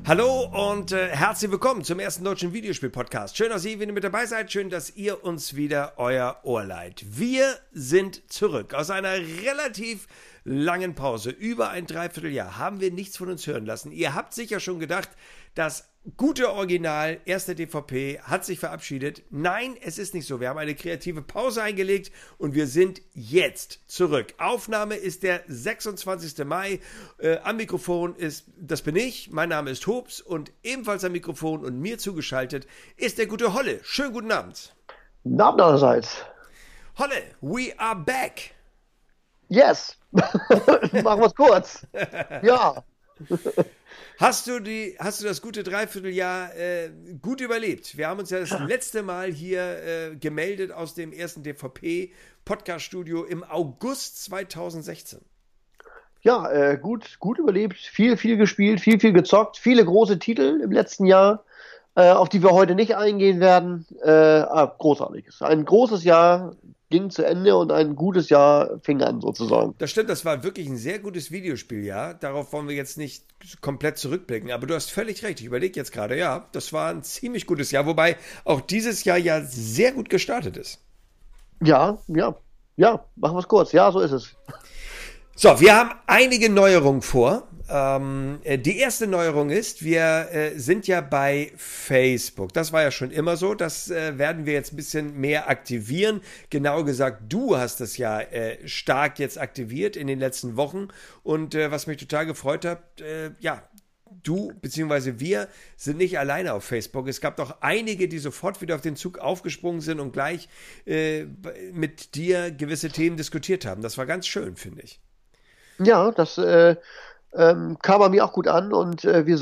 Hallo und herzlich willkommen zum ersten deutschen Videospiel-Podcast. Schön, dass ihr wieder mit dabei seid. Schön, dass ihr uns wieder euer Ohr leiht. Wir sind zurück. Aus einer relativ langen Pause, über ein Dreivierteljahr, haben wir nichts von uns hören lassen. Ihr habt sicher schon gedacht, das gute Original, erste DVP, hat sich verabschiedet. Nein, es ist nicht so. Wir haben eine kreative Pause eingelegt und wir sind jetzt zurück. Aufnahme ist der 26. Mai. Am Mikrofon das bin ich. Mein Name ist Hobbs und ebenfalls am Mikrofon und mir zugeschaltet ist der gute Holle. Schönen guten Abend. Guten Abend allerseits. Holle, we are back. Yes. Machen wir es kurz. Ja. Hast du das gute Dreivierteljahr gut überlebt? Wir haben uns ja das letzte Mal hier gemeldet aus dem ersten DVP-Podcast-Studio im August 2016. Ja, gut überlebt, viel gespielt, viel gezockt, viele große Titel im letzten Jahr, auf die wir heute nicht eingehen werden. Großartig. Ein großes Jahr ging zu Ende und ein gutes Jahr fing an, sozusagen. Das stimmt, das war wirklich ein sehr gutes Videospieljahr. Darauf wollen wir jetzt nicht komplett zurückblicken. Aber du hast völlig recht. Ich überlege jetzt gerade, ja, das war ein ziemlich gutes Jahr. Wobei auch dieses Jahr ja sehr gut gestartet ist. Ja, machen wir es kurz. Ja, so ist es. So, wir haben einige Neuerungen vor. Die erste Neuerung ist, wir sind ja bei Facebook. Das war ja schon immer so. Das werden wir jetzt ein bisschen mehr aktivieren. Genau gesagt, du hast das ja stark jetzt aktiviert in den letzten Wochen. Und was mich total gefreut hat, du bzw. wir sind nicht alleine auf Facebook. Es gab doch einige, die sofort wieder auf den Zug aufgesprungen sind und gleich mit dir gewisse Themen diskutiert haben. Das war ganz schön, finde ich. Ja, das kam bei mir auch gut an und wir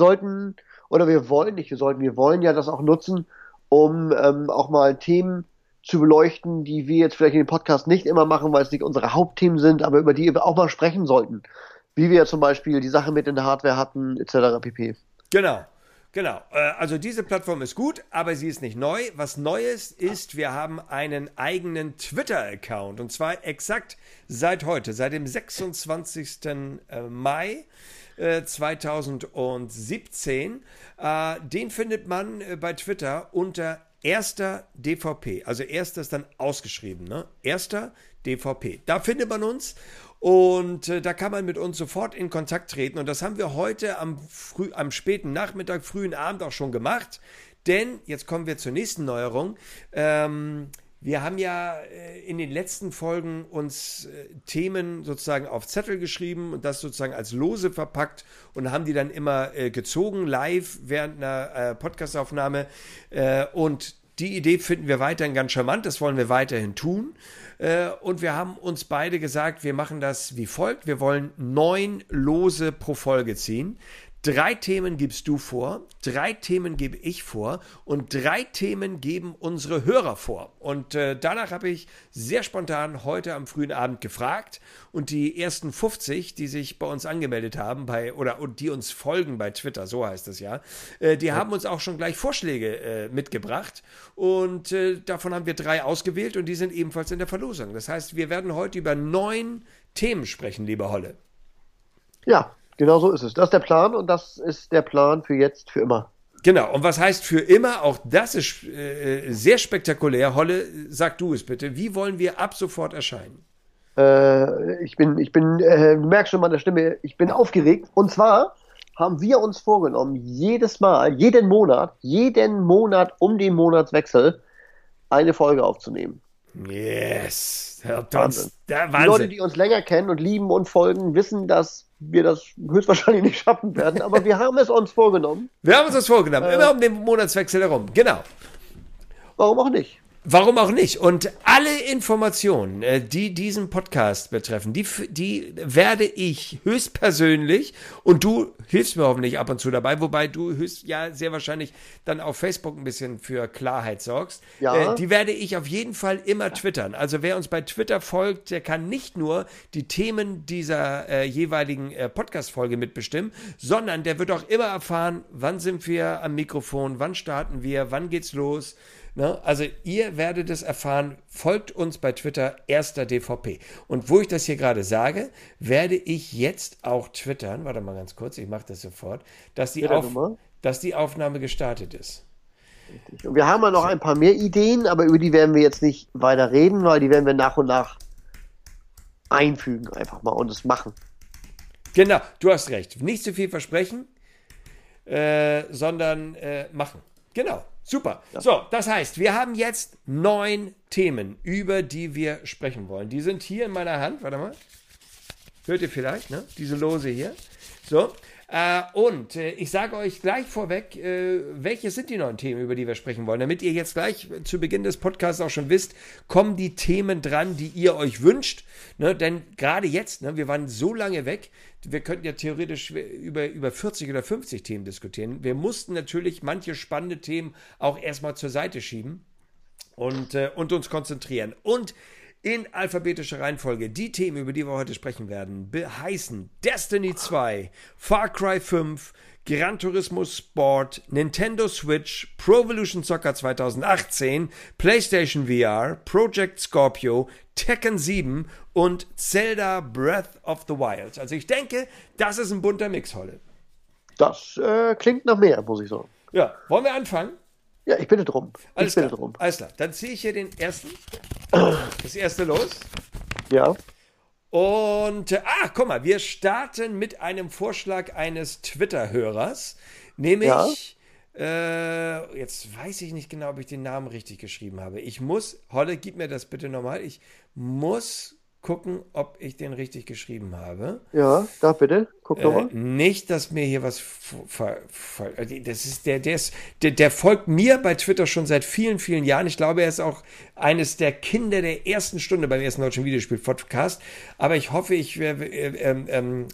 wollen ja das auch nutzen, um auch mal Themen zu beleuchten, die wir jetzt vielleicht in dem Podcast nicht immer machen, weil es nicht unsere Hauptthemen sind, aber über die wir auch mal sprechen sollten. Wie wir zum Beispiel die Sache mit in der Hardware hatten, etc. pp. Genau. Also diese Plattform ist gut, aber sie ist nicht neu. Was Neues ist, wir haben einen eigenen Twitter-Account und zwar exakt seit heute, seit dem 26. Mai 2017. Den findet man bei Twitter unter erster DVP. Also erster ist dann ausgeschrieben, ne? Erster DVP. Da findet man uns. Und da kann man mit uns sofort in Kontakt treten. Und das haben wir heute am späten Nachmittag, frühen Abend auch schon gemacht. Denn, jetzt kommen wir zur nächsten Neuerung. Wir haben ja in den letzten Folgen uns Themen sozusagen auf Zettel geschrieben und das sozusagen als Lose verpackt und haben die dann immer gezogen, live während einer Podcastaufnahme. Und die Idee finden wir weiterhin ganz charmant, das wollen wir weiterhin tun. Und wir haben uns beide gesagt, wir machen das wie folgt. Wir wollen 9 Lose pro Folge ziehen. 3 Themen gibst du vor, 3 Themen gebe ich vor und 3 Themen geben unsere Hörer vor. Und danach habe ich sehr spontan heute am frühen Abend gefragt und die ersten 50, die sich bei uns angemeldet haben, und die uns folgen bei Twitter, so heißt es ja, die haben uns auch schon gleich Vorschläge mitgebracht und davon haben wir 3 ausgewählt und die sind ebenfalls in der Verlosung. Das heißt, wir werden heute über 9 Themen sprechen, lieber Holle. Ja. Genau so ist es. Das ist der Plan und das ist der Plan für jetzt, für immer. Genau. Und was heißt für immer? Auch das ist sehr spektakulär. Holle, sag du es bitte. Wie wollen wir ab sofort erscheinen? Du merkst schon meine Stimme, ich bin aufgeregt. Und zwar haben wir uns vorgenommen, jeden Monat um den Monatswechsel eine Folge aufzunehmen. Yes. Wahnsinn. Die Leute, die uns länger kennen und lieben und folgen, wissen, dass wir das höchstwahrscheinlich nicht schaffen werden, aber wir haben es uns vorgenommen. Immer um den Monatswechsel herum, genau. Warum auch nicht? Warum auch nicht? Und alle Informationen, die diesen Podcast betreffen, die werde ich höchstpersönlich, und du hilfst mir hoffentlich ab und zu dabei, wobei du sehr wahrscheinlich dann auf Facebook ein bisschen für Klarheit sorgst. Ja. Die werde ich auf jeden Fall immer twittern. Also wer uns bei Twitter folgt, der kann nicht nur die Themen dieser jeweiligen Podcast-Folge mitbestimmen, sondern der wird auch immer erfahren, wann sind wir am Mikrofon, wann starten wir, wann geht's los. Ne? Also ihr werdet es erfahren, folgt uns bei Twitter, erster DVP. Und wo ich das hier gerade sage, werde ich jetzt auch twittern, warte mal ganz kurz, ich mache das sofort, dass die dass die Aufnahme gestartet ist. Und wir haben ja noch ein paar mehr Ideen, aber über die werden wir jetzt nicht weiter reden, weil die werden wir nach und nach einfügen einfach mal und es machen. Genau, du hast recht. Nicht zu viel versprechen, sondern machen. Genau, super. Ja. So, das heißt, wir haben jetzt 9 Themen, über die wir sprechen wollen. Die sind hier in meiner Hand. Warte mal. Hört ihr vielleicht, ne? Diese Lose hier. So. Und ich sage euch gleich vorweg, welche sind die 9 Themen, über die wir sprechen wollen. Damit ihr jetzt gleich zu Beginn des Podcasts auch schon wisst, kommen die Themen dran, die ihr euch wünscht. Ne? Denn gerade jetzt, ne, wir waren so lange weg, wir könnten ja theoretisch über 40 oder 50 Themen diskutieren. Wir mussten natürlich manche spannende Themen auch erstmal zur Seite schieben und uns konzentrieren. Und in alphabetischer Reihenfolge. Die Themen, über die wir heute sprechen werden, heißen Destiny 2, Far Cry 5, Gran Turismo Sport, Nintendo Switch, Pro Evolution Soccer 2018, PlayStation VR, Project Scorpio, Tekken 7 und Zelda Breath of the Wild. Also ich denke, das ist ein bunter Mix, Holle. Das klingt nach mehr, muss ich sagen. Ja, wollen wir anfangen? Ja, ich bitte drum. Alles klar. Dann ziehe ich hier den ersten. Das erste los. Ja. Und, guck mal, wir starten mit einem Vorschlag eines Twitter-Hörers. Nämlich, jetzt weiß ich nicht genau, ob ich den Namen richtig geschrieben habe. Holle, gib mir das bitte nochmal. Ich muss gucken, ob ich den richtig geschrieben habe. Ja, da bitte. Guck nochmal. Nicht, dass mir hier was das ist der folgt mir bei Twitter schon seit vielen, vielen Jahren. Ich glaube, er ist auch eines der Kinder der ersten Stunde beim ersten deutschen Videospiel-Podcast. Aber ich hoffe, ich nenne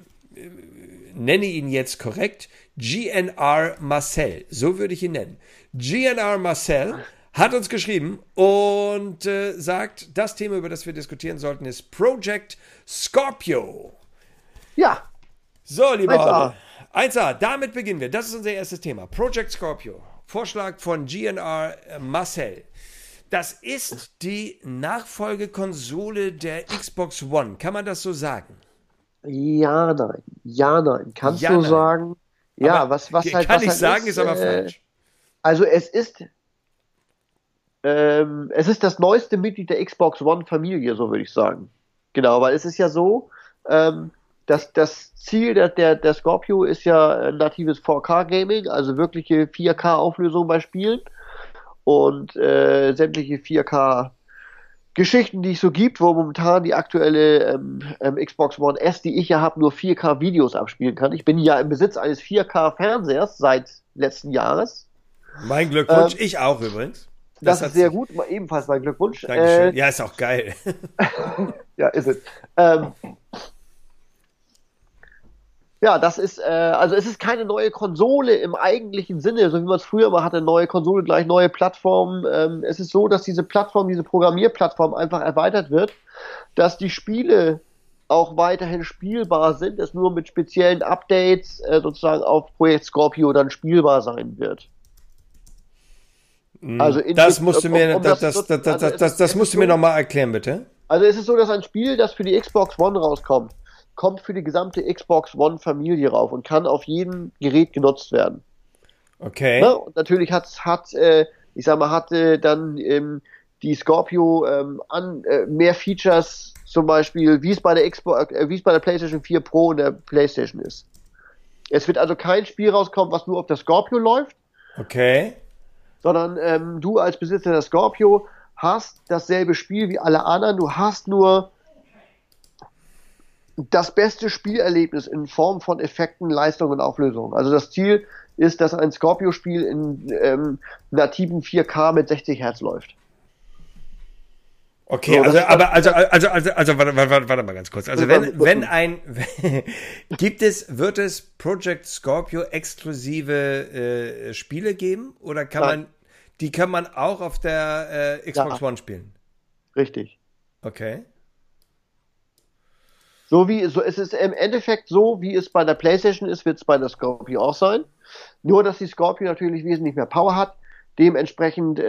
ihn jetzt korrekt. GNR Marcel. So würde ich ihn nennen. GNR Marcel hat uns geschrieben und sagt, das Thema, über das wir diskutieren sollten, ist Project Scorpio. Ja. So, lieber Holle. 1A, damit beginnen wir. Das ist unser erstes Thema. Project Scorpio. Vorschlag von GNR Marcel. Das ist die Nachfolgekonsole der Xbox One. Kann man das so sagen? Ja, nein. Ja, nein. Kannst du sagen? Ja, aber was halt. Kann ich sagen, ist aber falsch. Also es ist das neueste Mitglied der Xbox One-Familie, so würde ich sagen. Genau, weil es ist ja so, dass das Ziel der Scorpio ist ja natives 4K-Gaming, also wirkliche 4K-Auflösung bei Spielen und sämtliche 4K-Geschichten, die es so gibt, wo momentan die aktuelle Xbox One S, die ich ja habe, nur 4K-Videos abspielen kann. Ich bin ja im Besitz eines 4K-Fernsehers seit letzten Jahres. Mein Glückwunsch, ich auch übrigens. Das ist sehr gut, ebenfalls mein Glückwunsch. Dankeschön. Ja, ist auch geil. Ja, ist es. Ja, das ist, also es ist keine neue Konsole im eigentlichen Sinne, so wie man es früher mal hatte, neue Konsole gleich neue Plattform. Es ist so, dass diese Plattform, diese Programmierplattform einfach erweitert wird, dass die Spiele auch weiterhin spielbar sind, es nur mit speziellen Updates sozusagen auf Projekt Scorpio dann spielbar sein wird. Also das musst du mir, das musst du mir nochmal erklären, bitte. Also es ist so, dass ein Spiel, das für die Xbox One rauskommt, kommt für die gesamte Xbox One Familie rauf und kann auf jedem Gerät genutzt werden. Okay. Ne? Und natürlich hatte dann die Scorpio mehr Features, zum Beispiel, wie es bei der PlayStation 4 Pro und der PlayStation ist. Es wird also kein Spiel rauskommen, was nur auf der Scorpio läuft. Okay. Sondern du als Besitzer der Scorpio hast dasselbe Spiel wie alle anderen, du hast nur das beste Spielerlebnis in Form von Effekten, Leistung und Auflösung. Also das Ziel ist, dass ein Scorpio-Spiel in nativen 4K mit 60 Hertz läuft. Okay, so, warte mal ganz kurz. Also wird es Project Scorpio exklusive Spiele geben oder kann man auch auf der Xbox One spielen? Richtig. Okay. Es ist im Endeffekt so, wie es bei der PlayStation ist, wird es bei der Scorpio auch sein. Nur, dass die Scorpio natürlich wesentlich mehr Power hat, dementsprechend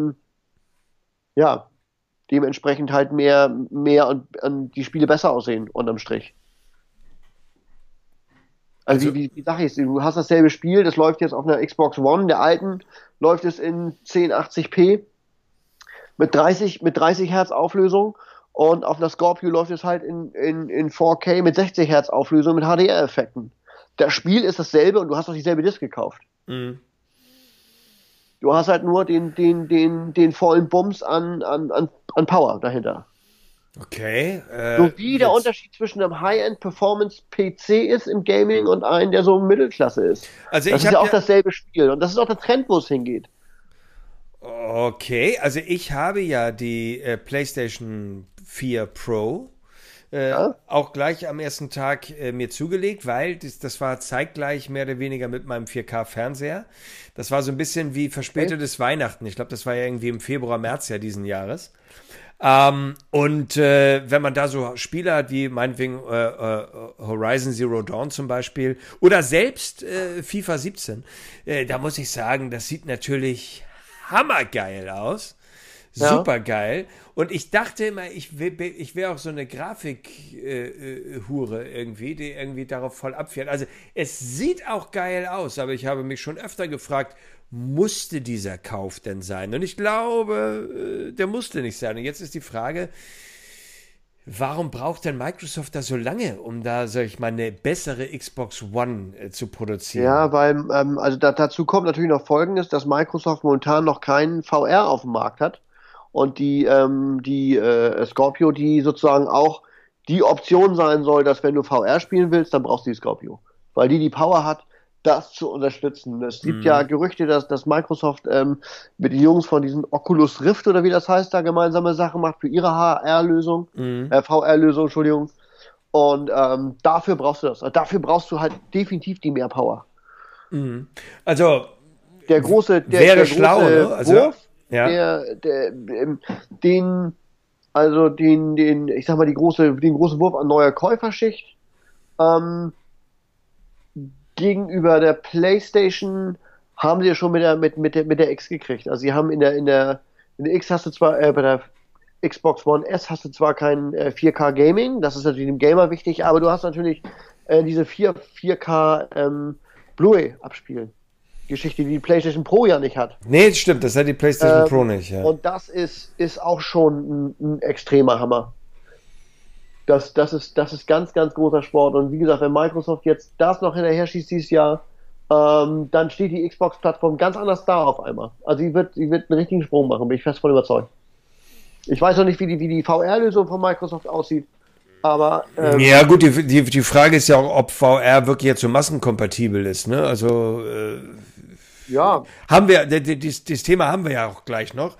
halt mehr und die Spiele besser aussehen, unterm Strich. Also wie sag ich es, du hast dasselbe Spiel, das läuft jetzt auf einer Xbox One, der alten, läuft es in 1080p mit 30 Hertz Auflösung und auf einer Scorpio läuft es halt in 4K mit 60 Hertz Auflösung mit HDR-Effekten. Das Spiel ist dasselbe und du hast auch dieselbe Disc gekauft. Mhm. Du hast halt nur den vollen Bums an Power dahinter. Okay. So wie der Unterschied zwischen einem High-End-Performance-PC ist im Gaming und einem, der so Mittelklasse ist. Also das ist ja auch dasselbe Spiel und das ist auch der Trend, wo es hingeht. Okay, also ich habe ja die PlayStation 4 Pro auch gleich am ersten Tag mir zugelegt, weil das war zeitgleich mehr oder weniger mit meinem 4K-Fernseher. Das war so ein bisschen wie verspätetes Weihnachten. Ich glaube, das war ja irgendwie im Februar, März ja diesen Jahres. Und wenn man da so Spiele hat wie meinetwegen Horizon Zero Dawn zum Beispiel oder selbst FIFA 17, da muss ich sagen, das sieht natürlich hammergeil aus. Super geil. Und ich dachte immer, ich wäre auch so eine Grafik-Hure irgendwie, die irgendwie darauf voll abfährt. Also es sieht auch geil aus, aber ich habe mich schon öfter gefragt, musste dieser Kauf denn sein? Und ich glaube, der musste nicht sein. Und jetzt ist die Frage, warum braucht denn Microsoft da so lange, um da, sag ich mal, eine bessere Xbox One zu produzieren? Ja, weil, also dazu kommt natürlich noch Folgendes, dass Microsoft momentan noch keinen VR auf dem Markt hat und die Scorpio, die sozusagen auch die Option sein soll, dass wenn du VR spielen willst, dann brauchst du die Scorpio, weil die Power hat, das zu unterstützen. Es gibt ja Gerüchte, dass Microsoft mit den Jungs von diesem Oculus Rift oder wie das heißt, da gemeinsame Sachen macht für ihre VR-Lösung, VR-Lösung, Entschuldigung. Und dafür brauchst du das. Also dafür brauchst du halt definitiv die mehr Power. Also der große schlau, ne? Also, Wurf, ja. den, ich sag mal, den großen Wurf an neuer Käuferschicht, gegenüber der PlayStation haben sie ja schon mit der X gekriegt. Also sie haben in der X hast du zwar, bei der Xbox One S hast du zwar kein 4K Gaming, das ist natürlich dem Gamer wichtig, aber du hast natürlich diese 4K Blu-ray abspielen. Geschichte, die die PlayStation Pro ja nicht hat. Nee, das stimmt, das hat die PlayStation Pro nicht, ja. Und das ist auch schon ein extremer Hammer. Das ist ganz, ganz großer Sport. Und wie gesagt, wenn Microsoft jetzt das noch hinterher schießt dieses Jahr, dann steht die Xbox-Plattform ganz anders da auf einmal. Also sie wird einen richtigen Sprung machen, bin ich fest von überzeugt. Ich weiß noch nicht, wie die VR-Lösung von Microsoft aussieht, aber ja gut, die Frage ist ja auch, ob VR wirklich jetzt so massenkompatibel ist, ne? Also ja. Haben wir, das Thema haben wir ja auch gleich noch.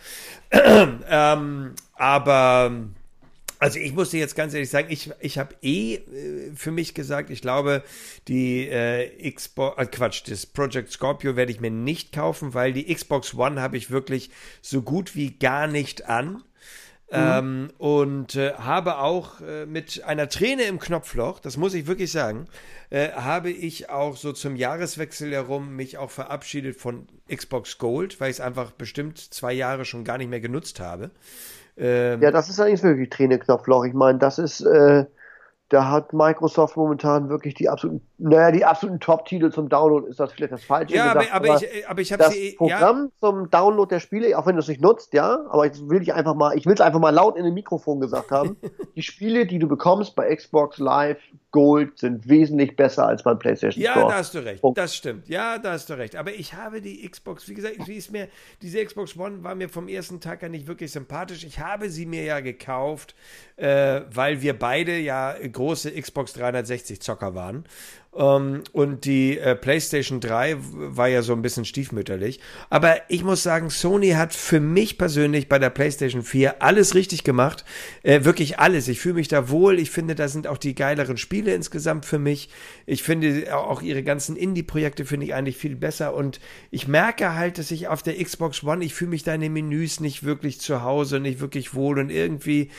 Aber also ich muss dir jetzt ganz ehrlich sagen, ich habe für mich gesagt, ich glaube, die das Project Scorpio werde ich mir nicht kaufen, weil die Xbox One habe ich wirklich so gut wie gar nicht an. Und habe auch mit einer Träne im Knopfloch, das muss ich wirklich sagen, habe ich auch so zum Jahreswechsel herum mich auch verabschiedet von Xbox Gold, weil ich es einfach bestimmt 2 Jahre schon gar nicht mehr genutzt habe. Ja, das ist eigentlich wirklich Träne im Knopfloch. Ich meine, das ist, da hat Microsoft momentan wirklich die absoluten Top-Titel zum Download, ist das vielleicht das Falsche ja, gesagt, aber ich habe das Programm zum Download der Spiele, auch wenn du es nicht nutzt, ja, aber ich will es einfach mal laut in den Mikrofon gesagt haben, die Spiele, die du bekommst bei Xbox Live Gold, sind wesentlich besser als beim PlayStation Store. Ja, da hast du recht, das stimmt, ja, da hast du recht, aber ich habe die Xbox, wie gesagt, diese Xbox One war mir vom ersten Tag ja nicht wirklich sympathisch, ich habe sie mir ja gekauft, weil wir beide ja große Xbox 360 Zocker waren. Und die PlayStation 3 war ja so ein bisschen stiefmütterlich. Aber ich muss sagen, Sony hat für mich persönlich bei der PlayStation 4 alles richtig gemacht. Wirklich alles. Ich fühle mich da wohl. Ich finde, da sind auch die geileren Spiele insgesamt für mich. Ich finde auch ihre ganzen Indie-Projekte finde ich eigentlich viel besser. Und ich merke halt, dass ich auf der Xbox One, ich fühle mich da in den Menüs nicht wirklich zu Hause, nicht wirklich wohl und irgendwie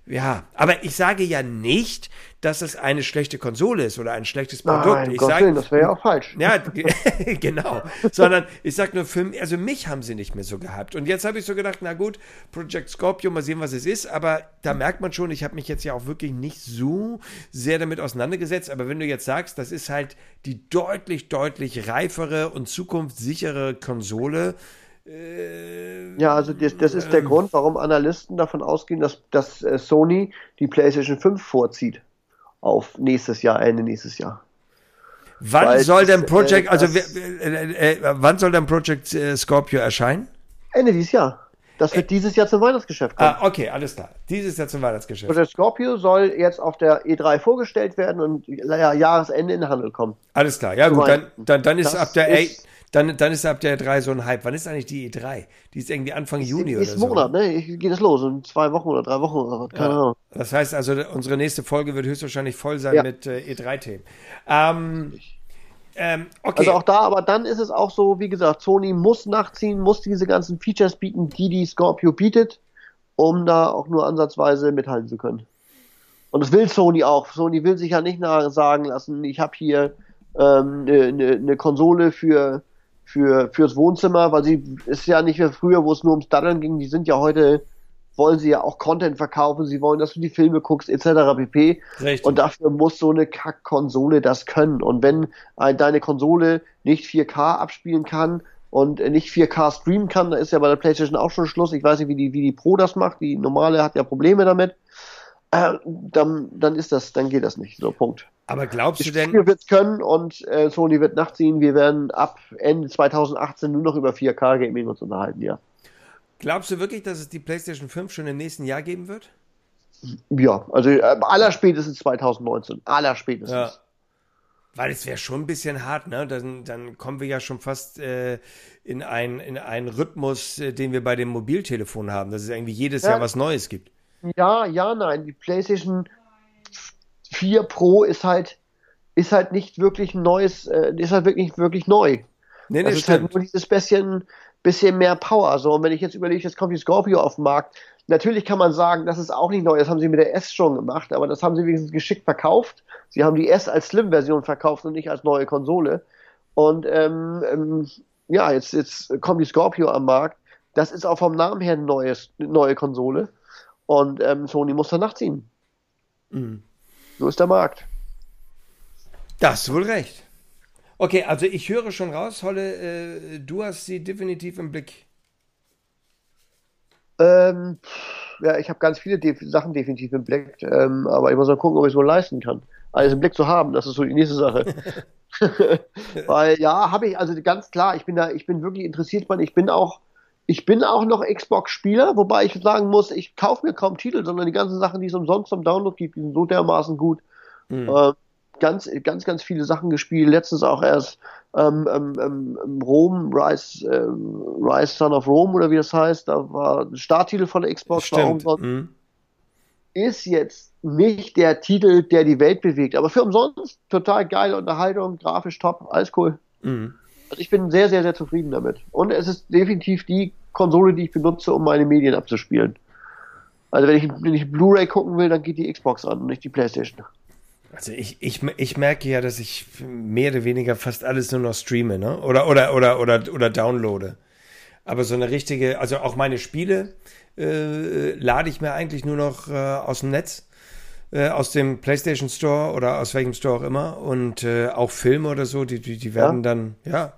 Ja, aber ich sage ja nicht, dass es eine schlechte Konsole ist oder ein schlechtes Produkt. Nein, Ich Gott sage, Willen, das wäre ja auch falsch. ja, genau. Sondern ich sage nur, also mich haben sie nicht mehr so gehabt. Und jetzt habe ich so gedacht, na gut, Project Scorpio, mal sehen, was es ist. Aber da merkt man schon, ich habe mich jetzt ja auch wirklich nicht so sehr damit auseinandergesetzt. Aber wenn du jetzt sagst, das ist halt die deutlich, deutlich reifere und zukunftssichere Konsole. Ja, also das ist der Grund, warum Analysten davon ausgehen, dass Sony die PlayStation 5 vorzieht auf nächstes Jahr, Ende nächstes Jahr. Wann soll denn Project Scorpio erscheinen? Ende dieses Jahr. Das wird dieses Jahr zum Weihnachtsgeschäft kommen. Ah, okay, alles klar. Dieses Jahr zum Weihnachtsgeschäft. Project Scorpio soll jetzt auf der E3 vorgestellt werden und Jahresende in den Handel kommen. Alles klar, ja gut, dann ist Das ab der dann ist ab der E3 so ein Hype. Wann ist eigentlich die E3? Die ist irgendwie Anfang Juni oder so. Nächsten Monat, ne? Geht das los, in 2 Wochen oder 3 Wochen oder was, keine Ahnung. Das heißt also, unsere nächste Folge wird höchstwahrscheinlich voll sein mit E3-Themen. Okay. Also auch da, aber dann ist es auch so, wie gesagt, Sony muss nachziehen, muss diese ganzen Features bieten, die Scorpio bietet, um da auch nur ansatzweise mithalten zu können. Und das will Sony auch. Sony will sich ja nicht sagen lassen, ich habe hier eine Konsole fürs Wohnzimmer, weil sie ist ja nicht mehr früher, wo es nur ums Daddeln ging, die sind ja heute, wollen sie ja auch Content verkaufen, sie wollen, dass du die Filme guckst, etc. pp. Richtig. Und dafür muss so eine Kack-Konsole das können. Und wenn deine Konsole nicht 4K abspielen kann und nicht 4K streamen kann, da ist ja bei der PlayStation auch schon Schluss. Ich weiß nicht, wie die Pro das macht, die normale hat ja Probleme damit. Dann geht das nicht. So, Punkt. Aber glaubst du denn? Scorpio wird es können und Sony wird nachziehen. Wir werden ab Ende 2018 nur noch über 4K Gaming uns unterhalten, ja. Glaubst du wirklich, dass es die PlayStation 5 schon im nächsten Jahr geben wird? Ja, also allerspätestens 2019. Allerspätestens. Ja. Weil es wäre schon ein bisschen hart, ne? Dann kommen wir ja schon fast in einen Rhythmus, den wir bei dem Mobiltelefon haben, dass es irgendwie jedes Jahr was Neues gibt. Ja, nein. Die PlayStation 4 Pro ist halt nicht wirklich ein neues, ist halt wirklich neu. Nee, das ist halt nur dieses bisschen mehr Power. So, und wenn ich jetzt überlege, jetzt kommt die Scorpio auf den Markt, natürlich kann man sagen, das ist auch nicht neu, das haben sie mit der S schon gemacht, aber das haben sie wenigstens geschickt verkauft. Sie haben die S als Slim-Version verkauft und nicht als neue Konsole. Und jetzt kommt die Scorpio am Markt. Das ist auch vom Namen her eine neue Konsole. Und Sony muss da nachziehen. Mhm. So ist der Markt. Das ist wohl recht. Okay, also ich höre schon raus, Holle, du hast sie definitiv im Blick. Ja, ich habe ganz viele Sachen definitiv im Blick, aber ich muss mal gucken, ob ich es wohl leisten kann. Alles im Blick zu haben, das ist so die nächste Sache. Weil ja, habe ich, also ganz klar, ich bin wirklich interessiert, ich bin auch noch Xbox-Spieler, wobei ich sagen muss, ich kaufe mir kaum Titel, sondern die ganzen Sachen, die es umsonst zum Download gibt, die sind so dermaßen gut. Ganz viele Sachen gespielt. Letztens auch erst Rome, Rise Son of Rome oder wie das heißt. Da war ein Starttitel von der Xbox. Stimmt. Ist jetzt nicht der Titel, der die Welt bewegt, aber für umsonst total geile Unterhaltung, grafisch top, alles cool. Also ich bin sehr, sehr, sehr zufrieden damit. Und es ist definitiv die Konsole, die ich benutze, um meine Medien abzuspielen. Also wenn ich Blu-ray gucken will, dann geht die Xbox an und nicht die PlayStation. Also ich merke ja, dass ich mehr oder weniger fast alles nur noch streame, ne? Oder downloade. Aber so eine richtige, also auch meine Spiele lade ich mir eigentlich nur noch aus dem Netz, aus dem PlayStation Store oder aus welchem Store auch immer. Und auch Filme oder so, die werden dann, ja.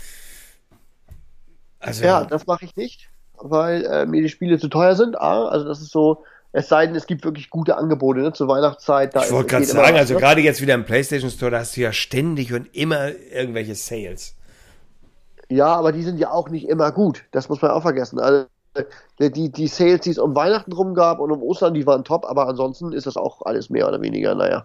Also, ja, das mache ich nicht, weil mir die Spiele zu teuer sind. Also das ist so, es sei denn, es gibt wirklich gute Angebote, ne, zur Weihnachtszeit. Ich wollte gerade sagen, also gerade jetzt wieder im PlayStation Store, da hast du ja ständig und immer irgendwelche Sales. Ja, aber die sind ja auch nicht immer gut. Das muss man auch vergessen. Also die Sales, die es um Weihnachten rum gab und um Ostern, die waren top, aber ansonsten ist das auch alles mehr oder weniger, naja.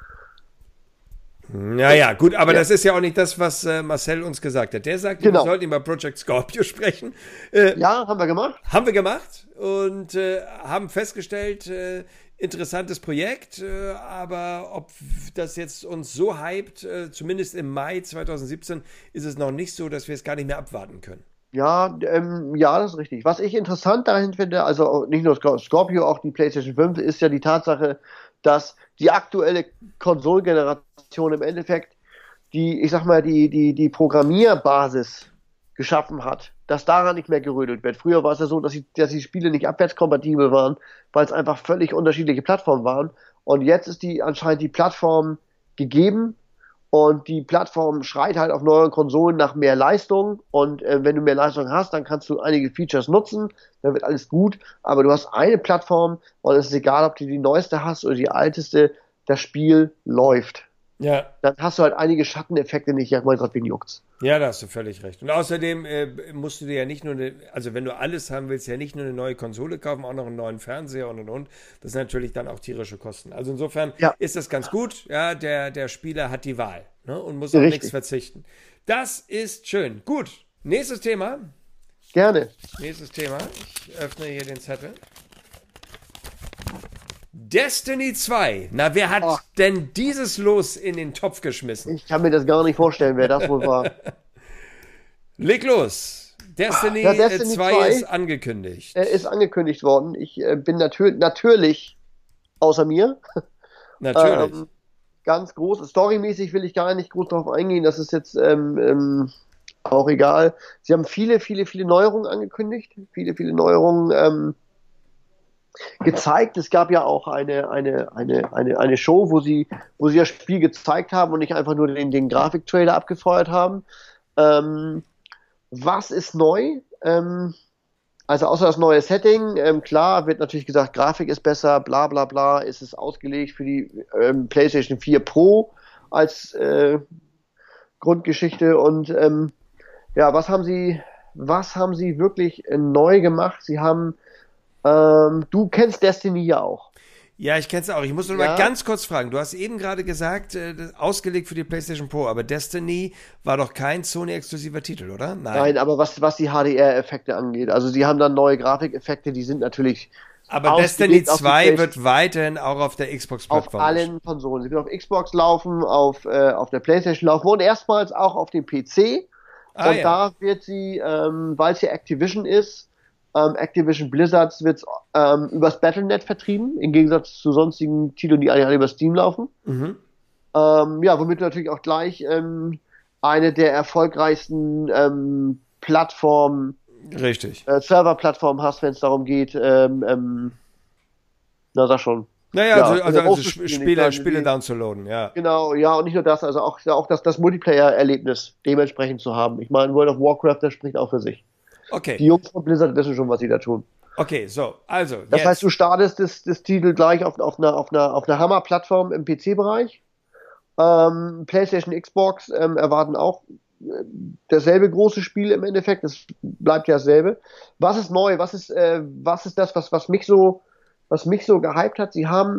Naja, gut, aber das ist ja auch nicht das, was Marcel uns gesagt hat. Der sagt, wir sollten über Project Scorpio sprechen. Ja, haben wir gemacht. Haben wir gemacht und haben festgestellt, interessantes Projekt, aber ob das jetzt uns so hypt, zumindest im Mai 2017, ist es noch nicht so, dass wir es gar nicht mehr abwarten können. Ja, das ist richtig. Was ich interessant dahin finde, also nicht nur Scorpio, auch die PlayStation 5, ist ja die Tatsache, dass die aktuelle Konsolengeneration im Endeffekt ich sag mal, die Programmierbasis geschaffen hat, dass daran nicht mehr gerödelt wird. Früher war es ja so, dass die Spiele nicht abwärtskompatibel waren, weil es einfach völlig unterschiedliche Plattformen waren. Und jetzt ist anscheinend die Plattform gegeben und die Plattform schreit halt auf neuen Konsolen nach mehr Leistung. Und wenn du mehr Leistung hast, dann kannst du einige Features nutzen, dann wird alles gut. Aber du hast eine Plattform und es ist egal, ob du die neueste hast oder die alteste, das Spiel läuft. Ja. Dann hast du halt einige Schatteneffekte nicht. Ja, mein Gott, wen juckt's? Ja, da hast du völlig recht. Und außerdem musst du dir ja nicht nur, also wenn du alles haben willst, ja nicht nur eine neue Konsole kaufen, auch noch einen neuen Fernseher und. Das sind natürlich dann auch tierische Kosten. Also insofern Ja, ist das ganz gut. Ja, der Spieler hat die Wahl, ne, und muss auf nichts richtig. verzichten. Das ist schön. Gut. Nächstes Thema. Gerne. Nächstes Thema. Ich öffne hier den Zettel. Destiny 2. Na, wer hat Oh, denn dieses Los in den Topf geschmissen? ich kann mir das gar nicht vorstellen, wer das wohl war. Leg los. Destiny, Ja, Destiny 2 2 ist angekündigt. ist angekündigt worden. Ich bin natürlich außer mir. Natürlich. Ganz groß. Storymäßig will ich gar nicht groß darauf eingehen. Das ist jetzt auch egal. Sie haben viele Neuerungen angekündigt. Viele Neuerungen gezeigt. Es gab ja auch eine Show, wo sie das Spiel gezeigt haben und nicht einfach nur den Grafiktrailer abgefeuert haben. Was ist neu? Also außer das neue Setting, klar, wird natürlich gesagt, Grafik ist besser, bla bla bla, ist es ausgelegt für die PlayStation 4 Pro als Grundgeschichte und ja, was haben sie wirklich neu gemacht? Sie haben, du kennst Destiny ja auch. Ja, ich kenn's auch. Ich muss nur mal Ja, ganz kurz fragen. Du hast eben gerade gesagt, ausgelegt für die PlayStation Pro, aber Destiny war doch kein Sony-exklusiver Titel, oder? Nein. nein, aber was die HDR-Effekte angeht, also sie haben dann neue Grafikeffekte, die sind natürlich Aber Destiny ausgelegt auf die 2 PlayStation. wird weiterhin auch auf der Auf Xbox-Plattform. allen Konsolen. Sie wird auf Xbox laufen, auf der PlayStation laufen und erstmals auch auf dem PC. Ah Und ja. da wird sie, weil es ja Activision ist, Activision Blizzards wird übers Battle.net vertrieben, im Gegensatz zu sonstigen Titeln, die eigentlich alle über Steam laufen. Mhm. Ja, womit du natürlich auch gleich eine der erfolgreichsten Plattformen, Richtig. Server-Plattformen hast, wenn es darum geht, na sag schon. Naja, Ja, also hochzuspielen, Spiele downzuladen, ja. genau, ja, und nicht nur das, also auch das Multiplayer-Erlebnis dementsprechend zu haben. Ich meine, World of Warcraft, das spricht auch für sich. Die Okay. Jungs von Blizzard wissen schon, was sie da tun. Okay, so, also, Das heißt, du jetzt. startest das Titel gleich auf einer Hammer-Plattform im PC-Bereich. PlayStation, Xbox erwarten auch dasselbe große Spiel im Endeffekt. Das bleibt ja dasselbe. Was ist neu? Was ist das, was mich so gehypt hat? Sie haben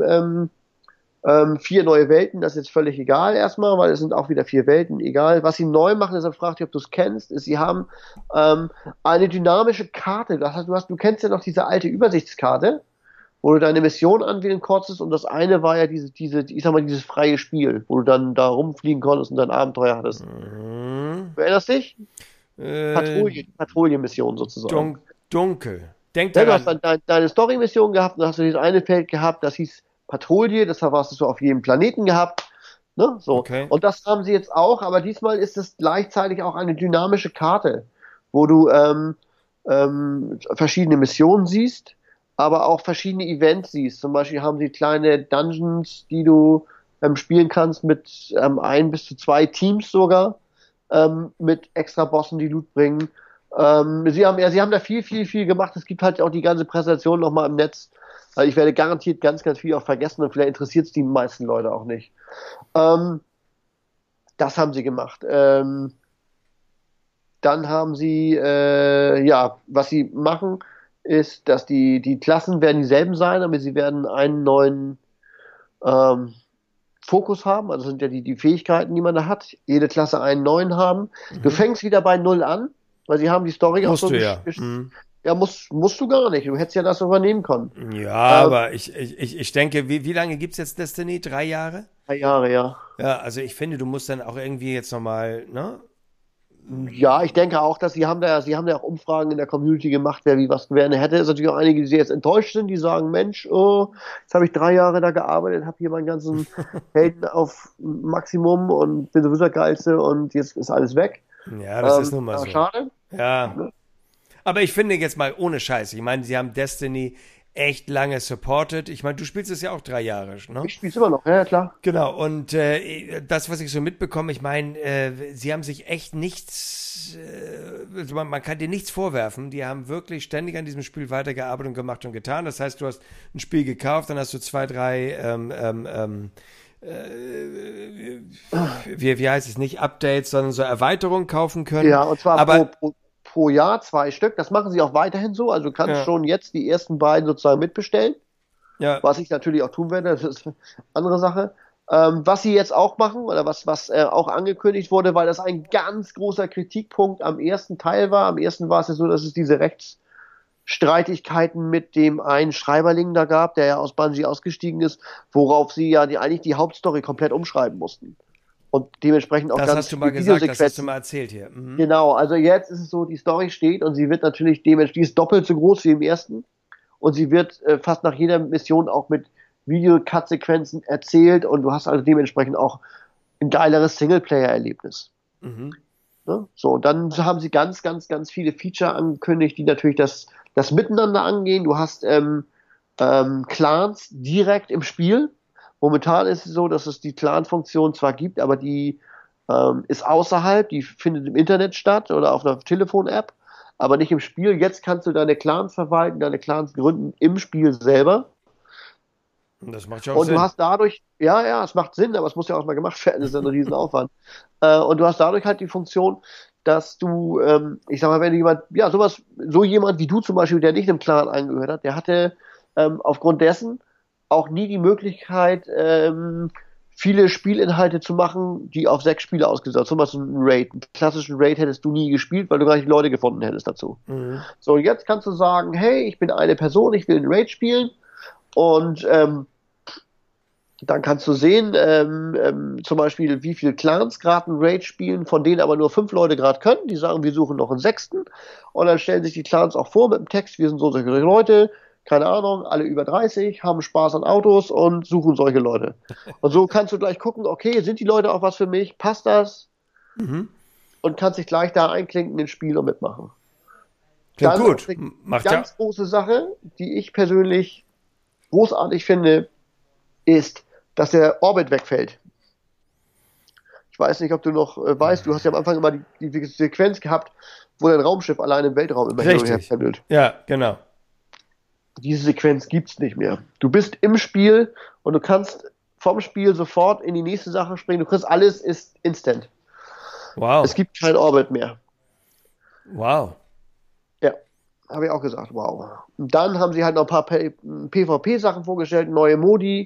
4 neue Welten, das ist jetzt völlig egal erstmal, weil es sind auch wieder 4 Welten, egal. Was sie neu machen, deshalb fragt ihr, ob du es kennst, ist, sie haben eine dynamische Karte. Das heißt, du kennst ja noch diese alte Übersichtskarte, wo du deine Mission anwählen konntest und das eine war ja ich sag mal, dieses freie Spiel, wo du dann da rumfliegen konntest und dein Abenteuer hattest. Mhm. Du erinnerst dich? Äh, Patrouillenmission sozusagen. dunkel. Denk Ja, du hast daran. dann deine Story-Mission gehabt, dann hast du dieses eine Feld gehabt, das hieß Patrouille, das hast du auf jedem Planeten gehabt. Ne? So. Okay. Und das haben sie jetzt auch, aber diesmal ist es gleichzeitig auch eine dynamische Karte, wo du verschiedene Missionen siehst, aber auch verschiedene Events siehst. Zum Beispiel haben sie kleine Dungeons, die du spielen kannst mit 1 bis zu 2 Teams sogar, mit extra Bossen, die Loot bringen. Sie haben da viel gemacht. Es gibt halt auch die ganze Präsentation nochmal im Netz. Also ich werde garantiert ganz viel auch vergessen und vielleicht interessiert es die meisten Leute auch nicht. Das haben sie gemacht. Dann haben sie, ja, was sie machen, ist, dass die Klassen werden dieselben sein, aber sie werden einen neuen ähm, Fokus haben. Also das sind ja die Fähigkeiten, die man da hat. Jede Klasse einen neuen haben. Du fängst wieder bei Null an, weil sie haben die Story auch Musst so du ja. Mhm. ja, musst du gar nicht. Du hättest ja das übernehmen können. Ja, Ähm, aber ich denke, wie lange gibt's jetzt Destiny? 3 Jahre? 3 Jahre, ja. Ja, also ich finde, du musst dann auch irgendwie jetzt nochmal, ne? Ja, ich denke auch, dass sie haben da auch Umfragen in der Community gemacht, wer wie was gerne hätte. Es sind natürlich auch einige, die jetzt enttäuscht sind, die sagen, Mensch, oh, jetzt habe ich 3 Jahre da gearbeitet, habe hier meinen ganzen Helden auf Maximum und bin sowieso der Geilste und jetzt ist alles weg. Ja, das ist nun mal Aber so. schade. Ja. Aber ich finde jetzt mal ohne Scheiß. Ich meine, sie haben Destiny echt lange supported. Ich meine, du spielst es ja auch 3 Jahre, ne? Ich spiele es immer noch, ja klar. Genau, und das, was ich so mitbekomme, ich meine, sie haben sich echt nichts, also man kann dir nichts vorwerfen. Die haben wirklich ständig an diesem Spiel weitergearbeitet und gemacht und getan. Das heißt, du hast ein Spiel gekauft, dann hast du 2, 3, wie heißt es, nicht Updates, sondern so Erweiterungen kaufen können. Ja, und zwar Aber pro Jahr 2 Stück. Das machen sie auch weiterhin so. Also du kannst ja, schon jetzt die ersten beiden sozusagen mitbestellen. ja, Was ich natürlich auch tun werde, das ist eine andere Sache. Was sie jetzt auch machen, oder was auch angekündigt wurde, weil das ein ganz großer Kritikpunkt am ersten Teil war. Am ersten war es ja so, dass es diese Rechtsstreitigkeiten mit dem einen Schreiberling da gab, der ja aus Bungie ausgestiegen ist, worauf sie ja eigentlich die Hauptstory komplett umschreiben mussten. Und dementsprechend auch das ganz hast du mal viele gesagt, das hast du Videosequenzen. mal erzählt hier. Mhm. Genau, also jetzt ist es so, die Story steht und sie wird natürlich dementsprechend, die ist doppelt so groß wie im ersten. Und sie wird fast nach jeder Mission auch mit Video-Cut-Sequenzen erzählt und du hast also dementsprechend auch ein geileres Singleplayer-Erlebnis. Mhm. Ne? So, und dann haben sie ganz, ganz, ganz viele Feature angekündigt, die natürlich das Miteinander angehen. Du hast Clans direkt im Spiel. Momentan ist es so, dass es die Clan-Funktion zwar gibt, aber die ist außerhalb, die findet im Internet statt oder auf einer Telefon-App, aber nicht im Spiel. Jetzt kannst du deine Clans verwalten, deine Clans gründen im Spiel selber. Das macht ja auch Und du Sinn. hast dadurch, ja, es macht Sinn, aber es muss ja auch mal gemacht werden, das ist ja ein Riesenaufwand. Und du hast dadurch halt die Funktion, dass du, ich sag mal, wenn jemand, ja, so jemand wie du zum Beispiel, der nicht einem Clan angehört hat, der hatte aufgrund dessen auch nie die Möglichkeit, viele Spielinhalte zu machen, die auf 6 Spiele ausgesetzt sind. Zum Beispiel einen Raid. Einen klassischen Raid hättest du nie gespielt, weil du gar nicht Leute gefunden hättest dazu. Mhm. So, jetzt kannst du sagen, hey, ich bin eine Person, ich will einen Raid spielen und dann kannst du sehen, zum Beispiel, wie viele Clans gerade einen Raid spielen, von denen aber nur 5 Leute gerade können. Die sagen, wir suchen noch einen 6. Und dann stellen sich die Clans auch vor mit dem Text, wir sind so solche Leute, keine Ahnung, alle über 30, haben Spaß an Autos und suchen solche Leute. Und so kannst du gleich gucken, okay, sind die Leute auch was für mich? Passt das? Mhm. Und kannst dich gleich da einklinken ins Spiel und mitmachen. Klingt Dann gut. eine Macht ja. ganz große Sache, die ich persönlich großartig finde, ist, dass der Orbit wegfällt. Ich weiß nicht, ob du noch weißt, du hast ja am Anfang immer die Sequenz gehabt, wo dein Raumschiff allein im Weltraum immer hin und her Richtig. pendelt. Ja, genau. Diese Sequenz gibt's nicht mehr. Du bist im Spiel und du kannst vom Spiel sofort in die nächste Sache springen. Du kriegst alles ist instant. Wow. Es gibt kein Orbit mehr. Wow. Ja, habe ich auch gesagt, wow. Und dann haben sie halt noch ein paar PvP-Sachen vorgestellt, neue Modi.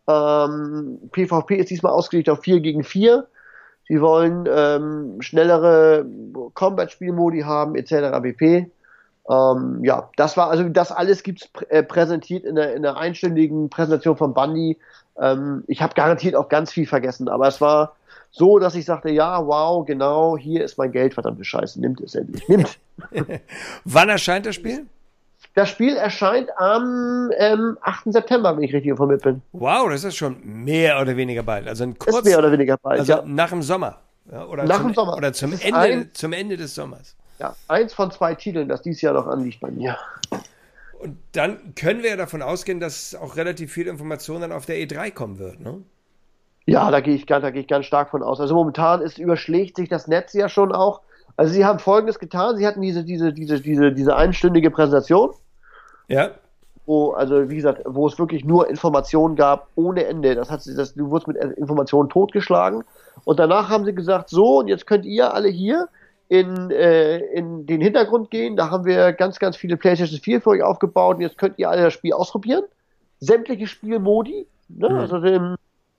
PvP ist diesmal ausgelegt auf 4 gegen 4. Sie wollen schnellere Combat-Spielmodi haben, etc. pp. Ja, das alles gibt's präsentiert in der einstündigen Präsentation von Bungie. Ich habe garantiert auch ganz viel vergessen, aber es war so, dass ich sagte, ja, wow, genau, hier ist mein Geld, verdammte Scheiße, nimmt es endlich, nimmt. Wann erscheint das Spiel? Das Spiel erscheint am 8. September, wenn ich richtig informiert bin. Wow, das ist schon mehr oder weniger bald. Also ein kurz, Ist mehr oder weniger bald, also ja. nach dem Sommer. Ja, oder Nach dem Sommer. Oder zum Das ist Ende, zum Ende des Sommers. Ja, 1 von 2 Titeln, das dieses Jahr noch anliegt bei mir. Und dann können wir ja davon ausgehen, dass auch relativ viel Information dann auf der E3 kommen wird, ne? Ja, da gehe ich ganz stark von aus. Also momentan überschlägt sich das Netz ja schon auch. Also sie haben Folgendes getan, sie hatten diese einstündige Präsentation, Ja. also wie gesagt, wo es wirklich nur Informationen gab ohne Ende. Du wurdest mit Informationen totgeschlagen. Und danach haben sie gesagt, so, und jetzt könnt ihr alle hier in den Hintergrund gehen. Da haben wir ganz, ganz viele PlayStation 4 für euch aufgebaut und jetzt könnt ihr alle das Spiel ausprobieren. Sämtliche Spielmodi, ne? Also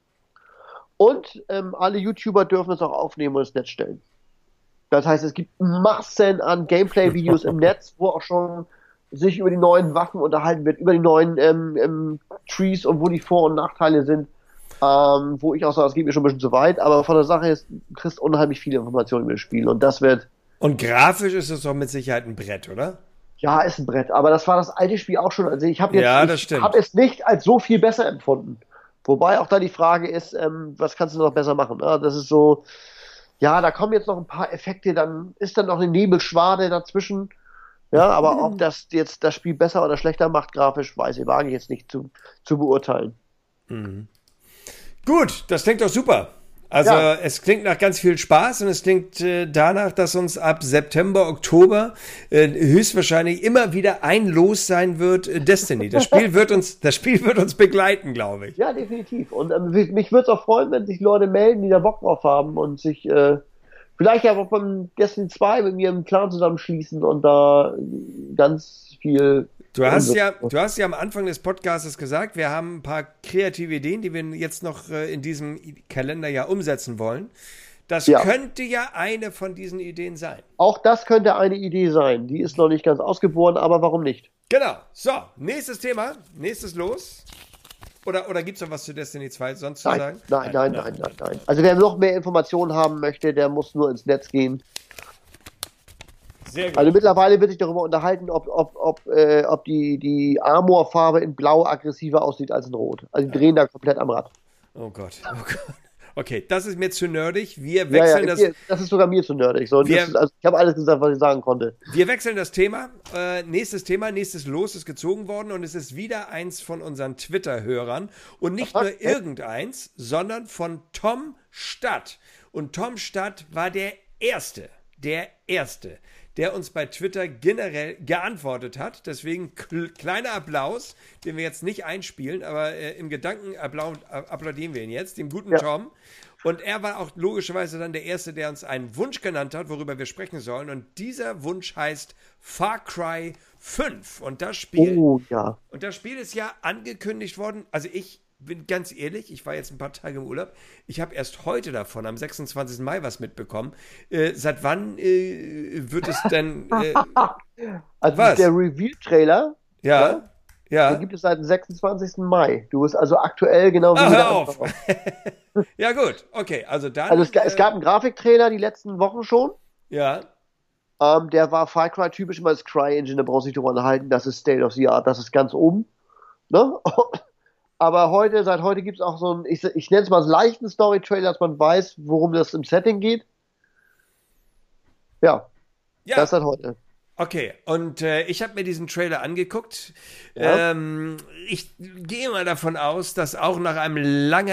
alle YouTuber dürfen es auch aufnehmen und ins Netz stellen. Das heißt, es gibt Massen an Gameplay-Videos im Netz, wo auch schon sich über die neuen Waffen unterhalten wird, über die neuen Trees und wo die Vor- und Nachteile sind. wo ich auch sage, es geht mir schon ein bisschen zu weit, aber von der Sache ist, du kriegst unheimlich viele Informationen über das Spiel und das wird, Und grafisch ist es doch mit Sicherheit ein Brett, oder? ja, ist ein Brett, aber das war das alte Spiel auch schon. Also Ja, das ich stimmt. habe es nicht als so viel besser empfunden. Wobei auch da die Frage ist, was kannst du noch besser machen? Ne? Das ist so, ja, da kommen jetzt noch ein paar Effekte, dann ist dann noch eine Nebelschwade dazwischen. Ja, aber ob das jetzt das Spiel besser oder schlechter macht grafisch, wage ich jetzt nicht zu beurteilen. Gut, das klingt doch super. Also Ja. es klingt nach ganz viel Spaß und es klingt danach, dass uns ab September, Oktober höchstwahrscheinlich immer wieder ein Los sein wird, Destiny. Das Spiel wird uns begleiten, glaube ich. Ja, definitiv. Und mich würde es auch freuen, wenn sich Leute melden, die da Bock drauf haben und sich vielleicht ja auch beim Destiny 2 mit mir einen Clan zusammenschließen und da ganz viel. Du hast ja am Anfang des Podcasts gesagt, wir haben ein paar kreative Ideen, die wir jetzt noch in diesem Kalenderjahr umsetzen wollen. Das Ja. könnte ja eine von diesen Ideen sein. Auch das könnte eine Idee sein. Die ist noch nicht ganz ausgeboren, aber warum nicht? Genau. So, nächstes Thema, nächstes Los. Oder gibt es noch was zu Destiny 2 sonst zu sagen? Nein. Also wer noch mehr Informationen haben möchte, der muss nur ins Netz gehen. Sehr gut. Also mittlerweile wird sich darüber unterhalten, ob die Armorfarbe in Blau aggressiver aussieht als in Rot. Also die drehen da komplett am Rad. Oh Gott. Okay, das ist mir zu nerdig. Wir Ja, wechseln das ist sogar mir zu nerdig. So, Wir- also ich habe alles gesagt, was ich sagen konnte. Wir wechseln das Thema. Nächstes Los ist gezogen worden und es ist wieder eins von unseren Twitter-Hörern. Und nicht Aha, nur irgendeins, sondern von Tom Stadt. Und Tom Stadt war der Erste, der uns bei Twitter generell geantwortet hat. Deswegen kleiner Applaus, den wir jetzt nicht einspielen, aber im Gedanken applaudieren wir ihn jetzt, dem guten Ja. Tom. Und er war auch logischerweise dann der Erste, der uns einen Wunsch genannt hat, worüber wir sprechen sollen. Und dieser Wunsch heißt Far Cry 5. Und das Spiel, Oh ja. ist ja angekündigt worden. Also ich bin ganz ehrlich, ich war jetzt ein paar Tage im Urlaub. Ich habe erst heute davon, am 26. Mai, was mitbekommen. Seit wann wird es denn... Also Was? der Review-Trailer, ja, den ja. gibt es seit dem 26. Mai. Du bist also aktuell genau wie Ah, der hör auf. Anfang. Ja gut, okay, also dann... Also es gab einen Grafiktrailer die letzten Wochen schon. ja, Der war Far Cry typisch immer als Cry-Engine, da brauchst du dich drüber unterhalten, das ist State of the Art, das ist ganz oben. Ne? Aber seit heute gibt es auch so einen, ich nenne es mal einen leichten Story-Trailer, dass man weiß, worum das im Setting geht. Ja, ja. das seit heute. Okay, und ich habe mir diesen Trailer angeguckt. Ja. Ich gehe mal davon aus, dass auch nach einer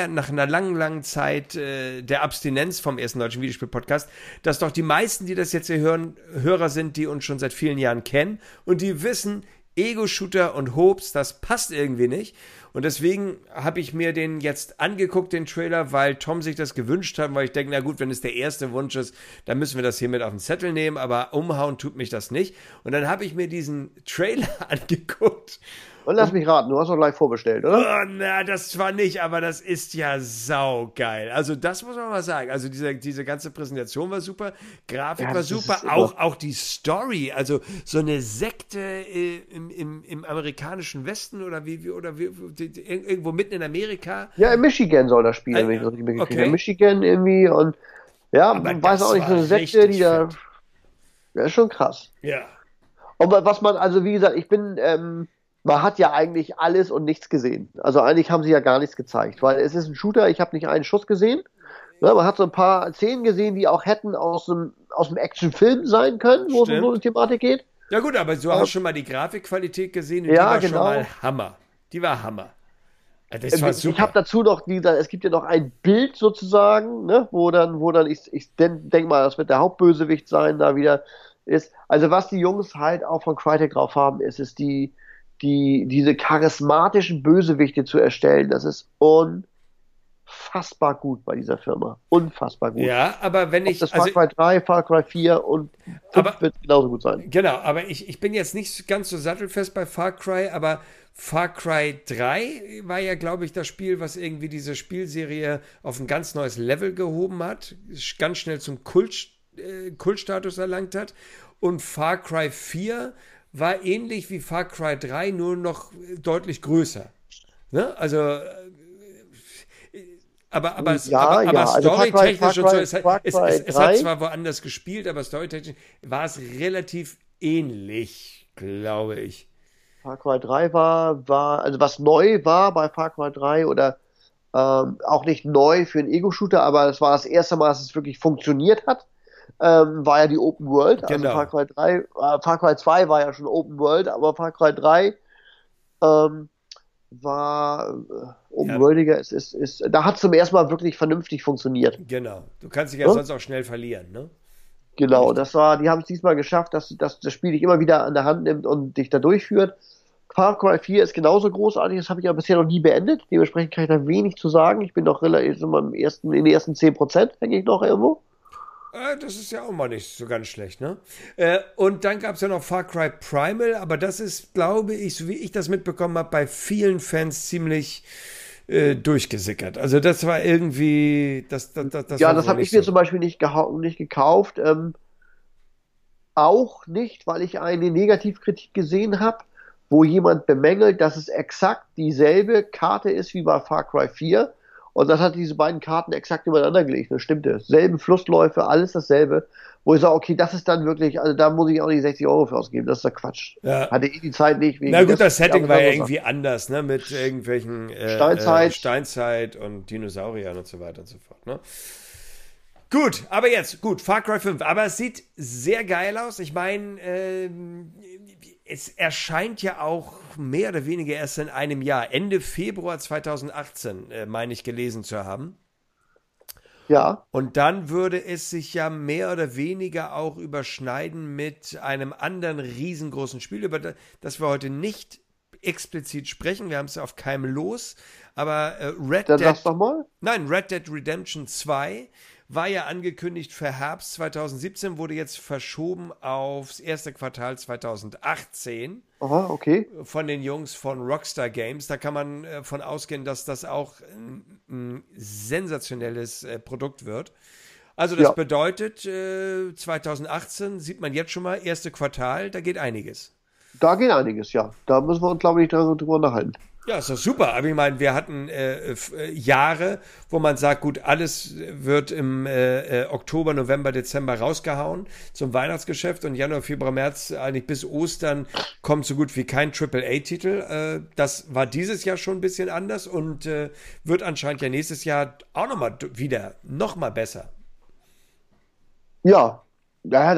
langen Zeit der Abstinenz vom ersten deutschen Videospiel-Podcast, dass doch die meisten, die das jetzt hier hören, Hörer sind, die uns schon seit vielen Jahren kennen und die wissen, Ego-Shooter und Hobbs, das passt irgendwie nicht. Und deswegen habe ich mir den jetzt angeguckt, den Trailer, weil Tom sich das gewünscht hat, weil ich denke, na gut, wenn es der erste Wunsch ist, dann müssen wir das hiermit auf den Zettel nehmen, aber umhauen tut mich das nicht. Und dann habe ich mir diesen Trailer angeguckt. Und lass mich raten, du hast doch gleich vorbestellt, oder? Oh, na, das zwar nicht, aber das ist ja saugeil. Also das muss man mal sagen. Also diese ganze Präsentation war super, Grafik Ja, war das super, ist immer- auch die Story. Also so eine Sekte im amerikanischen Westen oder irgendwo mitten in Amerika. Ja, in Michigan soll das spielen, Ah, wenn ich das richtig mitgekriegt okay. habe. Michigan irgendwie und ja, Aber man weiß das auch nicht, so war eine Sekte, richtig die da. fett. Ja, ist schon krass. Ja. Und was man, also wie gesagt, man hat ja eigentlich alles und nichts gesehen. Also eigentlich haben sie ja gar nichts gezeigt, weil es ist ein Shooter, ich habe nicht einen Schuss gesehen. Ja, man hat so ein paar Szenen gesehen, die auch hätten aus einem Actionfilm sein können, wo es um Stimmt. so eine Thematik geht. Ja gut, aber du hast schon mal die Grafikqualität gesehen und Ja, die war genau. schon mal Hammer. Die war Hammer. Also das war super. Ich habe dazu noch, wie gesagt, es gibt ja noch ein Bild sozusagen, ne, wo dann ich denke mal, das wird der Hauptbösewicht sein, da wieder ist. Also was die Jungs halt auch von Crytek drauf haben, ist diese charismatischen Bösewichte zu erstellen. Das ist unfassbar gut bei dieser Firma. Unfassbar gut. Ja, aber wenn ich... Das Far Cry 3, Far Cry 4 und 5 Aber- wird genauso gut sein. Genau, aber ich bin jetzt nicht ganz so sattelfest bei Far Cry, aber Far Cry 3 war ja, glaube ich, das Spiel, was irgendwie diese Spielserie auf ein ganz neues Level gehoben hat, ganz schnell zum Kultstatus erlangt hat. Und Far Cry 4 war ähnlich wie Far Cry 3, nur noch deutlich größer. Ne? Also Ja, ja, also storytechnisch und so, Far Cry es hat 3, zwar woanders gespielt, aber storytechnisch war es relativ ähnlich, glaube ich. Far Cry 3 also was neu war bei Far Cry 3 oder auch nicht neu für einen Ego-Shooter, aber es war das erste Mal, dass es wirklich funktioniert hat, war ja die Open World. Also Genau. Far Cry 2 war ja schon Open World, aber Far Cry 3 ähm, war Open Ja, Worldiger. Da hat es zum ersten Mal wirklich vernünftig funktioniert. genau. Du kannst dich ja Ne? sonst auch schnell verlieren, ne? Genau, Richtig. die haben es diesmal geschafft, dass das Spiel dich immer wieder an der Hand nimmt und dich da durchführt. Far Cry 4 ist genauso großartig, das habe ich aber bisher noch nie beendet. Dementsprechend kann ich da wenig zu sagen. Ich bin noch relativ so in den ersten 10% hänge ich noch irgendwo. Das ist ja auch mal nicht so ganz schlecht, ne? Und dann gab es ja noch Far Cry Primal, aber das ist, glaube ich, so wie ich das mitbekommen habe, bei vielen Fans ziemlich durchgesickert. Also das war irgendwie, das Ja, war das wohl habe ich nicht mir so. zum Beispiel nicht gekauft. Auch nicht, weil ich eine Negativkritik gesehen habe, wo jemand bemängelt, dass es exakt dieselbe Karte ist wie bei Far Cry 4. Und das hat diese beiden Karten exakt übereinander gelegt. Das stimmte. Selben Flussläufe, alles dasselbe. Wo ich sage, okay, das ist dann wirklich, also da muss ich auch nicht 60 Euro für ausgeben. Das ist ja Quatsch. Ja. Hatte eh die Zeit nicht Na wegen gut, das des, Setting aber war ja so Sachen. irgendwie anders, ne? Mit irgendwelchen Steinzeit. Steinzeit und Dinosauriern und so weiter und so fort, ne? Gut, aber jetzt, gut, Far Cry 5. Aber es sieht sehr geil aus. Ich meine, es erscheint ja auch mehr oder weniger erst in einem Jahr. Ende Februar 2018, meine ich gelesen zu haben. Ja, Und dann würde es sich ja mehr oder weniger auch überschneiden mit einem anderen riesengroßen Spiel, über das wir heute nicht explizit sprechen. Wir haben es auf keinem los. Aber dann sag's doch mal. Red Dead Redemption 2 war ja angekündigt für Herbst 2017, wurde jetzt verschoben aufs erste Quartal 2018 Aha, okay. von den Jungs von Rockstar Games. Da kann man von ausgehen, dass das auch ein sensationelles Produkt wird. Also das Ja, bedeutet, 2018 sieht man jetzt schon mal, erste Quartal, da geht einiges. da geht einiges, ja. Da müssen wir uns, glaube ich, drüber unterhalten. Ja, ist doch super. Aber ich meine, wir hatten Jahre, wo man sagt, gut, alles wird im Oktober, November, Dezember rausgehauen zum Weihnachtsgeschäft und Januar, Februar, März, eigentlich bis Ostern kommt so gut wie kein AAA-Titel. Das war dieses Jahr schon ein bisschen anders und wird anscheinend ja nächstes Jahr auch nochmal wieder nochmal besser. Ja, ja,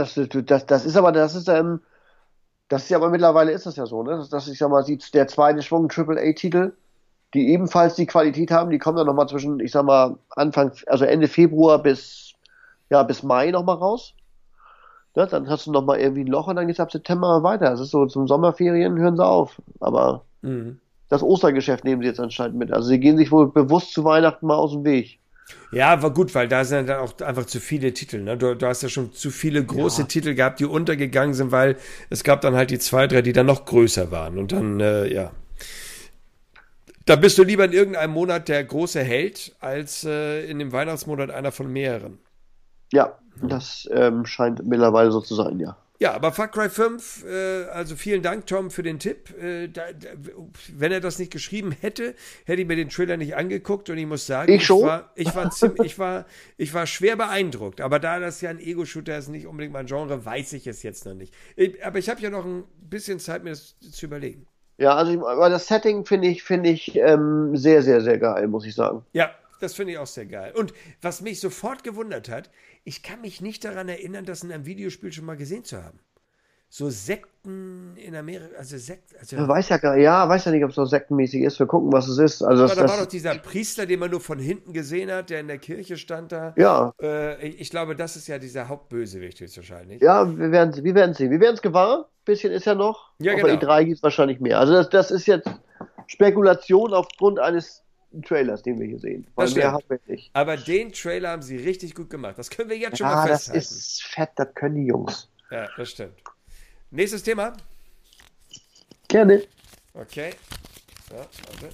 das ist ja aber mittlerweile ist das ja so, ne? Ich sag mal, der zweite Schwung AAA-Titel, die ebenfalls die Qualität haben, die kommen dann nochmal zwischen, ich sag mal, also Ende Februar bis Mai nochmal raus. Ne? Dann hast du nochmal irgendwie ein Loch und dann geht's ab September weiter. Das ist so, zum Sommerferien hören sie auf. Aber Mhm. das Ostergeschäft nehmen sie jetzt anscheinend mit. Also sie gehen sich wohl bewusst zu Weihnachten mal aus dem Weg. Ja, war gut, weil da sind dann auch einfach zu viele Titel. Ne? Du hast ja schon zu viele große Ja, Titel gehabt, die untergegangen sind, weil es gab dann halt die zwei, drei, die dann noch größer waren. Und dann, ja. Da bist du lieber in irgendeinem Monat der große Held, als in dem Weihnachtsmonat einer von mehreren. ja, das scheint mittlerweile so zu sein, ja. Ja, aber Far Cry 5, also vielen Dank, Tom, für den Tipp. Wenn er das nicht geschrieben hätte, hätte ich mir den Trailer nicht angeguckt und ich muss sagen, Ich schon. ich war schwer beeindruckt. Aber da das ja ein Ego-Shooter ist, nicht unbedingt mein Genre, weiß ich es jetzt noch nicht. Aber ich habe ja noch ein bisschen Zeit, mir das zu überlegen. Ja, aber das Setting finde ich sehr, sehr, sehr geil, muss ich sagen. Ja, das finde ich auch sehr geil. Und was mich sofort gewundert hat, ich kann mich nicht daran erinnern, das in einem Videospiel schon mal gesehen zu haben. So Sekten in Amerika, Weiß ja nicht, ob es so sektenmäßig ist. Wir gucken, was es ist. Also da war doch dieser Priester, den man nur von hinten gesehen hat, der in der Kirche stand da. ja, Ich glaube, das ist ja dieser Hauptbösewicht höchstwahrscheinlich. ja, wir werden sehen. Wir werden es gewahr. Bisschen ist ja noch. Ja, Auf der genau. E3 gibt es wahrscheinlich mehr. Also das ist jetzt Spekulation aufgrund eines Trailers, den wir hier sehen. Weil Das mehr stimmt. haben wir nicht. Aber den Trailer haben sie richtig gut gemacht. Das können wir jetzt schon mal Ja, das festhalten. ist fett, das können die Jungs. Ja, das stimmt. Nächstes Thema. Gerne. Okay. So, warte.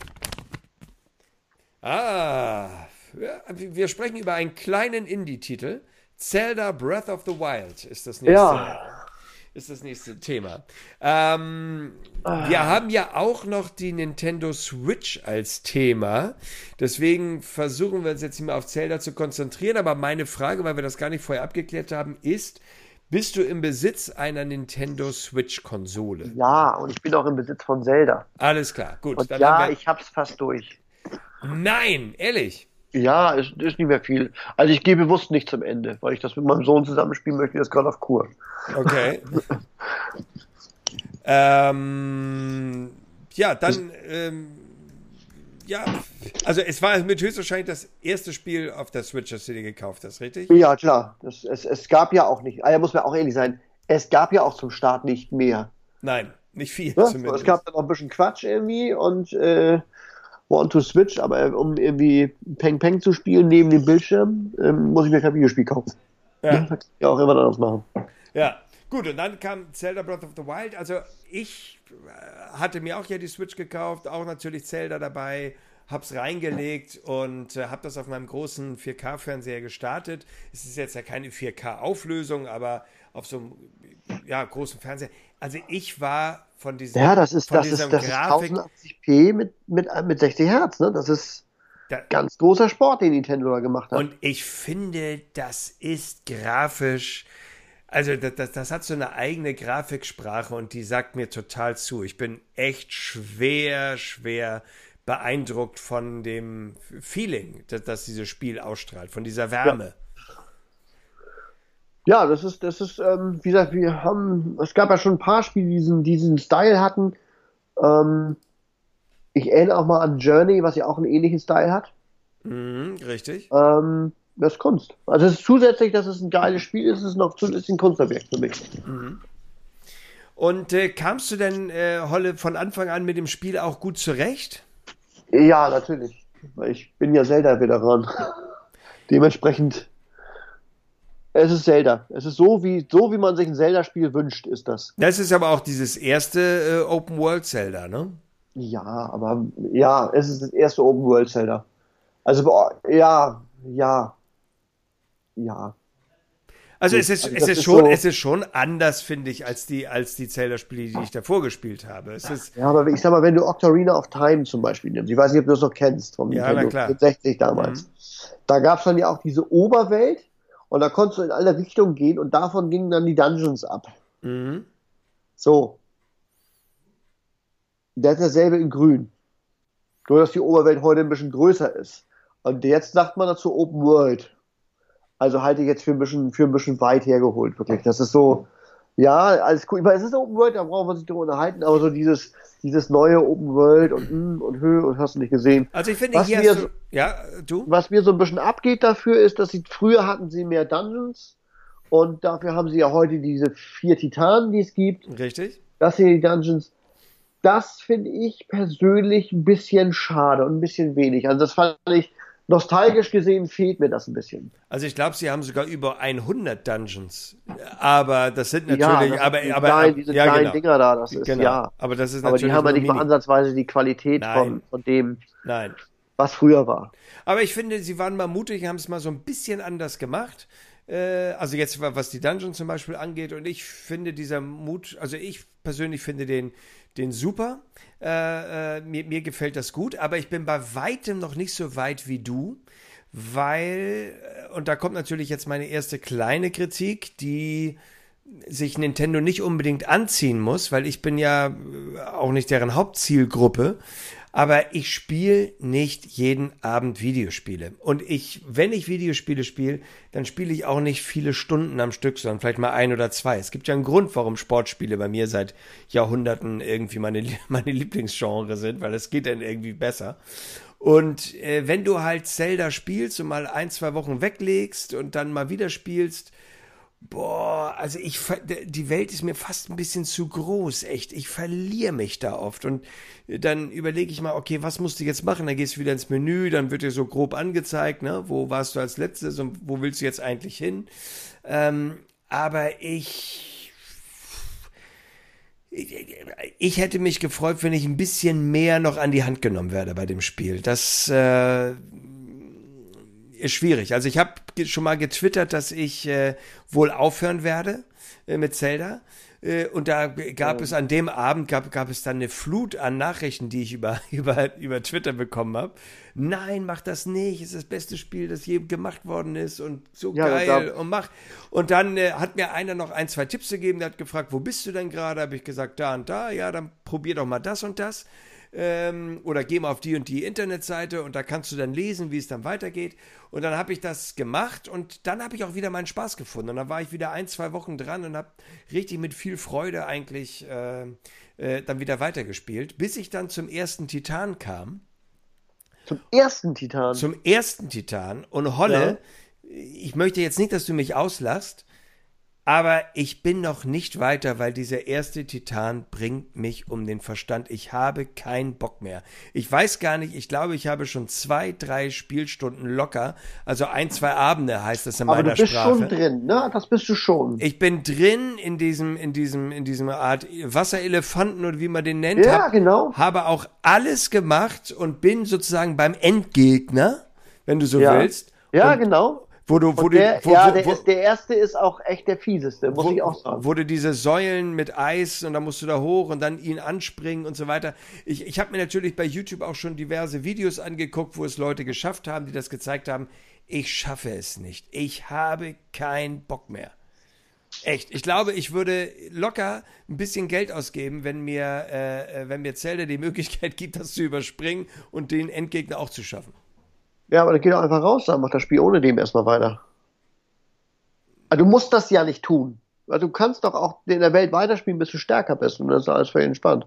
Ja, wir sprechen über einen kleinen Indie-Titel. Zelda Breath of the Wild ist das nächste. Ja, ist das nächste Thema. Wir haben ja auch noch die Nintendo Switch als Thema. Deswegen versuchen wir uns jetzt mal auf Zelda zu konzentrieren. Aber meine Frage, weil wir das gar nicht vorher abgeklärt haben, ist, bist du im Besitz einer Nintendo Switch-Konsole? Ja, und ich bin auch im Besitz von Zelda. Alles klar, gut. Und dann ja, ich hab's fast durch. Nein, ehrlich? Ja, ist nicht mehr viel. Also ich gehe bewusst nicht zum Ende, weil ich das mit meinem Sohn zusammenspielen möchte, der ist gerade auf Kur. Okay. Ja, dann, ja, also es war mit höchstwahrscheinlich das erste Spiel auf der Switch, das du dir gekauft hast, richtig? Ja, klar. Es gab ja auch nicht, muss man auch ehrlich sein, es gab ja auch zum Start nicht mehr. Nein, nicht viel Ne? zumindest. Es gab dann auch ein bisschen Quatsch irgendwie und Want to Switch, aber um irgendwie Peng Peng zu spielen neben dem Bildschirm, muss ich mir kein Videospiel kaufen. Ja. Ne? Das kann ich auch immer anders machen. Ja, gut, und dann kam Zelda Breath of the Wild. Also ich hatte mir auch ja die Switch gekauft, auch natürlich Zelda dabei, hab's reingelegt und hab das auf meinem großen 4K-Fernseher gestartet. Es ist jetzt ja keine 4K-Auflösung, aber auf so einem großen Fernseher. Also ich war von diesem Das ist Grafik 1080p mit 60 Hertz, ne? Das ist ganz großer Sport, den Nintendo da gemacht hat. Und ich finde, das ist grafisch, also das hat so eine eigene Grafiksprache und die sagt mir total zu. Ich bin echt schwer beeindruckt von dem Feeling, das dieses Spiel ausstrahlt, von dieser Wärme. Ja, das ist, wie gesagt, es gab ja schon ein paar Spiele, die diesen Style hatten. Ich erinnere auch mal an Journey, was ja auch einen ähnlichen Style hat. Richtig. Das ist Kunst. Also es ist zusätzlich, dass es ein geiles Spiel ist, es ist noch zusätzlich ein Kunstobjekt für mich. Und kamst du denn, Holle, von Anfang an mit dem Spiel auch gut zurecht? Ja, natürlich. Weil ich bin ja Zelda-Veteran. Dementsprechend, es ist Zelda. Es ist so wie man sich ein Zelda-Spiel wünscht, ist das. Das ist aber auch dieses erste Open-World-Zelda, ne? Ja, aber ja, es ist das erste Open-World-Zelda. Also, ja. Also es ist schon anders, finde ich, als die Zelda-Spiele, die ich davor gespielt habe. Ja, aber ich sag mal, wenn du Ocarina of Time zum Beispiel nimmst, ich weiß nicht, ob du das noch kennst, vom Nintendo 64 damals. Da gab es dann ja auch diese Oberwelt und da konntest du in alle Richtungen gehen und davon gingen dann die Dungeons ab. So. Das ist dasselbe in Grün. Nur, dass die Oberwelt heute ein bisschen größer ist. Und jetzt sagt man dazu Open World. Also halte ich jetzt für ein bisschen weit hergeholt, wirklich. Das ist so, ja, alles cool. Ich meine, es ist Open World, da brauchen wir sich drüber unterhalten, aber so dieses neue Open World und Höhe und hast du nicht gesehen. Also ich finde, was mir so ein bisschen abgeht dafür ist, dass früher hatten sie mehr Dungeons und dafür haben sie ja heute diese 4 Titanen, die es gibt. Richtig. Das sind die Dungeons. Das finde ich persönlich ein bisschen schade und ein bisschen wenig. Also das fand ich, nostalgisch gesehen fehlt mir das ein bisschen. Also ich glaube, sie haben sogar über 100 Dungeons. Aber das sind natürlich, diese kleinen Dinger da, das ist, ja. Aber das ist natürlich. Aber die haben ja nicht mal ansatzweise die Qualität von dem, was früher war. Aber ich finde, sie waren mal mutig, haben es mal so ein bisschen anders gemacht. Also jetzt, was die Dungeons zum Beispiel angeht. Und ich finde dieser Mut, also ich persönlich finde den super. Mir gefällt das gut, aber ich bin bei weitem noch nicht so weit wie du, weil, und da kommt natürlich jetzt meine erste kleine Kritik, die sich Nintendo nicht unbedingt anziehen muss, weil ich bin ja auch nicht deren Hauptzielgruppe, aber ich spiele nicht jeden Abend Videospiele. Und wenn ich Videospiele spiele, dann spiele ich auch nicht viele Stunden am Stück, sondern vielleicht mal 1 oder 2. Es gibt ja einen Grund, warum Sportspiele bei mir seit Jahrhunderten irgendwie meine Lieblingsgenre sind, weil es geht dann irgendwie besser. Und wenn du halt Zelda spielst und mal 1, 2 Wochen weglegst und dann mal wieder spielst, also die Welt ist mir fast ein bisschen zu groß, echt. Ich verliere mich da oft und dann überlege ich mal, okay, was musst du jetzt machen? Dann gehst du wieder ins Menü, dann wird dir so grob angezeigt, ne? Wo warst du als letztes und wo willst du jetzt eigentlich hin? Aber ich hätte mich gefreut, wenn ich ein bisschen mehr noch an die Hand genommen werde bei dem Spiel. Das ist schwierig. Also ich habe schon mal getwittert, dass ich wohl aufhören werde mit Zelda, Und da gab es an dem Abend, gab es dann eine Flut an Nachrichten, die ich über Twitter bekommen habe. Nein, mach das nicht, ist das beste Spiel, das je gemacht worden ist und so geil und mach. Und dann hat mir einer noch 1, 2 Tipps gegeben, der hat gefragt, wo bist du denn gerade? Habe ich gesagt, da und da, ja, dann probier doch mal das und das. Oder geh mal auf die und die Internetseite und da kannst du dann lesen, wie es dann weitergeht. Und dann habe ich das gemacht und dann habe ich auch wieder meinen Spaß gefunden. Und dann war ich wieder 1, 2 Wochen dran und habe richtig mit viel Freude eigentlich dann wieder weitergespielt, bis ich dann zum ersten Titan kam. Zum ersten Titan? Zum ersten Titan. Und Holle, ich möchte jetzt nicht, dass du mich auslachst, aber ich bin noch nicht weiter, weil dieser erste Titan bringt mich um den Verstand. Ich habe keinen Bock mehr. Ich weiß gar nicht, ich glaube, ich habe schon 2, 3 Spielstunden locker. Also 1, 2 Abende heißt das in meiner Sprache. Aber du bist schon drin, ne? Das bist du schon. Ich bin drin in diesem Art Wasserelefanten oder wie man den nennt. Ja, genau. Habe auch alles gemacht und bin sozusagen beim Endgegner, wenn du so willst. Ja, und genau. Der erste ist auch echt der fieseste, muss ich auch sagen. Wurde diese Säulen mit Eis und dann musst du da hoch und dann ihn anspringen und so weiter. Ich habe mir natürlich bei YouTube auch schon diverse Videos angeguckt, wo es Leute geschafft haben, die das gezeigt haben. Ich schaffe es nicht. Ich habe keinen Bock mehr. Echt. Ich glaube, ich würde locker ein bisschen Geld ausgeben, wenn mir Zelda die Möglichkeit gibt, das zu überspringen und den Endgegner auch zu schaffen. Ja, aber dann geh doch einfach raus, dann mach das Spiel ohne dem erstmal weiter. Also du musst das ja nicht tun. Also du kannst doch auch in der Welt weiterspielen, bis du stärker bist und das ist alles völlig entspannt.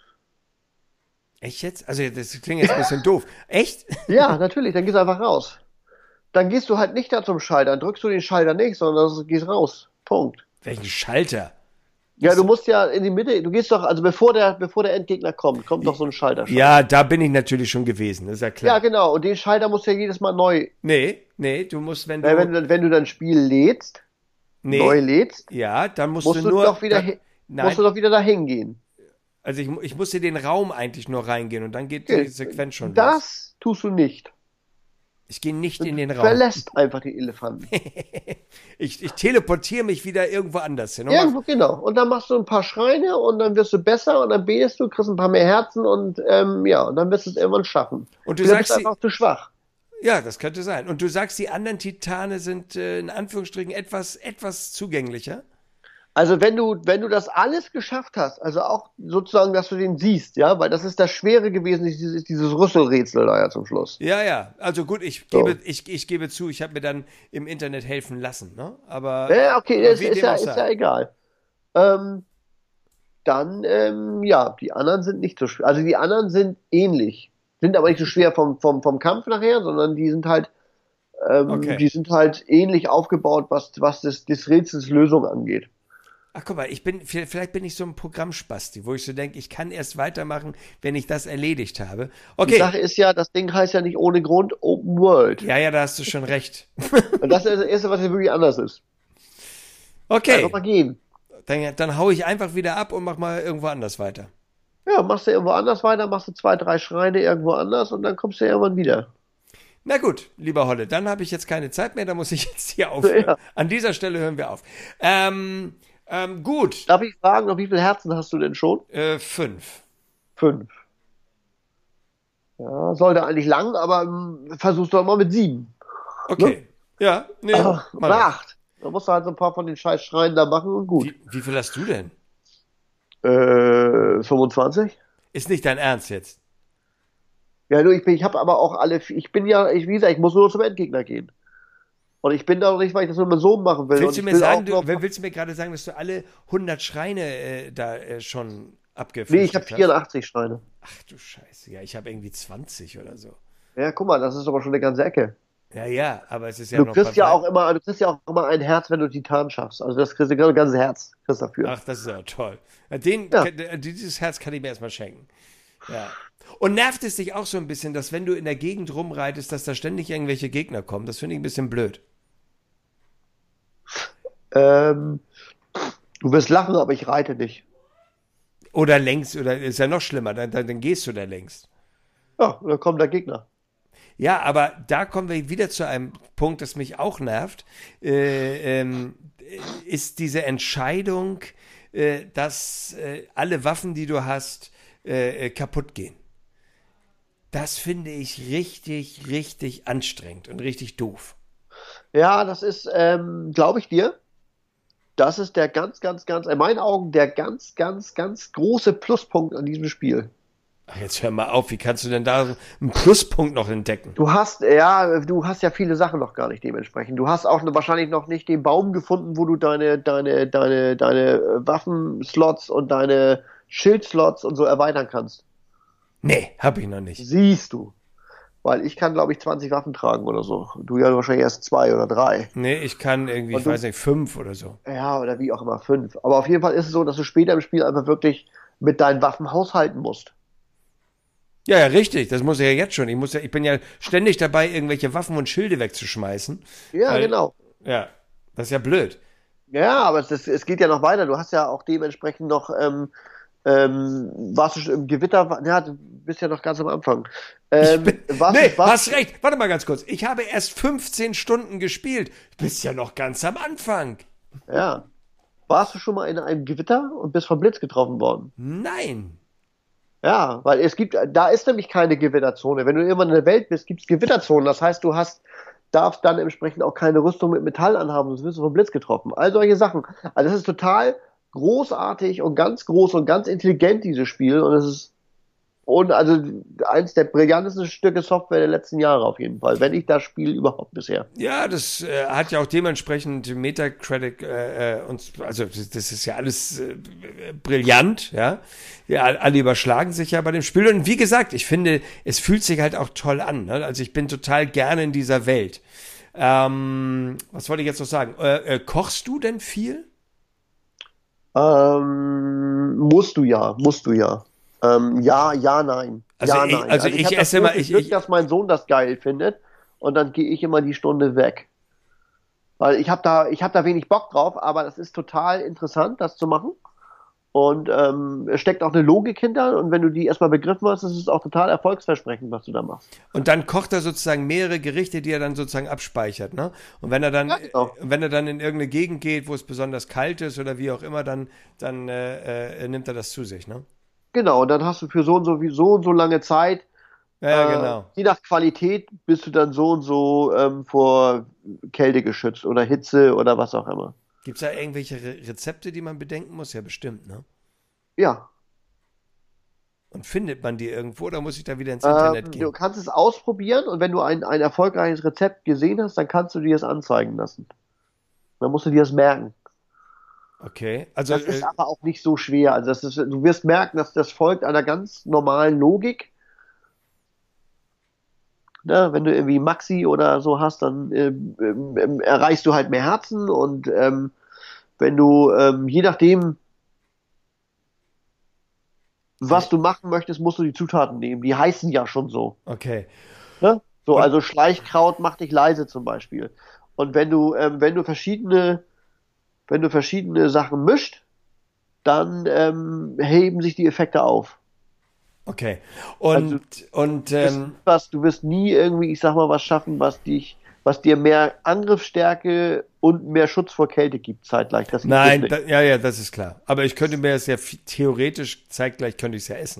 Echt jetzt? Also das klingt jetzt ein bisschen doof. Echt? Ja, natürlich, dann gehst du einfach raus. Dann gehst du halt nicht da zum Schalter, dann drückst du den Schalter nicht, sondern gehst raus. Punkt. Welchen Schalter? Ja, du musst ja in die Mitte, du gehst doch, also bevor der Endgegner kommt doch so ein Schalter. Ja, da bin ich natürlich schon gewesen, das ist ja klar. Ja, genau, und den Schalter musst du ja jedes Mal neu. Nee, du musst, wenn du dein Spiel lädst, neu lädst, ja, dann musst du nur, doch wieder dahin gehen. Also ich muss in den Raum eigentlich nur reingehen und dann geht die Sequenz schon los. Das tust du nicht. Ich gehe nicht in den Raum. Verlässt einfach die Elefanten. ich teleportiere mich wieder irgendwo anders hin. Irgendwo, genau. Und dann machst du ein paar Schreine und dann wirst du besser und dann betest du, kriegst ein paar mehr Herzen und und dann wirst du es irgendwann schaffen. Und du sagst, bist einfach zu schwach. Ja, das könnte sein. Und du sagst, die anderen Titane sind in Anführungsstrichen etwas zugänglicher? Also wenn du das alles geschafft hast, also auch sozusagen, dass du den siehst, ja, weil das ist das Schwere gewesen, dieses Rüsselrätsel da ja zum Schluss. Ja, also gut, ich gebe zu, ich habe mir dann im Internet helfen lassen, ne? Aber ja, okay, das ist ja egal. Die anderen sind nicht so schwer. Also die anderen sind ähnlich, sind aber nicht so schwer vom Kampf nachher, sondern die sind halt ähnlich aufgebaut, was des Rätsels Lösung angeht. Ach guck mal, vielleicht bin ich so ein Programmspasti, wo ich so denke, ich kann erst weitermachen, wenn ich das erledigt habe. Okay. Die Sache ist ja, das Ding heißt ja nicht ohne Grund Open World. Ja, da hast du schon recht. Und das ist das Erste, was hier wirklich anders ist. Okay. Einfach mal gehen. Dann hau ich einfach wieder ab und mach mal irgendwo anders weiter. Ja, machst du irgendwo anders weiter, machst du 2, 3 Schreine irgendwo anders und dann kommst du irgendwann wieder. Na gut, lieber Holle, dann habe ich jetzt keine Zeit mehr, da muss ich jetzt hier aufhören. Ja. An dieser Stelle hören wir auf. Gut. Darf ich fragen, noch wie viele Herzen hast du denn schon? 5. 5. Ja, sollte eigentlich lang, aber versuchst du doch mal mit 7. Okay. Ne? Ja, nee. 8. Da musst du halt so ein paar von den scheiß Schreien da machen und gut. Wie viel hast du denn? 25. Ist nicht dein Ernst jetzt? Ja, ich habe aber auch wie gesagt, ich muss nur zum Endgegner gehen. Und ich bin da noch nicht, weil ich das nur mal so machen will. Willst du mir gerade sagen, dass du alle 100 Schreine schon abgefrühstückt hast? Nee, ich habe 84 Schreine. Ach du Scheiße, ja, ich habe irgendwie 20 oder so. Ja, guck mal, das ist aber schon eine ganze Ecke. Ja, aber es ist ja du noch... Du kriegst ja auch immer ein Herz, wenn du Titan schaffst. Also das kriegst du ein ganzes Herz dafür. Ach, das ist ja toll. Dieses Herz kann ich mir erstmal schenken. Ja. Und nervt es dich auch so ein bisschen, dass wenn du in der Gegend rumreitest, dass da ständig irgendwelche Gegner kommen? Das finde ich ein bisschen blöd. Du wirst lachen, aber ich reite nicht. Oder längst, oder ist ja noch schlimmer, dann gehst du da längst. Ja, und dann kommt der Gegner. Ja, aber da kommen wir wieder zu einem Punkt, das mich auch nervt, ist diese Entscheidung, dass alle Waffen, die du hast, kaputt gehen. Das finde ich richtig, richtig anstrengend und richtig doof. Ja, das ist, glaube ich dir, das ist der ganz, ganz, ganz, in meinen Augen, der ganz, ganz, ganz große Pluspunkt an diesem Spiel. Ach, jetzt hör mal auf, wie kannst du denn da einen Pluspunkt noch entdecken? Du hast ja viele Sachen noch gar nicht dementsprechend. Du hast auch wahrscheinlich noch nicht den Baum gefunden, wo du deine Waffenslots und deine Schildslots und so erweitern kannst. Nee, hab ich noch nicht. Siehst du. Weil ich kann, glaube ich, 20 Waffen tragen oder so. Du ja wahrscheinlich erst 2 oder 3. Nee, ich kann irgendwie, Und ich weiß nicht, 5 oder so. Ja, oder wie auch immer, 5. Aber auf jeden Fall ist es so, dass du später im Spiel einfach wirklich mit deinen Waffen haushalten musst. Ja, ja, richtig. Das muss ich ja jetzt schon. Ich bin ja ständig dabei, irgendwelche Waffen und Schilde wegzuschmeißen. Ja, genau. Ja, das ist ja blöd. Ja, aber es geht ja noch weiter. Du hast ja auch dementsprechend noch, warst du schon im Gewitter? Ja, du bist ja noch ganz am Anfang. Hast recht. Warte mal ganz kurz. Ich habe erst 15 Stunden gespielt. Du bist ja noch ganz am Anfang. Ja. Warst du schon mal in einem Gewitter und bist vom Blitz getroffen worden? Nein. Ja, weil da ist nämlich keine Gewitterzone. Wenn du irgendwann in der Welt bist, gibt es Gewitterzonen. Das heißt, darfst dann entsprechend auch keine Rüstung mit Metall anhaben, sonst wirst du vom Blitz getroffen. All solche Sachen. Also das ist total großartig und ganz groß und ganz intelligent, dieses Spiel. Und also eins der brillantesten Stücke Software der letzten Jahre auf jeden Fall, wenn ich das Spiel überhaupt bisher. Ja, das hat ja auch dementsprechend Metacritic also das ist ja alles brillant, ja. Ja, alle überschlagen sich ja bei dem Spiel und wie gesagt, ich finde, es fühlt sich halt auch toll an. Ne? Also ich bin total gerne in dieser Welt. Was wollte ich jetzt noch sagen? Kochst du denn viel? Musst du ja. Ja, nein. Also ja, ich, nein. also Ich ich habe das esse immer, große Glück, dass mein Sohn das geil findet und dann gehe ich immer die Stunde weg. Weil ich hab da wenig Bock drauf, aber das ist total interessant, das zu machen. Und es steckt auch eine Logik hinter und wenn du die erstmal begriffen hast, ist es auch total erfolgsversprechend, was du da machst. Und dann kocht er sozusagen mehrere Gerichte, die er dann sozusagen abspeichert, ne? Und wenn er dann, Ja, genau. wenn er dann in irgendeine Gegend geht, wo es besonders kalt ist oder wie auch immer, dann nimmt er das zu sich, ne? Genau, und dann hast du für so und so lange Zeit, Ja, genau. je nach Qualität, bist du dann so und so vor Kälte geschützt oder Hitze oder was auch immer. Gibt es da irgendwelche Rezepte, die man bedenken muss? Ja, bestimmt, ne? Ja, Und findet man die irgendwo oder muss ich da wieder ins Internet du gehen? kannst es ausprobieren und wenn du ein erfolgreiches Rezept gesehen hast, dann kannst du dir das anzeigen lassen. Dann musst du dir das merken. Okay, also Das ist aber auch nicht so schwer. Also du wirst merken, dass das folgt einer ganz normalen Logik. Ne? Wenn du irgendwie Maxi oder so hast, dann erreichst du halt mehr Herzen und wenn du, je nachdem, was du machen möchtest, musst du die Zutaten nehmen. Die heißen ja schon so. okay. Ne? So, Und, also Schleichkraut macht dich leise zum Beispiel. Und wenn du verschiedene Sachen mischt, dann heben sich die Effekte auf. okay. Also Und du wirst nie irgendwie, ich sag mal, was schaffen, was dir mehr Angriffsstärke und mehr Schutz vor Kälte gibt, zeitgleich. Das gibt es nein, nicht. ja, das ist klar. Aber ich könnte mir das ja theoretisch zeitgleich könnte ich es ja essen.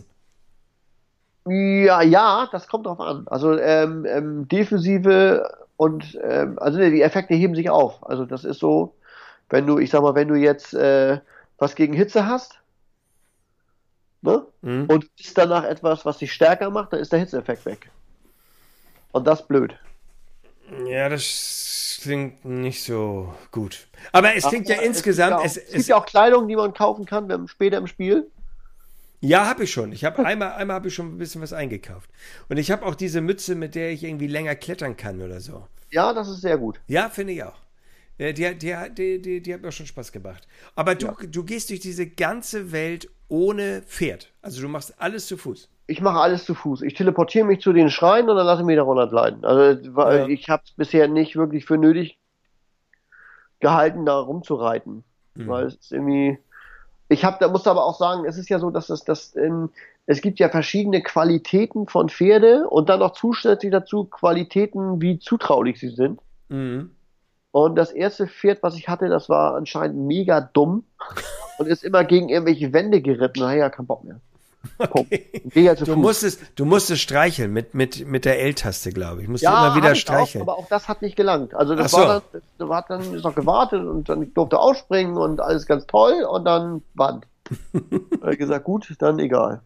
Ja, das kommt drauf an. Also Defensive und also ne, die Effekte heben sich auf. Also das ist so, ich sag mal, wenn du jetzt was gegen Hitze hast, ne? Mhm. Und isst danach etwas, was dich stärker macht, dann ist der Hitzeeffekt weg. Und das ist blöd. Ja, das klingt nicht so gut. Aber es klingt ja insgesamt, Es gibt ja auch Kleidung, die man kaufen kann später im Spiel. ja, habe ich schon. Ich habe einmal habe ich schon ein bisschen was eingekauft. Und ich habe auch diese Mütze, mit der ich irgendwie länger klettern kann oder so. Ja, das ist sehr gut. Ja, finde ich auch. Die hat mir schon Spaß gemacht. Aber du gehst durch diese ganze Welt ohne Pferd. Also du machst alles zu Fuß. Ich mache alles zu Fuß. Ich teleportiere mich zu den Schreinen und dann lasse ich mich da runtergleiten. Also Ja. ich habe es bisher nicht wirklich für nötig gehalten, da rumzureiten. Weil es ist irgendwie. Musste aber auch sagen, es ist ja so, dass es gibt ja verschiedene Qualitäten von Pferde und dann noch zusätzlich dazu Qualitäten, wie zutraulich sie sind. Mhm. Und das erste Pferd, was ich hatte, das war anscheinend mega dumm. und ist immer gegen irgendwelche Wände geritten. Naja, kein Bock mehr. Okay. Geh halt zu Du Fuß. musstest streicheln mit der L-Taste, glaube ich. Musst du Ja, immer wieder hab ich auch, streicheln. aber auch das hat nicht gelangt. Also das Ach so. war dann, da hat dann ist noch gewartet und dann durfte ausspringen und alles ganz toll und dann Wand. Da hab ich gesagt, gut, dann egal.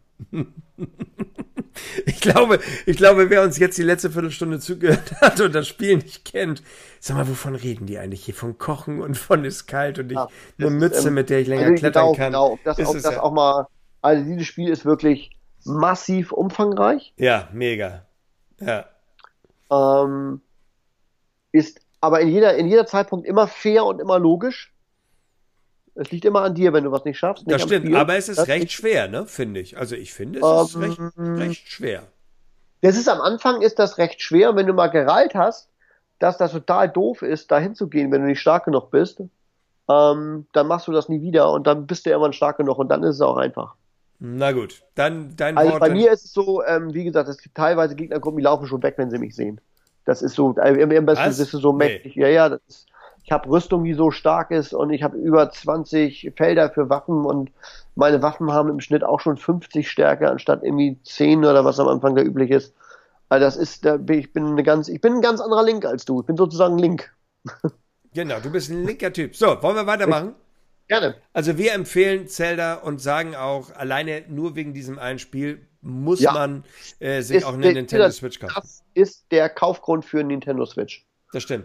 Ich glaube, wer uns jetzt die letzte Viertelstunde zugehört hat und das Spiel nicht kennt, sag mal, wovon reden die eigentlich hier? Von Kochen und von ist kalt und Ja, eine das Mütze, ist, mit der ich länger also klettern genau, kann. genau, ob das Ist es ja. auch mal, also dieses Spiel ist wirklich massiv umfangreich, Ja, mega. Ja. ähm, ist aber in jeder Zeitpunkt immer fair und immer logisch. Es liegt immer an dir, wenn du was nicht schaffst. Nicht Das am stimmt, Spiel. aber es ist Das recht schwer, ne, finde ich. Also ich finde, es ist recht schwer. Das ist am Anfang ist das recht schwer, wenn du mal gereilt hast, dass das total doof ist, da hinzugehen, wenn du nicht stark genug bist. Dann machst du das nie wieder und dann bist du irgendwann stark genug und dann ist es auch einfach. Na gut, dann dein Also Wort. bei mir ist es so, wie gesagt, es gibt teilweise Gegnergruppen, die laufen schon weg, wenn sie mich sehen. Das ist so, am besten Was? bist du so Nee. mächtig. Ja, ja, ich habe Rüstung, die so stark ist und ich habe über 20 Felder für Waffen und meine Waffen haben im Schnitt auch schon 50 Stärke anstatt irgendwie 10 oder was am Anfang da üblich ist. Also ich bin ein ganz anderer Link als du. Ich bin sozusagen Link. Genau, du bist ein linker Typ. So, wollen wir weitermachen? Gerne. Also wir empfehlen Zelda und sagen auch, alleine nur wegen diesem einen Spiel muss Ja. man sich auch eine Nintendo Switch kaufen. Das ist der Kaufgrund für Nintendo Switch. Das stimmt.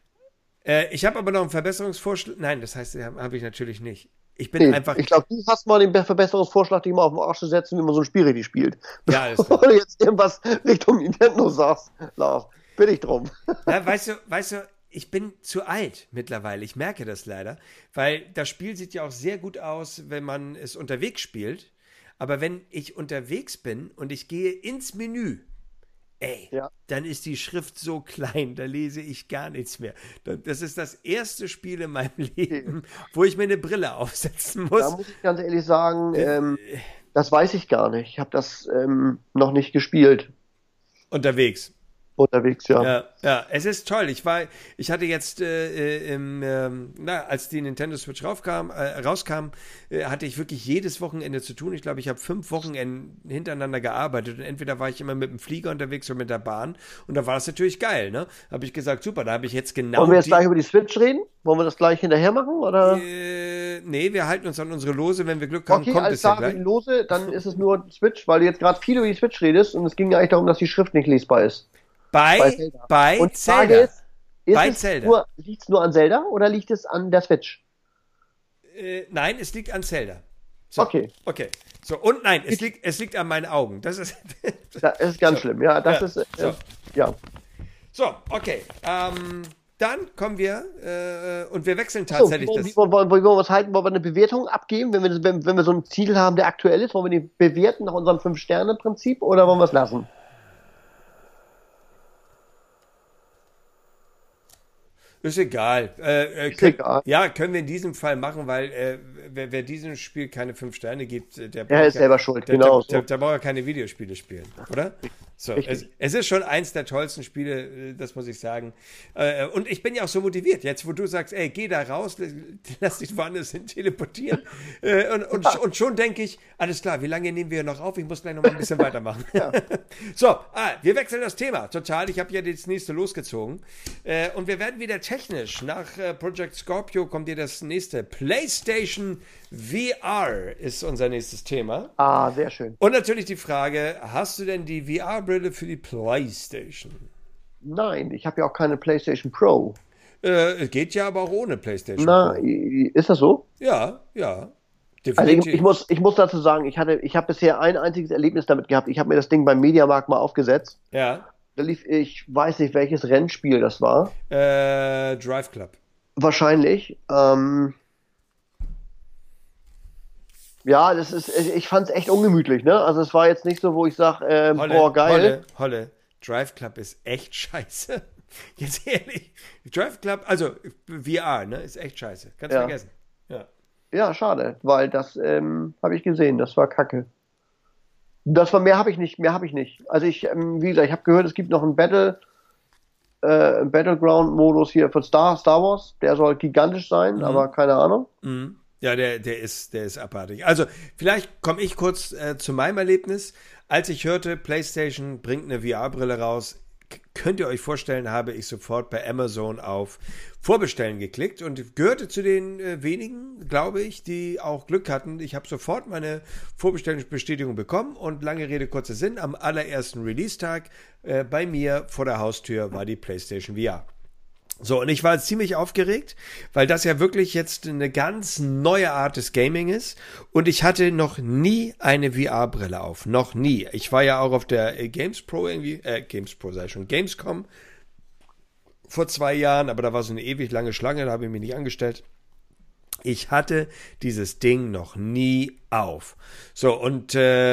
Ich habe aber noch einen Verbesserungsvorschlag. Nein, das heißt, habe ich natürlich nicht. Ich bin einfach. Ich glaube, du hast mal den Verbesserungsvorschlag, dich mal auf den Arsch zu setzen, wie man so ein Spiel richtig spielt. Ja, alles klar. Bevor du jetzt irgendwas Richtung Nintendo sagst, Lars, bitte ich drum. Na, weißt du, ich bin zu alt mittlerweile. Ich merke das leider, weil das Spiel sieht ja auch sehr gut aus, wenn man es unterwegs spielt. Aber wenn ich unterwegs bin und ich gehe ins Menü, Ja. dann ist die Schrift so klein, da lese ich gar nichts mehr. Das ist das erste Spiel in meinem Leben, wo ich mir eine Brille aufsetzen Da muss. muss ich ganz ehrlich sagen, das weiß ich gar nicht. Ich habe das noch nicht gespielt. Unterwegs. Unterwegs, ja. Ja, es ist toll. Ich hatte jetzt, als die Nintendo Switch rauskam, hatte ich wirklich jedes Wochenende zu tun. Ich glaube, ich habe 5 Wochenenden hintereinander gearbeitet und entweder war ich immer mit dem Flieger unterwegs oder mit der Bahn und da war das natürlich geil, ne? Habe ich gesagt, super, da habe ich jetzt genau Wollen wir jetzt gleich über die Switch reden? Wollen wir das gleich hinterher machen? Oder? Nee, wir halten uns an unsere Lose, wenn wir Glück haben, Okay, kommt alles es ja klar, gleich. die Lose, dann ist es nur Switch, weil du jetzt gerade viel über die Switch redest und es ging ja eigentlich darum, dass die Schrift nicht lesbar ist. Bei Und die Frage Zelda. Bei es Zelda. Liegt es nur an Zelda oder liegt es an der Switch? Nein, es liegt an Zelda. So, Okay. Okay. So, und nein, es liegt an meinen Augen. Das ist. Das ist ganz schlimm, ja. Das Ja, ist, so. ja. So, okay. Dann kommen wir und wir wechseln So, tatsächlich wie wollen wir was halten? Wollen wir eine Bewertung abgeben, wenn wir so einen Titel haben, der aktuell ist? Wollen wir den bewerten nach unserem 5-Sterne-Prinzip oder wollen wir es lassen? Ist egal. Egal. Ja, können wir in diesem Fall machen, weil wer diesem Spiel keine 5 Sterne gibt, der Er ist selber schuld, genau. Der braucht ja keine Videospiele spielen, oder? So, es ist schon eins der tollsten Spiele, das muss ich sagen. Und ich bin ja auch so motiviert. Jetzt, wo du sagst, ey, geh da raus, lass dich woanders hin teleportieren. Und schon denke ich, alles klar, wie lange nehmen wir noch auf? Ich muss gleich noch mal ein bisschen weitermachen. Ja. So, wir wechseln das Thema. Total, ich habe ja das nächste losgezogen. Und wir werden wieder technisch. Nach Project Scorpio kommt dir das nächste. PlayStation VR ist unser nächstes Thema. Ah, sehr schön. Und natürlich die Frage, hast du denn die VR-Brille für die PlayStation? Nein, ich habe ja auch keine PlayStation Pro. Geht ja aber auch ohne PlayStation Na, Pro. ist das so? Ja. Also Definitiv. ich muss dazu sagen, ich habe bisher ein einziges Erlebnis damit gehabt. Ich habe mir das Ding beim Mediamarkt mal aufgesetzt. Ja. Da lief, ich weiß nicht, welches Rennspiel das war. Drive Club. Wahrscheinlich. Ja, ich fand es echt ungemütlich, ne? Also es war jetzt nicht so, wo ich sage, boah, geil. Holle. Drive Club ist echt scheiße. Jetzt ehrlich. Drive Club, also VR, ne, ist echt scheiße. Kannst du vergessen. Ja. Ja, schade, weil das habe ich gesehen, das war Kacke. Mehr habe ich nicht. Also wie gesagt, ich habe gehört, es gibt noch einen Battleground-Modus hier von Star Wars, der soll gigantisch sein, aber keine Ahnung. Mhm. Ja, der ist abartig. Also, vielleicht komme ich kurz zu meinem Erlebnis. Als ich hörte, PlayStation bringt eine VR-Brille raus, könnt ihr euch vorstellen, habe ich sofort bei Amazon auf Vorbestellen geklickt und gehörte zu den wenigen, glaube ich, die auch Glück hatten. Ich habe sofort meine Vorbestellungsbestätigung bekommen und lange Rede, kurzer Sinn, am allerersten Release-Tag bei mir vor der Haustür war die PlayStation VR. So, und ich war ziemlich aufgeregt, weil das ja wirklich jetzt eine ganz neue Art des Gaming ist. Und ich hatte noch nie eine VR-Brille auf. Noch nie. Ich war ja auch auf der Gamescom vor 2 Jahren, aber da war so eine ewig lange Schlange, da habe ich mich nicht angestellt. Ich hatte dieses Ding noch nie auf. So, und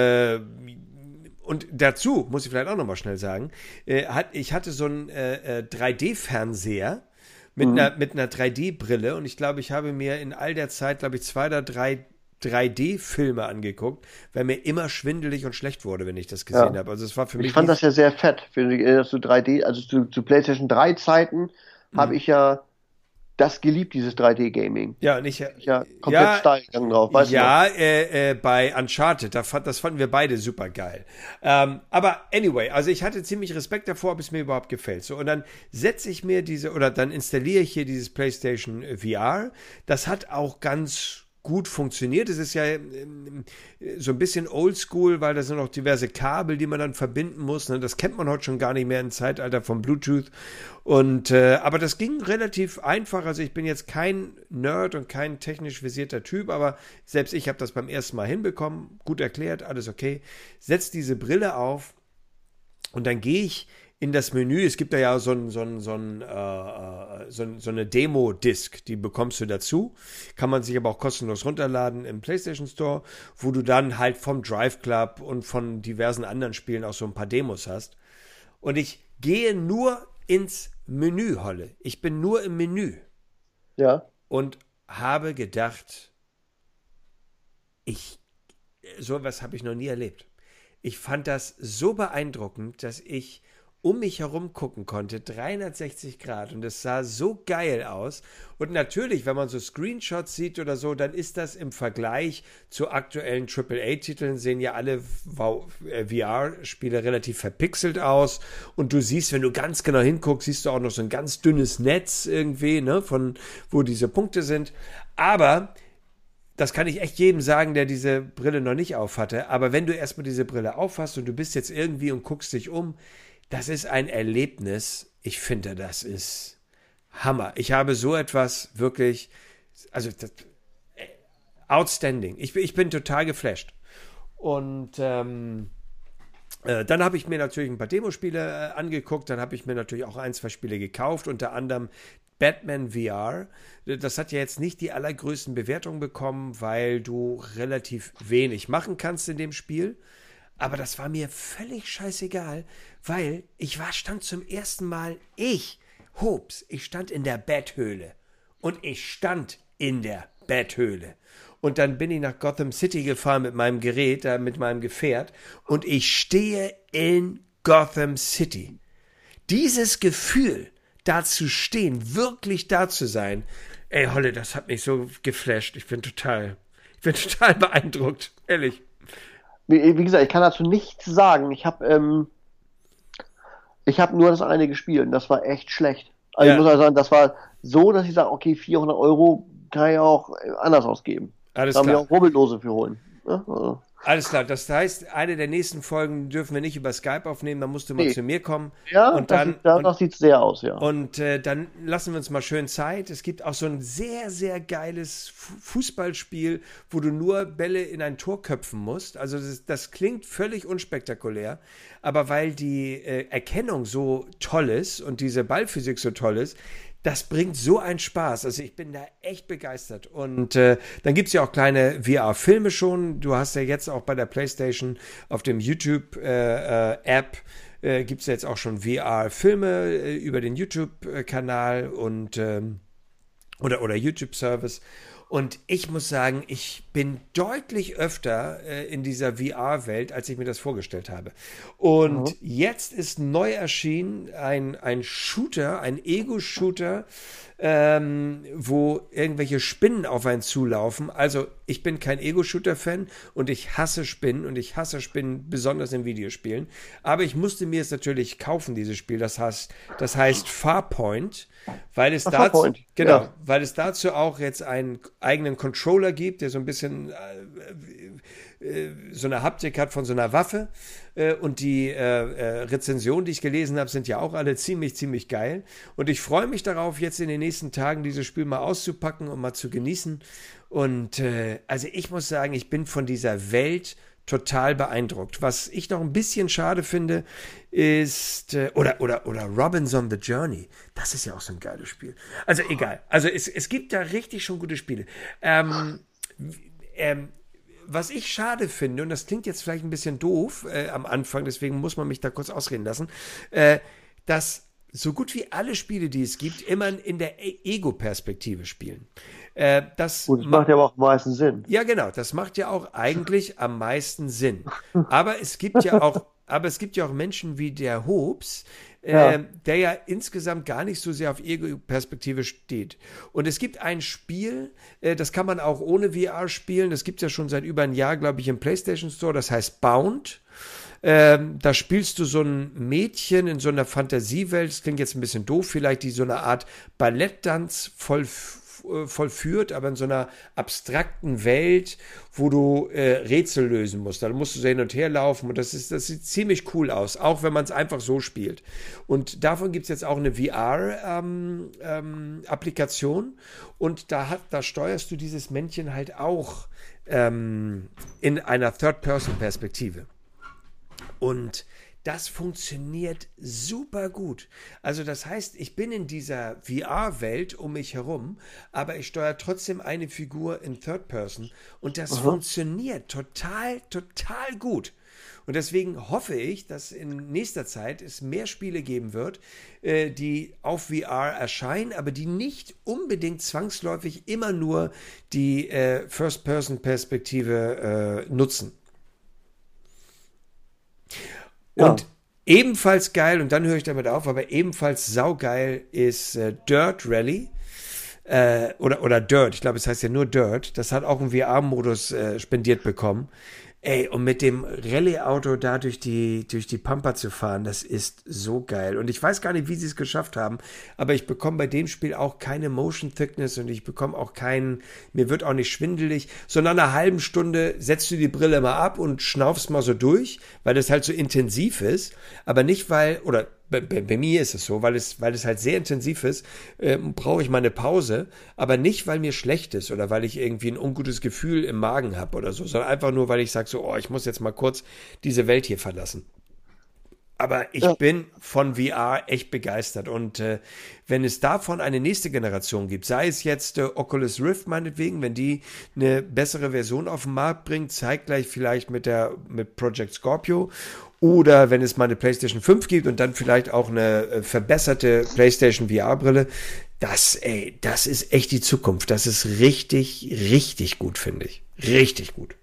dazu, muss ich vielleicht auch nochmal schnell sagen, ich hatte so einen 3D-Fernseher mit einer 3D-Brille und ich glaube, ich habe mir in all der Zeit, glaube ich, 2 oder 3 3D-Filme angeguckt, weil mir immer schwindelig und schlecht wurde, wenn ich das gesehen habe. Also es war für mich. Ich fand das ja sehr fett, dass du 3D, also zu PlayStation 3 Zeiten habe ich ja das geliebt, dieses 3D-Gaming. Ja, nicht ja komplett steil gegangen drauf, weißt du noch? Bei Uncharted, das fanden wir beide super geil. Aber anyway, also ich hatte ziemlich Respekt davor, ob es mir überhaupt gefällt. So, und dann setze ich mir dann installiere ich hier dieses PlayStation VR. Das hat auch ganz gut funktioniert. Es ist ja so ein bisschen oldschool, weil da sind auch diverse Kabel, die man dann verbinden muss. Ne? Das kennt man heute schon gar nicht mehr im Zeitalter von Bluetooth. Und aber das ging relativ einfach. Also ich bin jetzt kein Nerd und kein technisch versierter Typ, aber selbst ich habe das beim ersten Mal hinbekommen. Gut erklärt, alles okay. Setz diese Brille auf und dann gehe ich in das Menü. Es gibt da ja so eine Demo-Disc, die bekommst du dazu. Kann man sich aber auch kostenlos runterladen im PlayStation Store, wo du dann halt vom Drive Club und von diversen anderen Spielen auch so ein paar Demos hast. Und ich gehe nur ins Menü, Holle. Ich bin nur im Menü. Ja. Und habe gedacht, sowas habe ich noch nie erlebt. Ich fand das so beeindruckend, dass ich um mich herum gucken konnte, 360 Grad, und es sah so geil aus. Und natürlich, wenn man so Screenshots sieht oder so, dann ist das im Vergleich zu aktuellen AAA-Titeln, sehen ja alle VR-Spiele relativ verpixelt aus. Und du siehst, wenn du ganz genau hinguckst, siehst du auch noch so ein ganz dünnes Netz irgendwie, ne, von wo diese Punkte sind. Aber das kann ich echt jedem sagen, der diese Brille noch nicht auf hatte. Aber wenn du erstmal diese Brille aufhast und du bist jetzt irgendwie und guckst dich um, das ist ein Erlebnis. Ich finde, das ist Hammer. Ich habe so etwas wirklich, also outstanding. Ich bin total geflasht. Und dann habe ich mir natürlich ein paar Demospiele angeguckt. Dann habe ich mir natürlich auch 1, 2 Spiele gekauft, unter anderem Batman VR. Das hat ja jetzt nicht die allergrößten Bewertungen bekommen, weil du relativ wenig machen kannst in dem Spiel. Aber das war mir völlig scheißegal, weil stand zum ersten Mal, ich stand in der Betthöhle. Und ich stand in der Betthöhle. Und dann bin ich nach Gotham City gefahren mit meinem Gerät, mit meinem Gefährt. Und ich stehe in Gotham City. Dieses Gefühl, da zu stehen, wirklich da zu sein, ey Holle, das hat mich so geflasht. Ich bin total beeindruckt, ehrlich. Wie gesagt, ich kann dazu nichts sagen. Ich habe nur das eine gespielt und das war echt schlecht. Also ich muss also sagen, das war so, dass ich sage, okay, 400 Euro kann ich auch anders ausgeben. Alles da klar. Da mir auch Rubbellose für holen. Ja, also. Alles klar, das heißt, eine der nächsten Folgen dürfen wir nicht über Skype aufnehmen, dann musst du mal zu mir kommen. Ja, und das sieht sehr aus, ja. Und dann lassen wir uns mal schön Zeit. Es gibt auch so ein sehr, sehr geiles Fußballspiel, wo du nur Bälle in ein Tor köpfen musst. Also das klingt völlig unspektakulär, aber weil die Erkennung so toll ist und diese Ballphysik so toll ist, das bringt so einen Spaß. Also ich bin da echt begeistert. Und dann gibt es ja auch kleine VR-Filme schon. Du hast ja jetzt auch bei der PlayStation auf dem YouTube-App gibt es jetzt auch schon VR-Filme über den YouTube-Kanal und oder YouTube-Service. Und ich muss sagen, ich bin deutlich öfter in dieser VR-Welt, als ich mir das vorgestellt habe. Und jetzt ist neu erschienen ein Shooter, ein Ego-Shooter wo irgendwelche Spinnen auf einen zulaufen. Also ich bin kein Ego-Shooter-Fan und ich hasse Spinnen besonders in Videospielen. Aber ich musste mir es natürlich kaufen, dieses Spiel. Das heißt Farpoint, weil es dazu, weil es dazu auch jetzt einen eigenen Controller gibt, der so ein bisschen so eine Haptik hat von so einer Waffe. Und die Rezensionen, die ich gelesen habe, sind ja auch alle ziemlich, ziemlich geil. Und ich freue mich darauf, jetzt in den nächsten Tagen dieses Spiel mal auszupacken und mal zu genießen. Und also ich muss sagen, ich bin von dieser Welt total beeindruckt. Was ich noch ein bisschen schade finde, ist oder Robinson the Journey. Das ist ja auch so ein geiles Spiel. Also egal. Also es gibt da richtig schon gute Spiele. Was ich schade finde, und das klingt jetzt vielleicht ein bisschen doof am Anfang, deswegen muss man mich da kurz ausreden lassen, dass so gut wie alle Spiele, die es gibt, immer in der Ego-Perspektive spielen. Das macht ja auch am meisten Sinn. Ja, genau, das macht ja auch eigentlich am meisten Sinn. Aber es gibt ja auch Menschen wie der Hobbs, der ja insgesamt gar nicht so sehr auf Ego-Perspektive steht. Und es gibt ein Spiel, das kann man auch ohne VR spielen, das gibt es ja schon seit über einem Jahr, glaube ich, im PlayStation Store, das heißt Bound. Da spielst du so ein Mädchen in so einer Fantasiewelt, das klingt jetzt ein bisschen doof, vielleicht die so eine Art Balletttanz vollführt, aber in so einer abstrakten Welt, wo du Rätsel lösen musst. Da musst du so hin und her laufen und das sieht ziemlich cool aus, auch wenn man es einfach so spielt. Und davon gibt es jetzt auch eine VR-Applikation und da steuerst du dieses Männchen halt auch in einer Third-Person-Perspektive. Und das funktioniert super gut. Also das heißt, ich bin in dieser VR-Welt um mich herum, aber ich steuere trotzdem eine Figur in Third Person und das funktioniert total, total gut. Und deswegen hoffe ich, dass in nächster Zeit es mehr Spiele geben wird, die auf VR erscheinen, aber die nicht unbedingt zwangsläufig immer nur die First-Person-Perspektive nutzen. Und ebenfalls geil, und dann höre ich damit auf, aber ebenfalls saugeil ist Dirt Rally. Oder Dirt, ich glaube, es heißt ja nur Dirt. Das hat auch einen VR-Modus spendiert bekommen. Ey, und mit dem Rallye-Auto da durch die Pampa zu fahren, das ist so geil. Und ich weiß gar nicht, wie sie es geschafft haben, aber ich bekomme bei dem Spiel auch keine Motion Thickness und ich bekomme auch mir wird auch nicht schwindelig. So nach einer halben Stunde setzt du die Brille mal ab und schnaufst mal so durch, weil das halt so intensiv ist, aber nicht oder bei mir ist es so, weil es halt sehr intensiv ist, brauche ich mal eine Pause, aber nicht, weil mir schlecht ist oder weil ich irgendwie ein ungutes Gefühl im Magen habe oder so, sondern einfach nur, weil ich sage so, ich muss jetzt mal kurz diese Welt hier verlassen. Aber ich bin von VR echt begeistert und wenn es davon eine nächste Generation gibt, sei es jetzt Oculus Rift meinetwegen, wenn die eine bessere Version auf den Markt bringt, zeitgleich vielleicht mit Project Scorpio, oder wenn es mal eine PlayStation 5 gibt und dann vielleicht auch eine verbesserte PlayStation VR-Brille, das ist echt die Zukunft. Das ist richtig, richtig gut, finde ich. Richtig gut.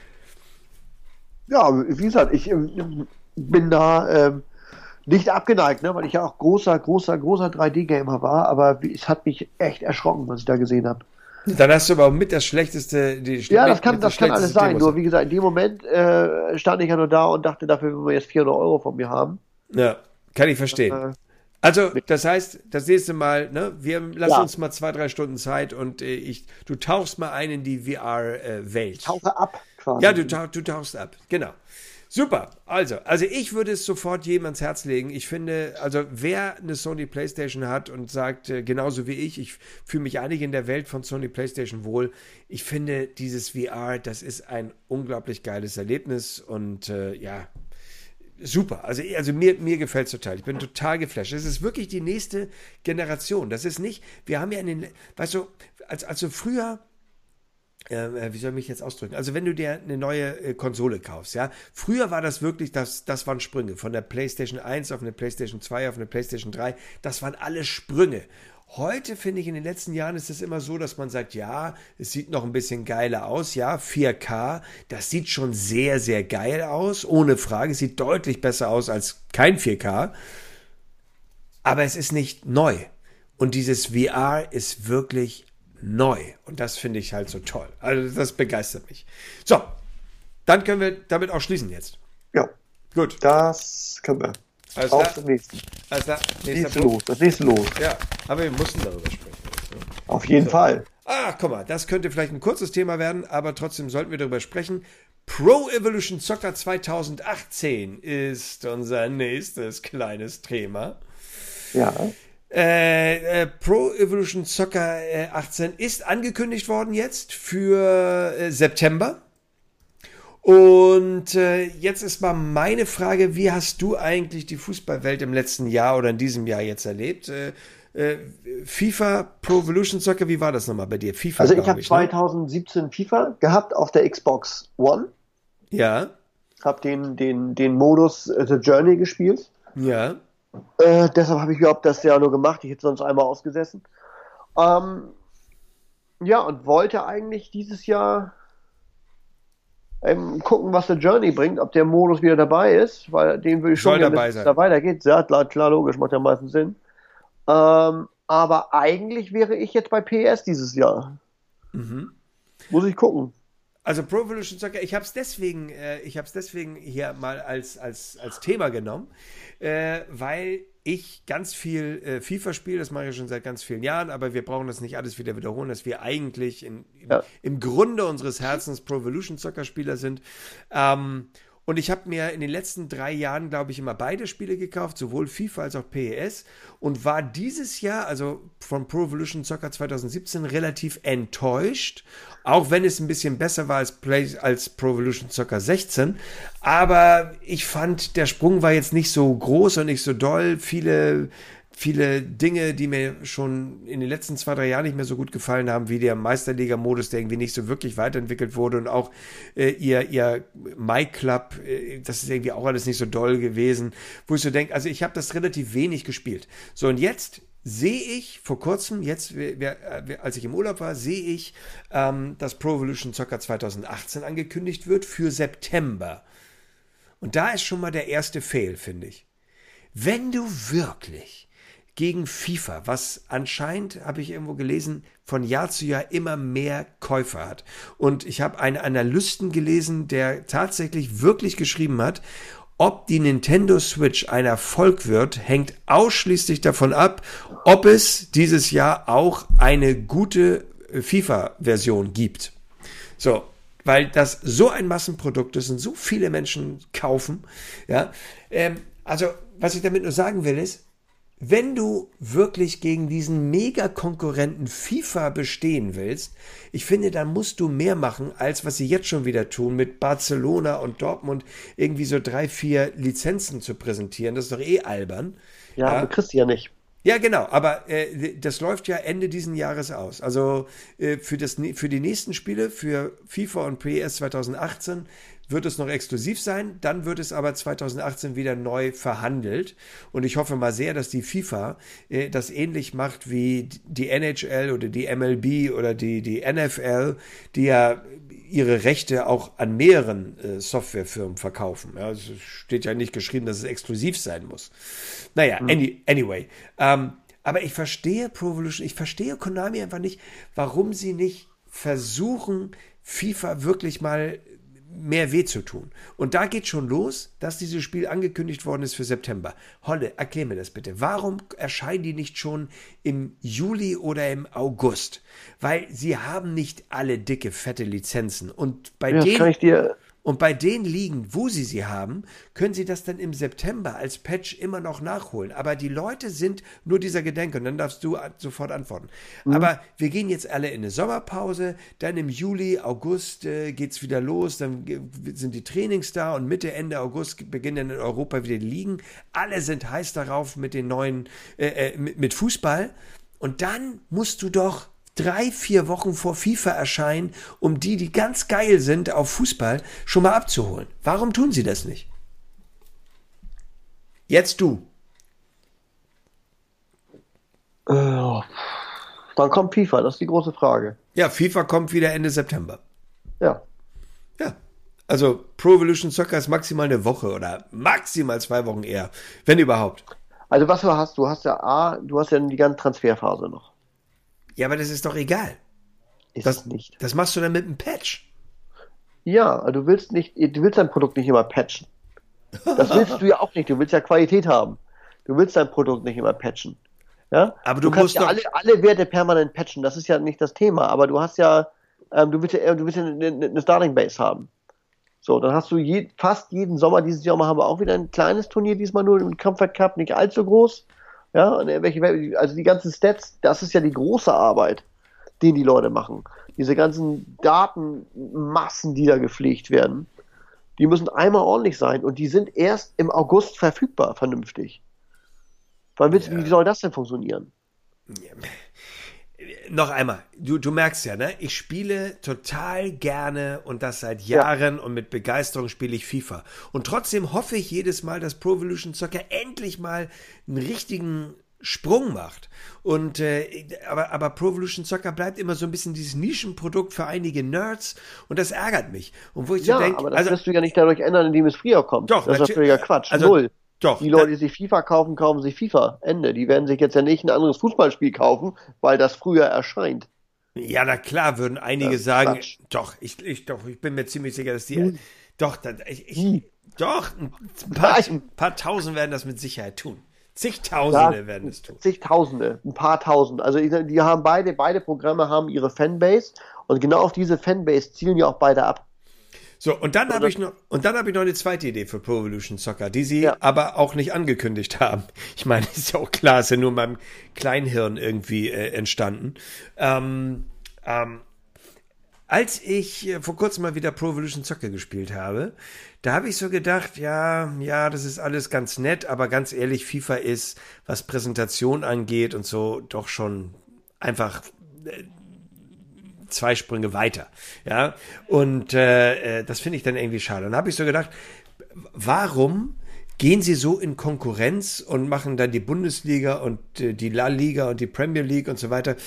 Ja, wie gesagt, ich bin da nicht abgeneigt, ne, weil ich ja auch großer 3D-Gamer war, aber es hat mich echt erschrocken, was ich da gesehen habe. Dann hast du aber auch mit das schlechteste. Das kann alles sein. Nur wie gesagt, in dem Moment stand ich ja nur da und dachte, dafür will man jetzt 400 Euro von mir haben. Ja, kann ich verstehen. Also, das heißt, das nächste Mal, ne, wir lassen uns mal 2-3 Stunden Zeit und du tauchst mal ein in die VR-Welt. Tauche ab, quasi. Ja, du tauchst ab, genau. Super, also ich würde es sofort jedem ans Herz legen. Ich finde, also wer eine Sony PlayStation hat und sagt, genauso wie ich fühle mich eigentlich in der Welt von Sony PlayStation wohl. Ich finde, dieses VR, das ist ein unglaublich geiles Erlebnis und super. Also mir gefällt es total. Ich bin total geflasht. Es ist wirklich die nächste Generation. Das ist nicht, wir haben ja also früher, wie soll ich mich jetzt ausdrücken? Also wenn du dir eine neue Konsole kaufst, ja, früher war das wirklich, das waren Sprünge. Von der PlayStation 1 auf eine PlayStation 2 auf eine PlayStation 3, das waren alle Sprünge. Heute finde ich, in den letzten Jahren ist es immer so, dass man sagt, ja, es sieht noch ein bisschen geiler aus, ja, 4K, das sieht schon sehr, sehr geil aus, ohne Frage, es sieht deutlich besser aus als kein 4K, aber es ist nicht neu. Und dieses VR ist wirklich neu. Und das finde ich halt so toll. Also das begeistert mich. So, dann können wir damit auch schließen jetzt. Ja. Gut. Das können wir. Alles Auf klar. zum nächsten. Alles klar. Das nächste los. Ja, aber wir mussten darüber sprechen. Auf jeden Fall. Guck mal, das könnte vielleicht ein kurzes Thema werden, aber trotzdem sollten wir darüber sprechen. Pro Evolution Soccer 2018 ist unser nächstes kleines Thema. Ja. Pro Evolution Soccer 18 ist angekündigt worden jetzt für September. Und jetzt ist mal meine Frage, wie hast du eigentlich die Fußballwelt im letzten Jahr oder in diesem Jahr jetzt erlebt? FIFA, Pro Evolution Soccer, wie war das nochmal bei dir? FIFA, also ich habe 2017 FIFA gehabt auf der Xbox One. Ja. Habe den Modus The Journey gespielt. Ja. Deshalb habe ich überhaupt das Jahr nur gemacht. Ich hätte sonst einmal ausgesessen. Ja, und wollte eigentlich dieses Jahr gucken, was der Journey bringt, ob der Modus wieder dabei ist, weil den würde ich schon gerne, dass es da weitergeht. Ja, klar, logisch, macht ja meistens Sinn. Aber eigentlich wäre ich jetzt bei PES dieses Jahr. Mhm. Muss ich gucken. Also Pro Evolution Soccer, ich habe es deswegen hier mal als Thema genommen, weil ich ganz viel FIFA spiele, das mache ich schon seit ganz vielen Jahren, aber wir brauchen das nicht alles wieder wiederholen, dass wir eigentlich im Grunde unseres Herzens Pro Evolution Soccer Spieler sind. Und ich habe mir in den letzten 3 Jahren, glaube ich, immer beide Spiele gekauft, sowohl FIFA als auch PES, und war dieses Jahr, also von Pro Evolution Soccer 2017, relativ enttäuscht, auch wenn es ein bisschen besser war als Pro Evolution Soccer 16. Aber ich fand, der Sprung war jetzt nicht so groß und nicht so doll. Viele Dinge, die mir schon in den letzten 2, 3 Jahren nicht mehr so gut gefallen haben, wie der Meisterliga-Modus, der irgendwie nicht so wirklich weiterentwickelt wurde, und auch ihr My Club, das ist irgendwie auch alles nicht so doll gewesen, wo ich so denke, also ich habe das relativ wenig gespielt. So, und jetzt sehe ich vor kurzem, als ich im Urlaub war, sehe ich, dass Pro Evolution Soccer 2018 angekündigt wird für September. Und da ist schon mal der erste Fail, finde ich. Wenn du wirklich gegen FIFA, was anscheinend, habe ich irgendwo gelesen, von Jahr zu Jahr immer mehr Käufer hat. Und ich habe einen Analysten gelesen, der tatsächlich wirklich geschrieben hat, ob die Nintendo Switch ein Erfolg wird, hängt ausschließlich davon ab, ob es dieses Jahr auch eine gute FIFA-Version gibt. So, weil das so ein Massenprodukt ist und so viele Menschen kaufen. Ja, also was ich damit nur sagen will ist, wenn du wirklich gegen diesen Mega-Konkurrenten FIFA bestehen willst, ich finde, dann musst du mehr machen, als was sie jetzt schon wieder tun, mit Barcelona und Dortmund irgendwie so 3, 4 Lizenzen zu präsentieren. Das ist doch eh albern. Ja, du kriegst sie ja nicht. Ja, genau, aber das läuft ja Ende diesen Jahres aus. Also für die nächsten Spiele, für FIFA und PES 2018, wird es noch exklusiv sein, dann wird es aber 2018 wieder neu verhandelt, und ich hoffe mal sehr, dass die FIFA das ähnlich macht wie die NHL oder die MLB oder die NFL, die ja ihre Rechte auch an mehreren Softwarefirmen verkaufen. Ja, es steht ja nicht geschrieben, dass es exklusiv sein muss. Naja, anyway. Aber ich verstehe Pro Evolution, ich verstehe Konami einfach nicht, warum sie nicht versuchen, FIFA wirklich mal mehr weh zu tun. Und da geht schon los, dass dieses Spiel angekündigt worden ist für September. Holle, erklär mir das bitte. Warum erscheinen die nicht schon im Juli oder im August? Weil sie haben nicht alle dicke, fette Lizenzen. Und bei den Ligen, wo sie haben, können sie das dann im September als Patch immer noch nachholen. Aber die Leute sind nur dieser Gedanke, und dann darfst du sofort antworten. Aber wir gehen jetzt alle in eine Sommerpause, dann im Juli, August geht's wieder los, dann sind die Trainings da, und Mitte, Ende August beginnen in Europa wieder die Ligen. Alle sind heiß darauf mit den neuen, mit Fußball. Und dann musst du doch 3, 4 Wochen vor FIFA erscheinen, um die ganz geil sind auf Fußball, schon mal abzuholen. Warum tun sie das nicht? Jetzt du. Dann kommt FIFA, das ist die große Frage. Ja, FIFA kommt wieder Ende September. Ja. Ja. Also Pro Evolution Soccer ist maximal eine Woche oder maximal 2 Wochen eher, wenn überhaupt. Also was du hast ja die ganze Transferphase noch. Ja, aber das ist doch egal. Ist Das, nicht. das machst du dann mit einem Patch. Ja, also du willst dein Produkt nicht immer patchen. Das willst du ja auch nicht. Du willst ja Qualität haben. Du willst dein Produkt nicht immer patchen. Ja? Aber Du du kannst musst ja doch. alle Werte permanent patchen. Das ist ja nicht das Thema. Aber du hast ja, du willst ja eine Starting Base haben. So, dann hast du fast jeden Sommer, dieses Jahr haben wir auch wieder ein kleines Turnier, diesmal nur im Comfort Cup, nicht allzu groß. Ja, und also die ganzen Stats, das ist ja die große Arbeit, die Leute machen. Diese ganzen Datenmassen, die da gepflegt werden, die müssen einmal ordentlich sein und die sind erst im August verfügbar, vernünftig. Wie Ja. soll das denn funktionieren? Noch einmal, du merkst ja, ne? Ich spiele total gerne und das seit Ja, Jahren und mit Begeisterung spiele ich FIFA. Und trotzdem hoffe ich jedes Mal, dass Pro Evolution Soccer endlich mal einen richtigen Sprung macht. Und aber Pro Evolution Soccer bleibt immer so ein bisschen dieses Nischenprodukt für einige Nerds und das ärgert mich. Und wo ich so ja, denke, aber das also wirst du ja nicht dadurch ändern, indem es früher kommt. doch, Das ist ja natürlich, völliger Quatsch. also Null. doch, Die Leute, die sich FIFA kaufen, kaufen sich FIFA. Ende. Die werden sich jetzt ja nicht ein anderes Fußballspiel kaufen, weil das früher erscheint. ja, na klar, würden einige Das ist sagen, Quatsch. doch, ich bin mir ziemlich sicher, dass die, Hm. doch, Hm. doch, ein Nein. paar Tausend werden das mit Sicherheit tun. Ja, Zigtausende werden es tun. zigtausende, ein paar Tausend. Also die haben beide Programme haben ihre Fanbase und genau auf diese Fanbase zielen ja auch beide ab. So, Oder? und dann habe ich noch eine zweite Idee für Pro Evolution Soccer, die sie Ja, aber auch nicht angekündigt haben. Ich meine, ist ja auch klar, ist ja nur in meinem Kleinhirn irgendwie entstanden. Ähm, ähm, Als ich vor kurzem mal wieder Pro Evolution Soccer gespielt habe, da habe ich so gedacht, ja, das ist alles ganz nett, aber ganz ehrlich, FIFA ist, was Präsentation angeht und so, doch schon einfach zwei Sprünge weiter. Ja, und das finde ich dann irgendwie schade. Und dann habe ich so gedacht, warum gehen sie so in Konkurrenz und machen dann die Bundesliga und die La Liga und die Premier League und so weiter,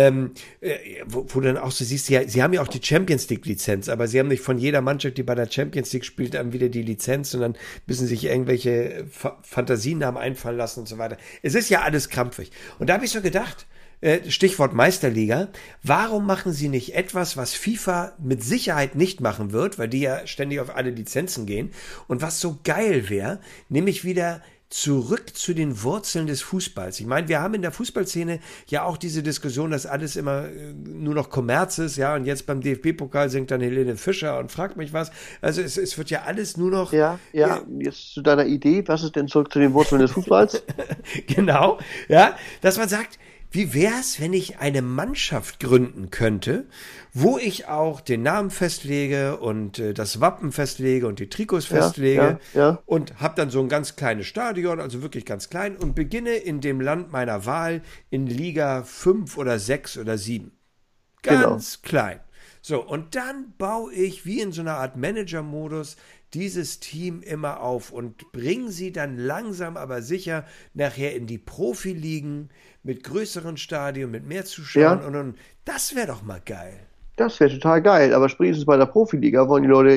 wo dann auch so siehst, sie haben ja auch die Champions League Lizenz, aber sie haben nicht von jeder Mannschaft, die bei der Champions League spielt, dann wieder die Lizenz, sondern müssen sich irgendwelche Fantasienamen einfallen lassen und so weiter. Es ist ja alles krampfig. Und da habe ich so gedacht, Stichwort Meisterliga, warum machen sie nicht etwas, was FIFA mit Sicherheit nicht machen wird, weil die ja ständig auf alle Lizenzen gehen und was so geil wäre, nämlich wieder zurück zu den Wurzeln des Fußballs. Ich meine, wir haben in der Fußballszene ja auch diese Diskussion, dass alles immer nur noch Kommerz ist, ja, und jetzt beim DFB-Pokal singt dann Helene Fischer und fragt mich was. Also es wird ja alles nur noch ja. Jetzt zu deiner Idee, was ist denn zurück zu den Wurzeln des Fußballs? genau, ja, dass man sagt, wie wär's, wenn ich eine Mannschaft gründen könnte, wo ich auch den Namen festlege und das Wappen festlege und die Trikots festlege Ja, und habe dann so ein ganz kleines Stadion, also wirklich ganz klein und beginne in dem Land meiner Wahl in Liga 5 oder 6 oder 7. genau. Ganz klein. So, und dann baue ich wie in so einer Art Manager-Modus dieses Team immer auf und bringe sie dann langsam aber sicher nachher in die Profiligen mit größeren Stadien, mit mehr Zuschauern Ja, und das wäre doch mal geil. das wäre total geil. Aber spätestens bei der Profiliga wollen die Leute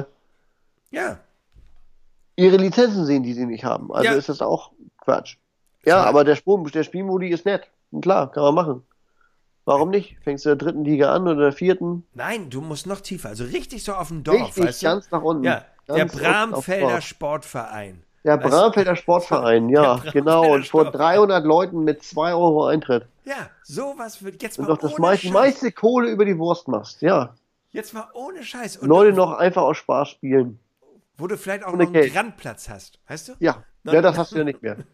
Ja, ihre Lizenzen sehen, die sie nicht haben. Also ja, ist das auch Quatsch. Ja, Ver- aber der Spielmodi ist nett. Und klar, kann man machen. Warum nicht? Fängst du in der dritten Liga an oder der vierten? nein, du musst noch tiefer, also richtig so auf dem Dorf, Richtig, weißt du? ganz nach unten. Ja, der Ganz unten aufs Bramfelder Dorf. Sportverein. Der Weißt du? Bramfelder Sportverein, Der ja, genau. Bramfelder Und vor Sportverein. 300 Leuten mit 2 € Eintritt. Ja, sowas wird jetzt Und mal doch ohne die Scheiß. meiste Kohle über die Wurst machst. Ja. Jetzt mal ohne Scheiß. Und Leute noch einfach aus Spaß spielen. wo du vielleicht auch Ohne noch einen Geld. Grandplatz hast, weißt du? Ja. Na, Ja, das hast du ja nicht mehr.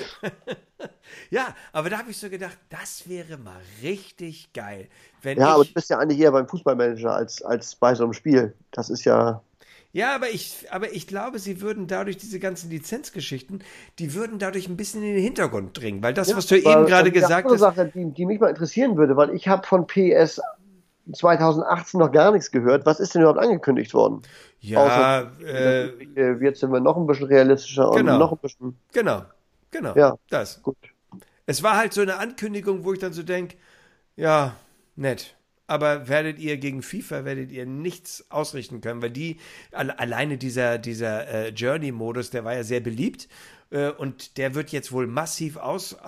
ja, aber da habe ich so gedacht, das wäre mal richtig geil, wenn Ja, aber du ich. bist ja eigentlich eher beim Fußballmanager als bei so einem Spiel. Das ist ja. Ja, aber ich glaube, sie würden dadurch diese ganzen Lizenzgeschichten, die würden dadurch ein bisschen in den Hintergrund dringen, weil das, Ja, was du eben aber gerade die gesagt andere hast, Sache, die mich mal interessieren würde, weil ich habe von PS 2018 noch gar nichts gehört. Was ist denn überhaupt angekündigt worden? Außer ja, jetzt sind wir noch ein bisschen realistischer und genau, noch ein bisschen. genau, genau, Ja, das. gut. Es war halt so eine Ankündigung, wo ich dann so denke, ja, nett. Aber gegen FIFA werdet ihr nichts ausrichten können, weil alleine dieser Journey-Modus, der war ja sehr beliebt. und der wird jetzt wohl massiv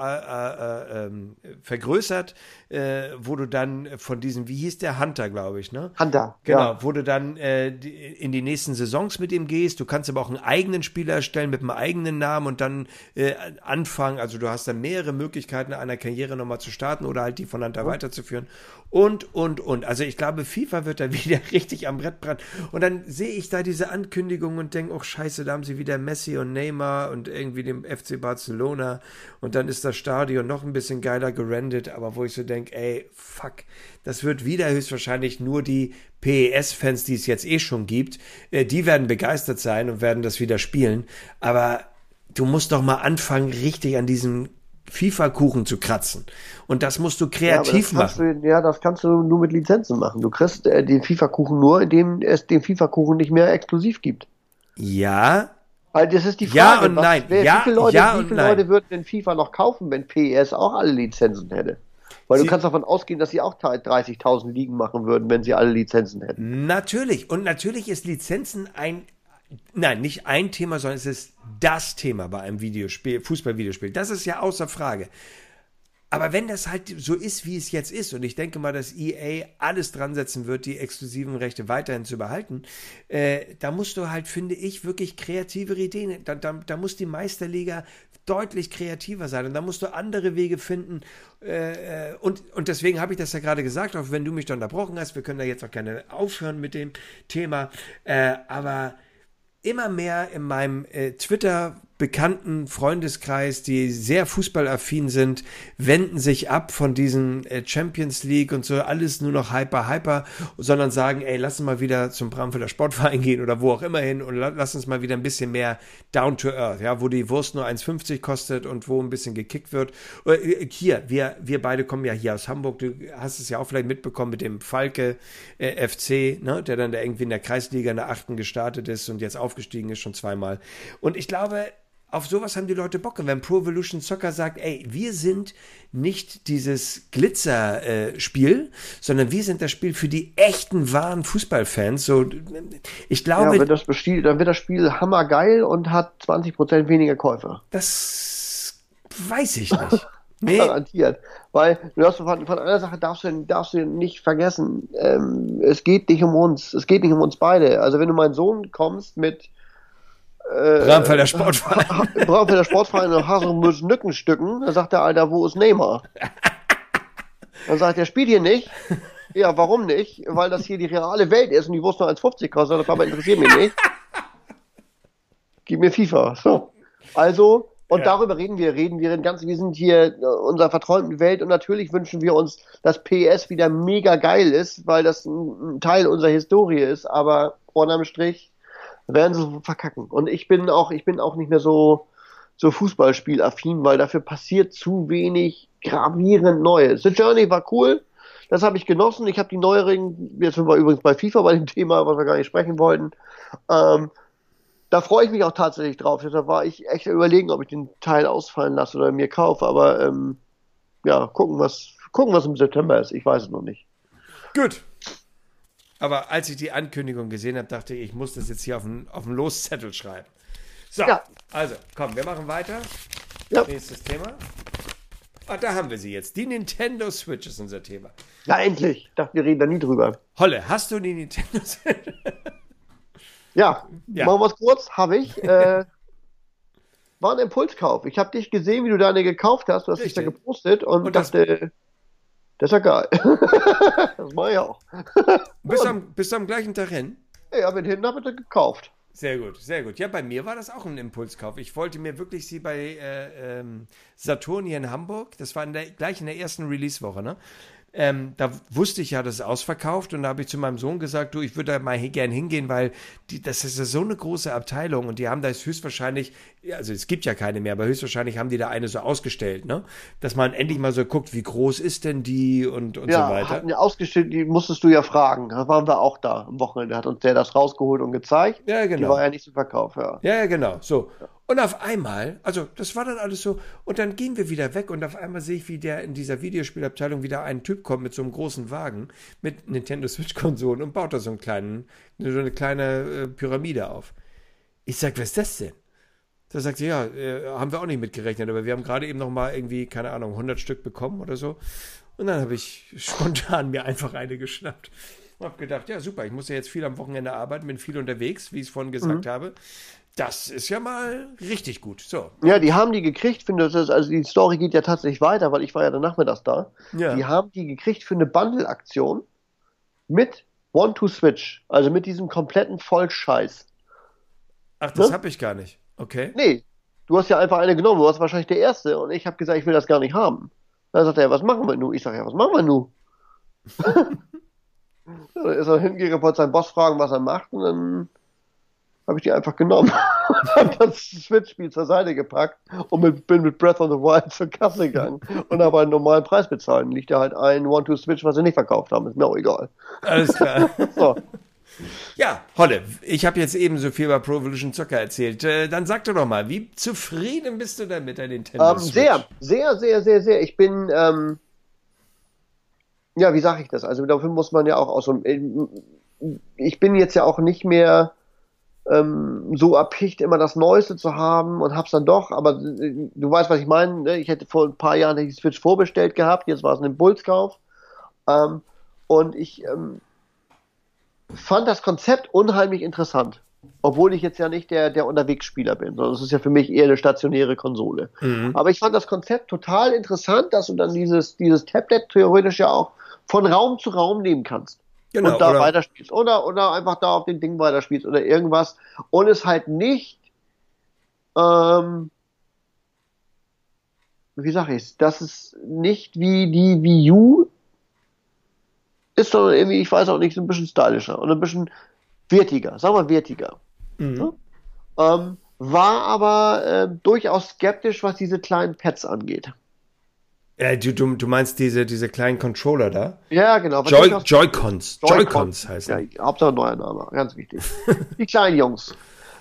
vergrößert, wo du dann von diesem, wie hieß der, Hunter, glaube ich, ne? Hunter, genau, ja. wo du dann in die nächsten Saisons mit ihm gehst. Du kannst aber auch einen eigenen Spieler erstellen mit einem eigenen Namen und dann anfangen. Also du hast dann mehrere Möglichkeiten, einer Karriere nochmal zu starten oder halt die von Hunter weiterzuführen. Und. Also ich glaube, FIFA wird dann wieder richtig am Brett brennen. Und dann sehe ich da diese Ankündigung und denke, oh scheiße, da haben sie wieder Messi und Neymar und irgendwie dem FC Barcelona. Und dann ist das Stadion noch ein bisschen geiler gerendert. Aber wo ich so denke, ey, fuck, das wird wieder höchstwahrscheinlich nur die PES-Fans, die es jetzt eh schon gibt, die werden begeistert sein und werden das wieder spielen. Aber du musst doch mal anfangen, richtig an diesem FIFA-Kuchen zu kratzen. Und das musst du kreativ machen. Das kannst du nur mit Lizenzen machen. Du kriegst den FIFA-Kuchen nur, indem es den FIFA-Kuchen nicht mehr exklusiv gibt. Ja. Weil das ist die Frage. Ja und nein. Wie viele Leute würden denn FIFA noch kaufen, wenn PES auch alle Lizenzen hätte? Weil du kannst davon ausgehen, dass sie auch 30.000 Ligen machen würden, wenn sie alle Lizenzen hätten. Natürlich. Und natürlich ist Lizenzen nicht ein Thema, sondern es ist das Thema bei einem Videospiel, Fußball-Videospiel. Das ist ja außer Frage. Aber wenn das halt so ist, wie es jetzt ist, und ich denke mal, dass EA alles dran setzen wird, die exklusiven Rechte weiterhin zu behalten, da musst du halt, finde ich, wirklich kreativere Ideen, da muss die Meisterliga deutlich kreativer sein und da musst du andere Wege finden und deswegen habe ich das ja gerade gesagt, auch wenn du mich da unterbrochen hast, wir können da jetzt auch gerne aufhören mit dem Thema, aber immer mehr in meinem Twitter-bekannten Freundeskreis, die sehr fußballaffin sind, wenden sich ab von diesen Champions League und so, alles nur noch hyper, sondern sagen, ey, lass uns mal wieder zum Bramfelder Sportverein gehen oder wo auch immer hin und lass uns mal wieder ein bisschen mehr down to earth, ja, wo die Wurst nur 1,50 kostet und wo ein bisschen gekickt wird. Hier, wir beide kommen ja hier aus Hamburg, du hast es ja auch vielleicht mitbekommen mit dem Falke FC, ne, der dann da irgendwie in der Kreisliga in der 8. gestartet ist und jetzt aufgestiegen ist schon zweimal. Und ich glaube, auf sowas haben die Leute Bock. Und wenn Pro Evolution Soccer sagt, ey, wir sind nicht dieses Glitzer-Spiel, sondern wir sind das Spiel für die echten, wahren Fußballfans. So, ich glaube... Ja, dann wird das Spiel hammergeil und hat 20% weniger Käufer. Das weiß ich nicht. Nee. Garantiert. Weil du hast von einer Sache darfst du nicht vergessen, es geht nicht um uns. Es geht nicht um uns beide. Also wenn du meinen Sohn kommst mit Bramfelder Sportverein und Haselnuss-Nückenstücken, dann sagt der Alter, wo ist Neymar? Dann sagt er, spielt hier nicht. Ja, warum nicht? Weil das hier die reale Welt ist und die Wurst nur 1,50 kostet, das aber interessiert mich nicht. Gib mir FIFA. So. Also, und darüber reden wir wir sind hier in unserer verträumten Welt und natürlich wünschen wir uns, dass PS wieder mega geil ist, weil das ein Teil unserer Historie ist, aber unterm Strich werden sie so verkacken. Und ich bin auch nicht mehr so Fußballspielaffin, weil dafür passiert zu wenig gravierend Neues. The Journey war cool, das habe ich genossen. Ich habe die neueren, jetzt sind wir übrigens bei FIFA, bei dem Thema, was wir gar nicht sprechen wollten. Da freue ich mich auch tatsächlich drauf. Deshalb war ich echt überlegen, ob ich den Teil ausfallen lasse oder mir kaufe. Aber gucken, was im September ist. Ich weiß es noch nicht. Gut. Aber als ich die Ankündigung gesehen habe, dachte ich, ich muss das jetzt hier auf den Loszettel schreiben. So, Also, komm, wir machen weiter. Ja. Nächstes Thema. Da haben wir sie jetzt. Die Nintendo Switch ist unser Thema. Ja, endlich. Ich dachte, wir reden da nie drüber. Holle, hast du die Nintendo Switch? Ja, machen wir es kurz. Habe ich. War ein Impulskauf. Ich habe dich gesehen, wie du deine gekauft hast. Du hast dich da gepostet und dachte... Das ist ja geil. Das mache ich auch. Bist du am gleichen Tag hin? Ja, bin hin, habe ich gekauft. Sehr gut, sehr gut. Ja, bei mir war das auch ein Impulskauf. Ich wollte mir wirklich sie bei Saturn hier in Hamburg, das war gleich in der ersten Release-Woche, ne? Da wusste ich ja, das ist ausverkauft und da habe ich zu meinem Sohn gesagt, du, ich würde da mal gern hingehen, weil das ist ja so eine große Abteilung und die haben da höchstwahrscheinlich, also es gibt ja keine mehr, aber höchstwahrscheinlich haben die da eine so ausgestellt, ne? Dass man endlich mal so guckt, wie groß ist denn die und so weiter. Hatten ja ausgestellt, die musstest du ja fragen. Da waren wir auch da am Wochenende, hat uns der das rausgeholt und gezeigt. Ja, genau. Die war ja nicht zum Verkauf, ja. Ja, genau, so. Und auf einmal, also das war dann alles so, und dann gehen wir wieder weg und auf einmal sehe ich, wie der in dieser Videospielabteilung wieder ein Typ kommt mit so einem großen Wagen mit Nintendo Switch-Konsolen und baut da so eine kleine Pyramide auf. Ich sag, was ist das denn? Da sagt sie, ja, haben wir auch nicht mitgerechnet, aber wir haben gerade eben noch mal irgendwie, keine Ahnung, 100 Stück bekommen oder so. Und dann habe ich spontan mir einfach eine geschnappt. Und habe gedacht, ja super, ich muss ja jetzt viel am Wochenende arbeiten, bin viel unterwegs, wie ich es vorhin gesagt habe. Das ist ja mal richtig gut. So. Ja, die haben die gekriegt, finde das, also die Story geht ja tatsächlich weiter, weil ich war ja dann nachmittags da. Ja. Die haben die gekriegt für eine Bundle-Aktion mit One-to-Switch, also mit diesem kompletten Vollscheiß. Ach, das Ne? habe ich gar nicht. Okay. Nee, du hast ja einfach eine genommen, du warst wahrscheinlich der Erste und ich habe gesagt, ich will das gar nicht haben. Dann sagt er, was machen wir nun? Ich sage, ja, was machen wir nun? Dann ist er hingegangen, wollte seinen Boss fragen, was er macht und dann habe ich die einfach genommen und habe das Switch-Spiel zur Seite gepackt und bin mit Breath of the Wild zur Kasse gegangen und habe einen normalen Preis bezahlt. Liegt ja halt ein One-to-Switch, was sie nicht verkauft haben, ist mir auch egal. Alles klar. So. Ja, Holle, ich habe jetzt eben so viel über Pro Evolution Soccer erzählt. Dann sag doch mal, wie zufrieden bist du denn mit der Nintendo Switch? Sehr. Ich bin, ja, wie sage ich das? Also dafür muss man ja auch aus so, ich bin jetzt ja auch nicht mehr so erpicht, immer das Neueste zu haben und hab's dann doch, aber du weißt, was ich meine, ne? Ich hätte vor ein paar Jahren die Switch vorbestellt gehabt, jetzt war es ein Impulskauf und ich fand das Konzept unheimlich interessant. Obwohl ich jetzt ja nicht der Unterwegsspieler bin, sondern es ist ja für mich eher eine stationäre Konsole. Aber ich fand das Konzept total interessant, dass du dann dieses Tablet theoretisch ja auch von Raum zu Raum nehmen kannst. Genau, und da oder- weiterspielst. Oder einfach da auf dem Ding weiterspielst oder irgendwas. Und es halt nicht, wie sag ich's, dass es nicht wie die Wii U ist, sondern irgendwie, ich weiß auch nicht, so ein bisschen stylischer und ein bisschen wertiger, sagen wir wertiger. Ne? War aber durchaus skeptisch, was diese kleinen Pads angeht. Du meinst diese kleinen Controller da? Ja, genau. Joy-Cons. Joy-Cons heißen. Ja, Hauptsache neuer Name, ganz wichtig. Die kleinen Jungs.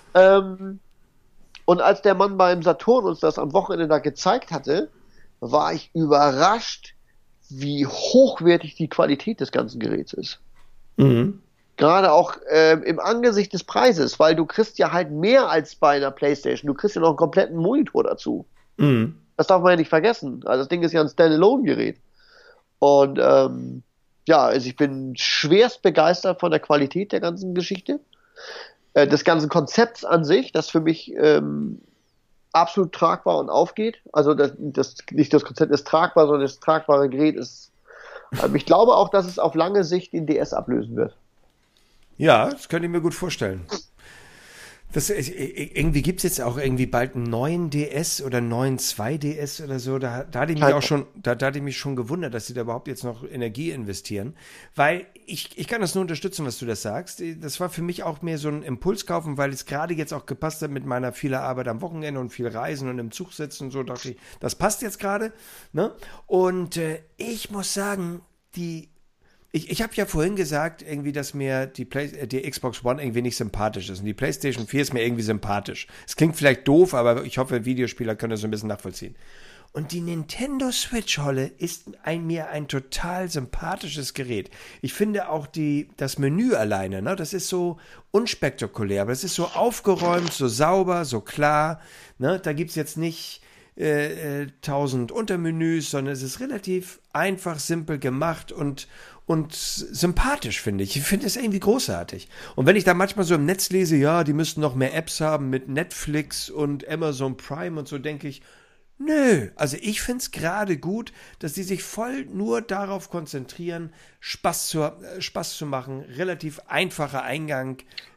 Und als der Mann beim Saturn uns das am Wochenende da gezeigt hatte, war ich überrascht, wie hochwertig die Qualität des ganzen Geräts ist. Gerade auch im Angesicht des Preises, weil du kriegst ja halt mehr als bei einer PlayStation. Du kriegst ja noch einen kompletten Monitor dazu. Das darf man ja nicht vergessen. Also das Ding ist ja ein Standalone-Gerät. Und ja, also ich bin schwerst begeistert von der Qualität der ganzen Geschichte. Des ganzen Konzepts an sich, das für mich absolut tragbar und aufgeht. Also nicht das Konzept ist tragbar, sondern das tragbare Gerät ist. Ich glaube auch, dass es auf lange Sicht den DS ablösen wird. Ja, das könnte ich mir gut vorstellen. Irgendwie gibt es jetzt auch irgendwie bald einen neuen DS oder einen neuen 2DS oder so. Da hatte ich mich auch schon, da hatte ich mich schon gewundert, dass sie da überhaupt jetzt noch Energie investieren. Weil ich kann das nur unterstützen, was du das sagst. Das war für mich auch mehr so ein Impulskaufen, weil es gerade jetzt auch gepasst hat mit meiner vielen Arbeit am Wochenende und viel Reisen und im Zug sitzen und so. Dachte ich, das passt jetzt gerade. Ne? Und ich muss sagen, Ich habe ja vorhin gesagt, irgendwie, dass mir die Xbox One irgendwie nicht sympathisch ist. Und die PlayStation 4 ist mir irgendwie sympathisch. Es klingt vielleicht doof, aber ich hoffe, Videospieler können das so ein bisschen nachvollziehen. Und die Nintendo Switch, Holle, ist mir ein total sympathisches Gerät. Ich finde auch das Menü alleine, ne, das ist so unspektakulär, aber es ist so aufgeräumt, so sauber, so klar. Ne, da gibt's jetzt nicht 1000 Untermenüs, sondern es ist relativ einfach, simpel gemacht und sympathisch, finde ich. Ich finde es irgendwie großartig. Und wenn ich da manchmal so im Netz lese, ja, die müssten noch mehr Apps haben mit Netflix und Amazon Prime und so, denke ich, nö. Also ich finde es gerade gut, dass die sich voll nur darauf konzentrieren, Spaß zu machen, relativ einfacher Eingang,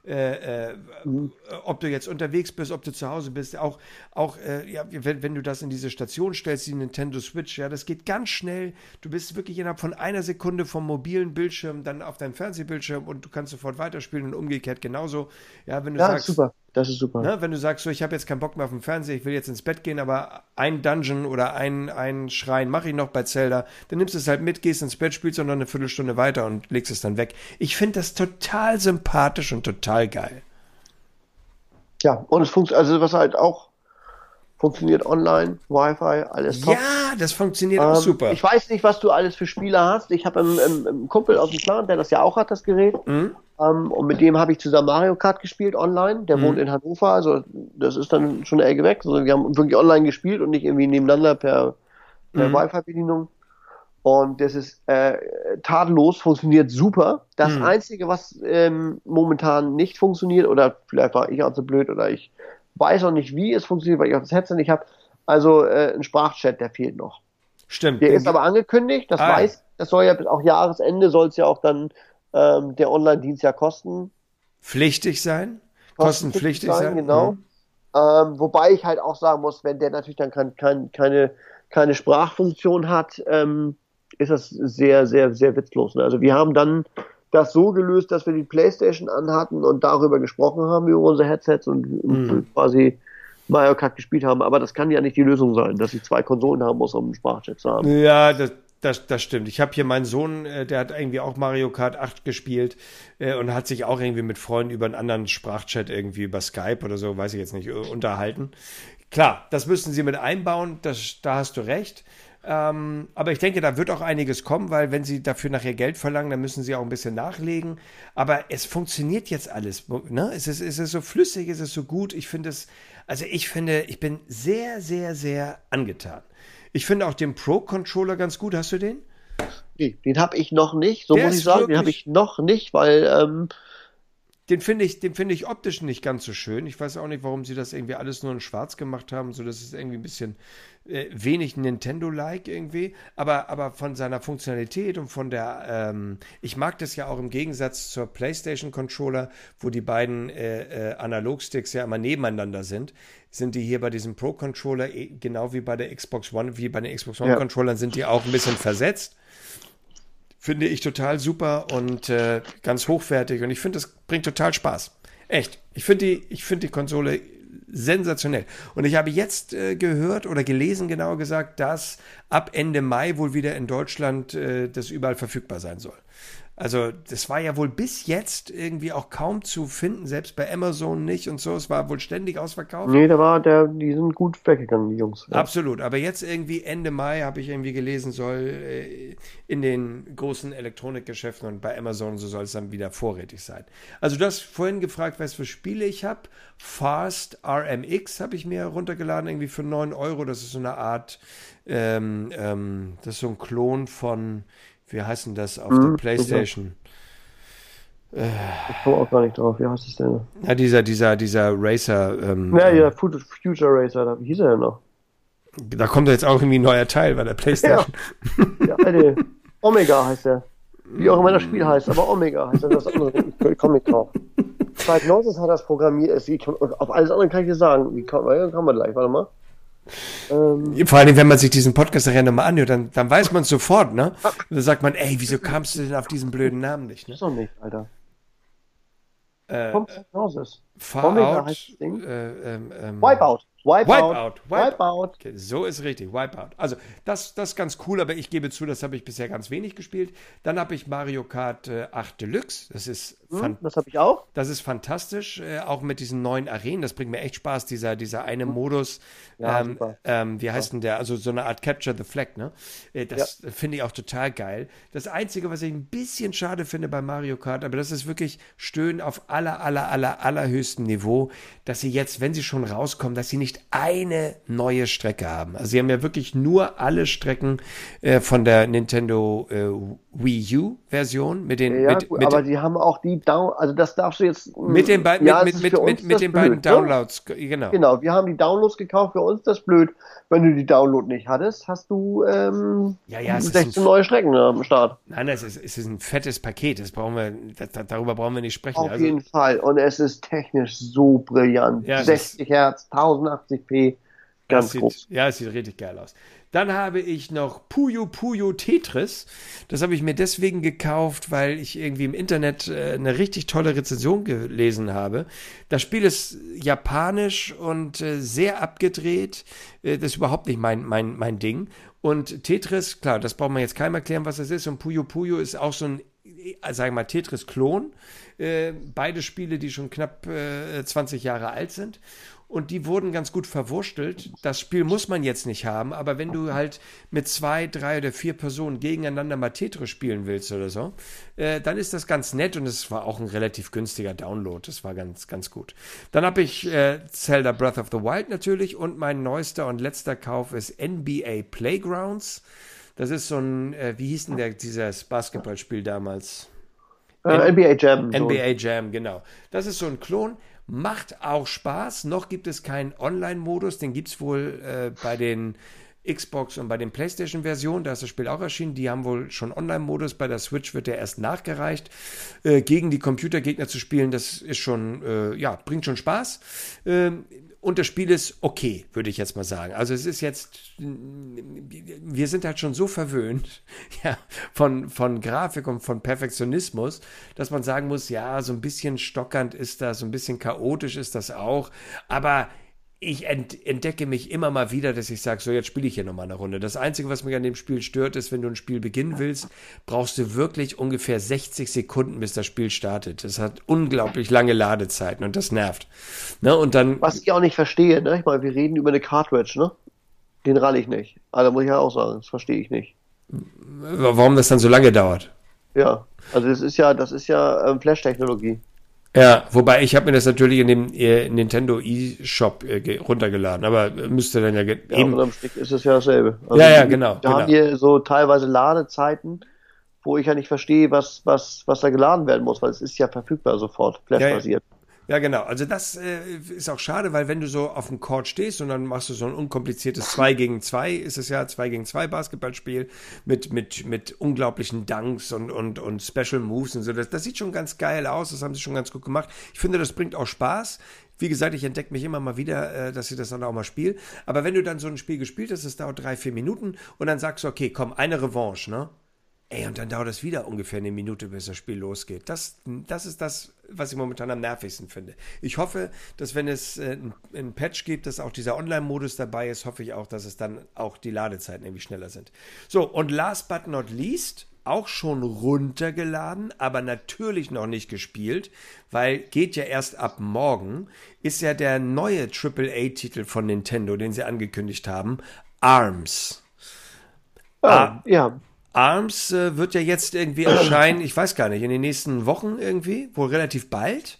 ob du jetzt unterwegs bist, ob du zu Hause bist, auch ja, wenn du das in diese Station stellst, die Nintendo Switch, ja, das geht ganz schnell. Du bist wirklich innerhalb von einer Sekunde vom mobilen Bildschirm dann auf deinem Fernsehbildschirm und du kannst sofort weiterspielen und umgekehrt genauso. Ja, wenn du sagst, super. Das ist super. Ne, wenn du sagst, so, ich habe jetzt keinen Bock mehr auf den Fernseher, ich will jetzt ins Bett gehen, aber ein Dungeon oder ein Schrein mache ich noch bei Zelda, dann nimmst du es halt mit, gehst ins Bett, spielst noch eine Viertelstunde weiter und legst es dann weg. Ich finde das total sympathisch und total geil. Ja, und es funktioniert, also was halt auch funktioniert online, Wi-Fi, alles top. Ja, das funktioniert auch super. Ich weiß nicht, was du alles für Spiele hast. Ich habe einen Kumpel aus dem Clan, der das ja auch hat, das Gerät. Und mit dem habe ich zusammen Mario Kart gespielt online. Der wohnt in Hannover, also Das ist dann schon eine Ecke weg. Also wir haben wirklich online gespielt und nicht irgendwie nebeneinander per Wi-Fi-Bedienung. Und das ist tadellos, funktioniert super. Das Einzige, was momentan nicht funktioniert, oder vielleicht war ich auch so blöd, oder ich weiß auch nicht, wie es funktioniert, weil ich auch das Headset nicht habe. Also ein Sprachchat, der fehlt noch. Stimmt. Der ist aber angekündigt, das soll ja bis auch Jahresende, soll es ja auch dann der Online-Dienst ja kostenpflichtig sein, genau. Wobei ich halt auch sagen muss, wenn der natürlich dann keine Sprachfunktion hat, ist das sehr, sehr, sehr witzlos. Ne? Also wir haben dann das so gelöst, dass wir die PlayStation anhatten und darüber gesprochen haben, über unsere Headsets und quasi Mario Kart gespielt haben. Aber das kann ja nicht die Lösung sein, dass ich 2 Konsolen haben muss, um einen Sprachchat zu haben. Ja, das stimmt. Ich habe hier meinen Sohn, der hat irgendwie auch Mario Kart 8 gespielt und hat sich auch irgendwie mit Freunden über einen anderen Sprachchat irgendwie über Skype oder so, weiß ich jetzt nicht, unterhalten. Klar, das müssen sie mit einbauen, da hast du recht. Aber ich denke, da wird auch einiges kommen, weil wenn sie dafür nachher Geld verlangen, dann müssen sie auch ein bisschen nachlegen. Aber es funktioniert jetzt alles. Ne? Es ist so flüssig, es ist so gut. Ich bin sehr, sehr, sehr angetan. Ich finde auch den Pro-Controller ganz gut. Hast du den? Nee, den habe ich noch nicht. So muss ich sagen, den habe ich noch nicht, weil den finde ich optisch nicht ganz so schön. Ich weiß auch nicht, warum sie das irgendwie alles nur in schwarz gemacht haben, so dass es irgendwie ein bisschen wenig Nintendo-like irgendwie. Aber von seiner Funktionalität und von der, ich mag das ja auch im Gegensatz zur PlayStation-Controller, wo die beiden Analogsticks ja immer nebeneinander sind die hier bei diesem Pro-Controller, genau wie bei der Xbox One, wie bei den Xbox One-Controllern, sind die auch ein bisschen versetzt. Finde ich total super und ganz hochwertig. Und ich finde, das bringt total Spaß. Echt. Ich finde die Konsole sensationell. Und ich habe jetzt gehört oder gelesen, genauer gesagt, dass ab Ende Mai wohl wieder in Deutschland das überall verfügbar sein soll. Also das war ja wohl bis jetzt irgendwie auch kaum zu finden, selbst bei Amazon nicht und so. Es war wohl ständig ausverkauft. Nee, die sind gut weggegangen, die Jungs. Ja. Absolut, aber jetzt irgendwie Ende Mai, habe ich irgendwie gelesen, soll in den großen Elektronikgeschäften und bei Amazon, so soll es dann wieder vorrätig sein. Also du hast vorhin gefragt, was für Spiele ich habe. Fast RMX habe ich mir runtergeladen, irgendwie für 9 Euro. Das ist so eine Art, das ist so ein Klon von... Wie heißt denn das auf der PlayStation? Ich komme auch gar nicht drauf. Wie heißt es denn? Ja, dieser Racer. Future Racer, wie hieß er denn noch? Da kommt jetzt auch irgendwie ein neuer Teil bei der PlayStation. Ja, Alter. Omega heißt er. Wie auch immer das Spiel heißt, aber Omega heißt er. Das andere. Ich komme nicht drauf. Psygnosis hat das programmiert. Auf alles andere kann ich dir sagen. Wie kann man gleich, warte mal. Vor allem, wenn man sich diesen Podcast nachher nochmal anhört, dann weiß man es sofort, ne? Und dann sagt man, ey, wieso kamst du denn auf diesen blöden Namen nicht? Ne? Das ist doch nicht, Alter. Psygnosis. Far Out. Wipeout. Okay, so ist richtig, Wipeout. Also, das ist ganz cool, aber ich gebe zu, das habe ich bisher ganz wenig gespielt. Dann habe ich Mario Kart 8 Deluxe. Das habe ich auch. Das ist fantastisch, auch mit diesen neuen Arenen. Das bringt mir echt Spaß, dieser eine Modus. Ja, wie heißt denn der? Also so eine Art Capture the Flag, ne? Das finde ich auch total geil. Das Einzige, was ich ein bisschen schade finde bei Mario Kart, aber das ist wirklich Stöhnen auf allerhöchstem Niveau, dass sie jetzt, wenn sie schon rauskommen, dass sie nicht eine neue Strecke haben. Also sie haben ja wirklich nur alle Strecken von der Nintendo Wii U Version mit den aber die haben auch die also das darfst du jetzt mit den beiden beiden Downloads, ne? Genau, wir haben die Downloads gekauft, für uns das blöd. Wenn du die Download nicht hattest, hast du 16 neue Strecken am Start. Nein, es ist ein fettes Paket, darüber brauchen wir nicht sprechen. Auf jeden Fall, und es ist technisch so brillant. 60 Hertz, 1080p, ganz groß. Ja, es sieht richtig geil aus. Dann habe ich noch Puyo Puyo Tetris. Das habe ich mir deswegen gekauft, weil ich irgendwie im Internet eine richtig tolle Rezension gelesen habe. Das Spiel ist japanisch und sehr abgedreht. Das ist überhaupt nicht mein Ding. Und Tetris, klar, das braucht man jetzt keinem erklären, was das ist. Und Puyo Puyo ist auch so ein sagen wir mal, Tetris-Klon. Beide Spiele, die schon knapp 20 Jahre alt sind. Und die wurden ganz gut verwurstelt. Das Spiel muss man jetzt nicht haben, aber wenn du halt mit 2, 3 oder 4 Personen gegeneinander mal Tetris spielen willst oder so, dann ist das ganz nett und es war auch ein relativ günstiger Download. Das war ganz, ganz gut. Dann habe ich Zelda Breath of the Wild natürlich und mein neuester und letzter Kauf ist NBA Playgrounds. Das ist so ein, wie hieß denn dieses Basketballspiel damals? NBA Jam. NBA Jam, genau. Das ist so ein Klon. Macht auch Spaß. Noch gibt es keinen Online-Modus. Den gibt es wohl bei den Xbox und bei den PlayStation-Versionen. Da ist das Spiel auch erschienen. Die haben wohl schon Online-Modus. Bei der Switch wird der erst nachgereicht. Gegen die Computergegner zu spielen, das ist schon, bringt schon Spaß. Und das Spiel ist okay, würde ich jetzt mal sagen. Also es ist jetzt, wir sind halt schon so verwöhnt, ja, von Grafik und von Perfektionismus, dass man sagen muss, ja, so ein bisschen stockernd ist das, so ein bisschen chaotisch ist das auch, aber ich entdecke mich immer mal wieder, dass ich sage, so jetzt spiele ich hier nochmal eine Runde. Das Einzige, was mich an dem Spiel stört, ist, wenn du ein Spiel beginnen willst, brauchst du wirklich ungefähr 60 Sekunden, bis das Spiel startet. Das hat unglaublich lange Ladezeiten und das nervt. Ne? Und dann, Was ich auch nicht verstehe, ne? Ich meine, wir reden über eine Cartridge, ne? Den ralle ich nicht. Also muss ich ja auch sagen, das verstehe ich nicht. warum das dann so lange dauert. Ja, also das ist ja Flash-Technologie. Ja, wobei ich habe mir das natürlich in dem Nintendo eShop runtergeladen, aber müsste dann ja Ja, eben. unterm Strich ist es ja dasselbe. Also Ja, genau. Da haben wir so teilweise Ladezeiten, wo ich ja nicht verstehe, was da geladen werden muss, weil es ist ja verfügbar sofort, Flash-basiert. Ja, genau. Also das ist auch schade, weil wenn du so auf dem Court stehst und dann machst du so ein unkompliziertes 2 gegen 2, ist es ja 2 gegen 2 Basketballspiel mit unglaublichen Dunks und Special Moves und so. Das sieht schon ganz geil aus, das haben sie schon ganz gut gemacht. Ich finde, das bringt auch Spaß. Wie gesagt, ich entdecke mich immer mal wieder, dass ich das dann auch mal spiele. Aber wenn du dann so ein Spiel gespielt hast, das dauert 3, 4 Minuten und dann sagst du, okay, komm, eine Revanche, ne? Ey, und dann dauert es wieder ungefähr eine Minute, bis das Spiel losgeht. Das ist das, was ich momentan am nervigsten finde. Ich hoffe, dass wenn es ein Patch gibt, dass auch dieser Online-Modus dabei ist, hoffe ich auch, dass es dann auch die Ladezeiten irgendwie schneller sind. So, und last but not least, auch schon runtergeladen, aber natürlich noch nicht gespielt, weil geht ja erst ab morgen, ist ja der neue AAA-Titel von Nintendo, den sie angekündigt haben, ARMS. Ja. ARMS wird ja jetzt irgendwie erscheinen, ich weiß gar nicht, in den nächsten Wochen irgendwie, wohl relativ bald.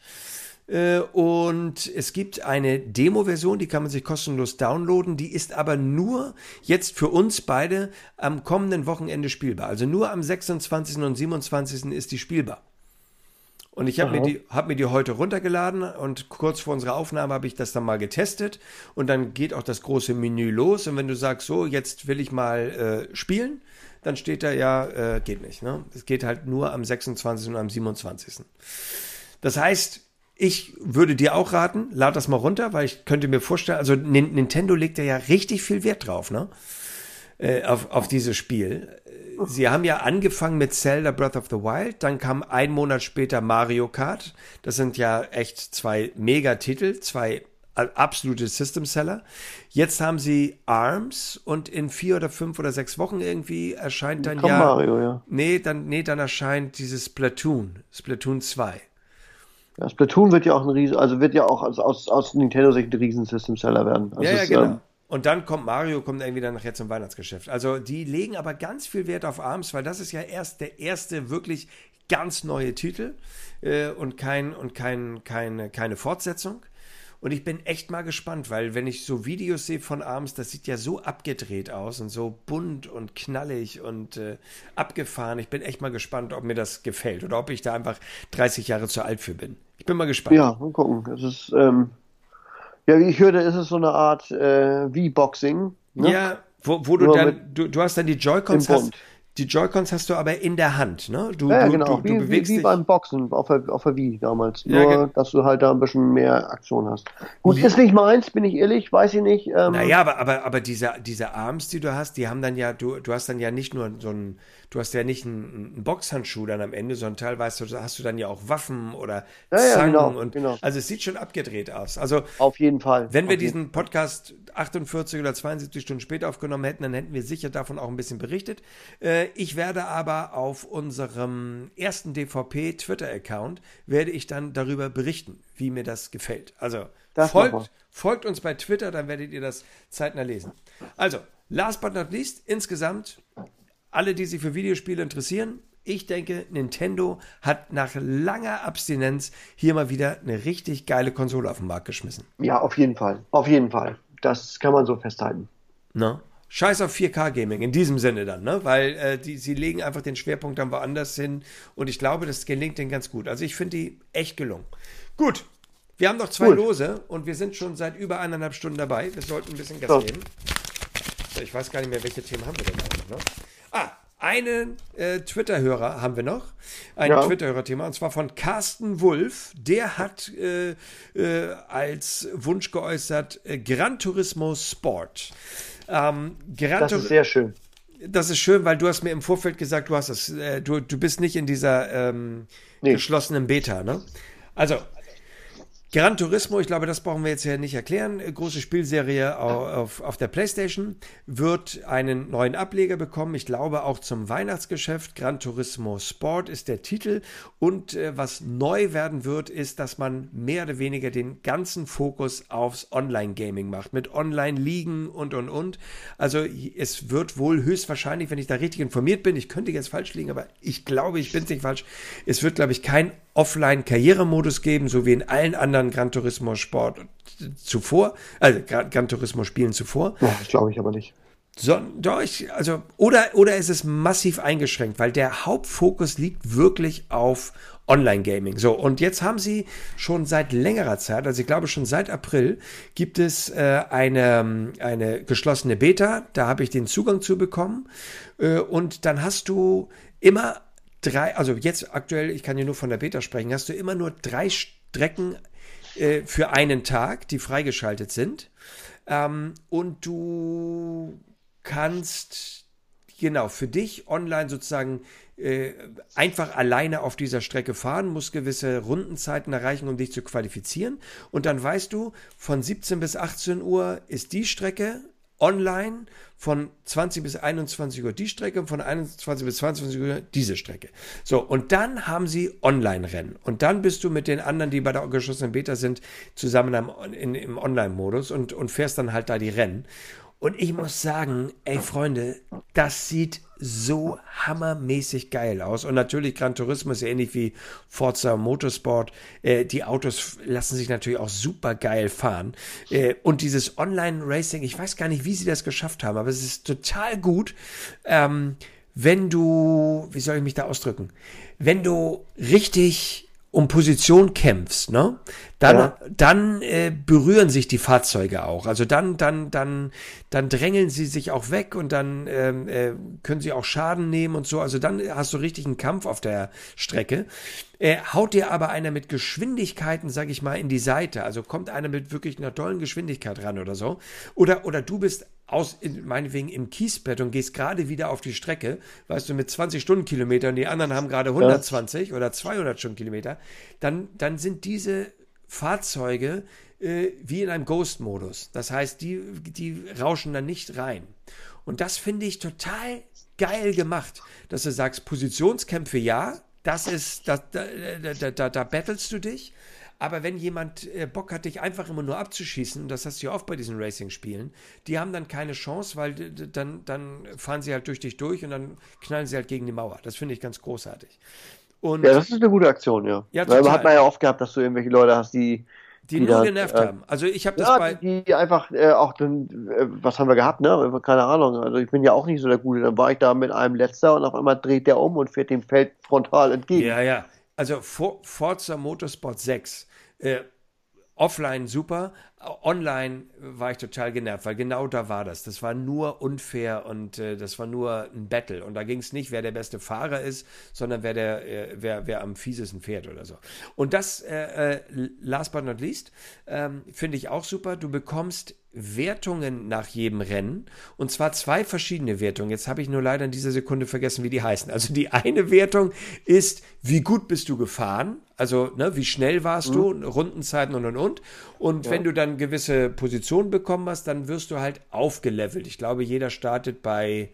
Und es gibt eine Demo-Version, die kann man sich kostenlos downloaden, die ist aber nur jetzt für uns beide am kommenden Wochenende spielbar. Also nur am 26. und 27. ist die spielbar. Und ich habe mir die heute runtergeladen und kurz vor unserer Aufnahme habe ich das dann mal getestet und dann geht auch das große Menü los und wenn du sagst, so, jetzt will ich mal spielen, dann steht da ja, geht nicht. Ne? Es geht halt nur am 26. und am 27. Das heißt, ich würde dir auch raten, lad das mal runter, weil ich könnte mir vorstellen, also Nintendo legt ja richtig viel Wert drauf, ne? Auf dieses Spiel. Sie haben ja angefangen mit Zelda Breath of the Wild, dann kam ein Monat später Mario Kart. Das sind ja echt 2 Megatitel, 2 absolute System-Seller. Jetzt haben sie ARMS und in 4 oder 5 oder 6 Wochen irgendwie erscheint dann ja... Mario, ja. Dann erscheint dieses Splatoon 2. Ja, Splatoon wird ja auch wird ja auch aus Nintendo-Sicht ein riesen System-Seller werden. Also ja, genau. Und dann kommt irgendwie dann nachher zum Weihnachtsgeschäft. Also die legen aber ganz viel Wert auf ARMS, weil das ist ja erst der erste wirklich ganz neue Titel und keine Fortsetzung. Und ich bin echt mal gespannt, weil wenn ich so Videos sehe von ARMS, das sieht ja so abgedreht aus und so bunt und knallig und abgefahren. Ich bin echt mal gespannt, ob mir das gefällt oder ob ich da einfach 30 Jahre zu alt für bin. Ich bin mal gespannt. Ja, mal gucken. Es ist, ja, wie ich hörte, ist es so eine Art V-Boxing. Ne? Ja, wo du dann, du hast dann die Joy-Cons die Joy-Cons hast du aber in der Hand, ne? Genau, du bewegst wie dich. beim Boxen auf der Wii damals. Ja, Nur, dass du halt da ein bisschen mehr Aktion hast. Gut, ist nicht meins, bin ich ehrlich, weiß ich nicht. Naja, aber diese Arms, die du hast, die haben dann ja, du hast dann ja nicht nur du hast ja nicht einen Boxhandschuh dann am Ende, sondern teilweise hast du dann ja auch Waffen oder Zangen genau. Also es sieht schon abgedreht aus. Also auf jeden Fall. Wenn wir diesen Podcast 48 oder 72 Stunden später aufgenommen hätten, dann hätten wir sicher davon auch ein bisschen berichtet. Ich werde aber auf unserem ersten DVP-Twitter-Account werde ich dann darüber berichten, wie mir das gefällt. Also folgt uns bei Twitter, dann werdet ihr das zeitnah lesen. Also, last but not least, insgesamt alle, die sich für Videospiele interessieren, ich denke, Nintendo hat nach langer Abstinenz hier mal wieder eine richtig geile Konsole auf den Markt geschmissen. Ja, auf jeden Fall. Auf jeden Fall. Das kann man so festhalten. Ne? Scheiß auf 4K-Gaming, in diesem Sinne dann, ne? Weil sie legen einfach den Schwerpunkt dann woanders hin und ich glaube, das gelingt denen ganz gut. Also ich finde die echt gelungen. Gut, wir haben noch 2 Lose und wir sind schon seit über 1,5 Stunden dabei. Wir sollten ein bisschen Gas geben. Ich weiß gar nicht mehr, welche Themen haben wir denn eigentlich noch. Einen Twitter-Hörer haben wir noch. Ein Twitter-Hörer-Thema, und zwar von Carsten Wulff. Der hat als Wunsch geäußert Gran Turismo Sport. Das ist sehr schön. Das ist schön, weil du hast mir im Vorfeld gesagt, du bist nicht in dieser geschlossenen Beta, ne? Also, Gran Turismo, ich glaube, das brauchen wir jetzt ja nicht erklären. Große Spielserie auf der PlayStation, wird einen neuen Ableger bekommen. Ich glaube auch zum Weihnachtsgeschäft. Gran Turismo Sport ist der Titel. Und was neu werden wird, ist, dass man mehr oder weniger den ganzen Fokus aufs Online-Gaming macht. Mit Online-Ligen und. Also es wird wohl höchstwahrscheinlich, wenn ich da richtig informiert bin, ich könnte jetzt falsch liegen, aber ich glaube, ich bin es nicht falsch. Es wird, glaube ich, kein Offline-Karrieremodus geben, so wie in allen anderen Gran Turismo Sport zuvor, also Gran Turismo Spielen zuvor. Ja, das glaube ich aber nicht. Oder ist es massiv eingeschränkt, weil der Hauptfokus liegt wirklich auf Online-Gaming. So, und jetzt haben sie schon seit längerer Zeit, also ich glaube schon seit April, gibt es eine geschlossene Beta, da habe ich den Zugang zu bekommen und dann hast du immer also jetzt aktuell, ich kann hier nur von der Beta sprechen, hast du immer nur 3 Strecken für einen Tag, die freigeschaltet sind. Und du kannst für dich online sozusagen einfach alleine auf dieser Strecke fahren, musst gewisse Rundenzeiten erreichen, um dich zu qualifizieren. Und dann weißt du, von 17 bis 18 Uhr ist die Strecke online, von 20 bis 21 Uhr die Strecke und von 21 bis 22 Uhr diese Strecke. So, und dann haben sie Online-Rennen. Und dann bist du mit den anderen, die bei der geschlossenen Beta sind, zusammen im Online-Modus und fährst dann halt da die Rennen. Und ich muss sagen, ey Freunde, das sieht so hammermäßig geil aus. Und natürlich Gran Turismo ist ja ähnlich wie Forza Motorsport. Die Autos lassen sich natürlich auch super geil fahren. Und dieses Online-Racing, ich weiß gar nicht, wie sie das geschafft haben, aber es ist total gut, wenn du, wie soll ich mich da ausdrücken, wenn du richtig um Position kämpfst, ne? Dann berühren sich die Fahrzeuge auch. Also dann drängeln sie sich auch weg und dann können sie auch Schaden nehmen und so. Also dann hast du richtig einen Kampf auf der Strecke. Haut dir aber einer mit Geschwindigkeiten, sag ich mal, in die Seite. Also kommt einer mit wirklich einer tollen Geschwindigkeit ran oder so. Oder du bist meinetwegen im Kiesbett und gehst gerade wieder auf die Strecke, weißt du, mit 20 Stundenkilometern, die anderen haben gerade 120 oder 200 Stundenkilometer, dann sind diese Fahrzeuge wie in einem Ghost-Modus. Das heißt, die rauschen dann nicht rein. Und das finde ich total geil gemacht, dass du sagst, Positionskämpfe ja, da battlest du dich. Aber wenn jemand Bock hat, dich einfach immer nur abzuschießen, und das hast du ja oft bei diesen Racing-Spielen, die haben dann keine Chance, weil dann fahren sie halt durch dich durch und dann knallen sie halt gegen die Mauer. Das finde ich ganz großartig. Und ja, das ist eine gute Aktion, ja. Weil hat man ja oft gehabt, dass du irgendwelche Leute hast, die nur genervt haben. Also ich habe das die einfach auch dann, was haben wir gehabt, ne? Keine Ahnung. Also ich bin ja auch nicht so der Gute. Dann war ich da mit einem Letzter und auf einmal dreht der um und fährt dem Feld frontal entgegen. Ja. Also Forza Motorsport 6 offline super, online war ich total genervt, weil genau da war das. Das war nur unfair und das war nur ein Battle. Und da ging es nicht, wer der beste Fahrer ist, sondern wer am fiesesten fährt oder so. Und das, last but not least, finde ich auch super. Du bekommst Wertungen nach jedem Rennen und zwar 2 verschiedene Wertungen. Jetzt habe ich nur leider in dieser Sekunde vergessen, wie die heißen. Also die eine Wertung ist, wie gut bist du gefahren? Also, ne, wie schnell warst du? Rundenzeiten und. Und wenn du dann gewisse Positionen bekommen hast, dann wirst du halt aufgelevelt. Ich glaube, jeder startet bei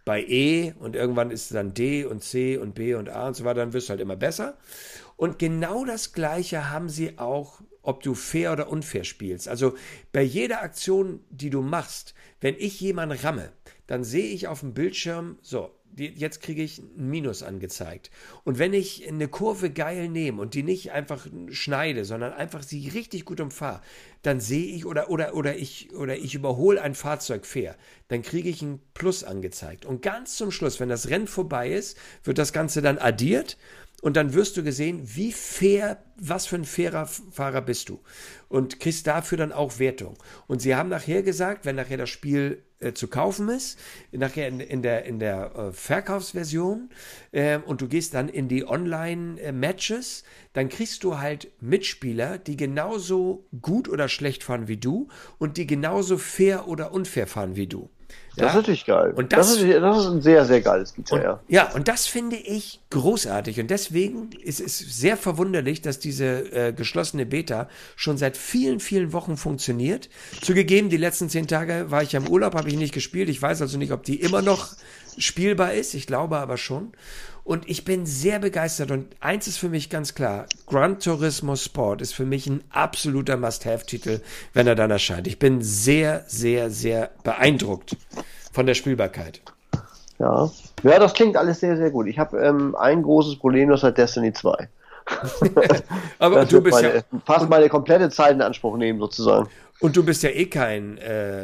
bei E und irgendwann ist es dann D und C und B und A und so weiter, dann wirst du halt immer besser. Und genau das Gleiche haben sie auch, ob du fair oder unfair spielst. Also bei jeder Aktion, die du machst, wenn ich jemanden ramme, dann sehe ich auf dem Bildschirm, so, jetzt kriege ich ein Minus angezeigt. Und wenn ich eine Kurve geil nehme und die nicht einfach schneide, sondern einfach sie richtig gut umfahre, dann sehe ich oder ich überhole ein Fahrzeug fair, dann kriege ich ein Plus angezeigt. Und ganz zum Schluss, wenn das Rennen vorbei ist, wird das Ganze dann addiert. Und dann wirst du gesehen, wie fair, was für ein fairer Fahrer bist du. Und kriegst dafür dann auch Wertung. Und sie haben nachher gesagt, wenn nachher das Spiel zu kaufen ist, nachher in der Verkaufsversion und du gehst dann in die Online-Matches, dann kriegst du halt Mitspieler, die genauso gut oder schlecht fahren wie du und die genauso fair oder unfair fahren wie du. Das ist natürlich geil. Und das ist ein sehr, sehr geiles Feature, ja. Ja, und das finde ich großartig. Und deswegen ist es sehr verwunderlich, dass diese geschlossene Beta schon seit vielen, vielen Wochen funktioniert. Zugegeben, die letzten 10 Tage war ich ja im Urlaub, habe ich nicht gespielt. Ich weiß also nicht, ob die immer noch spielbar ist. Ich glaube aber schon. Und ich bin sehr begeistert. Und eins ist für mich ganz klar: Gran Turismo Sport ist für mich ein absoluter Must-Have-Titel, wenn er dann erscheint. Ich bin sehr, sehr, sehr beeindruckt von der Spielbarkeit. Ja, das klingt alles sehr, sehr gut. Ich habe ein großes Problem, das hat Destiny 2. Aber du bist fast meine komplette Zeit in Anspruch nehmen, sozusagen. Und du bist ja eh kein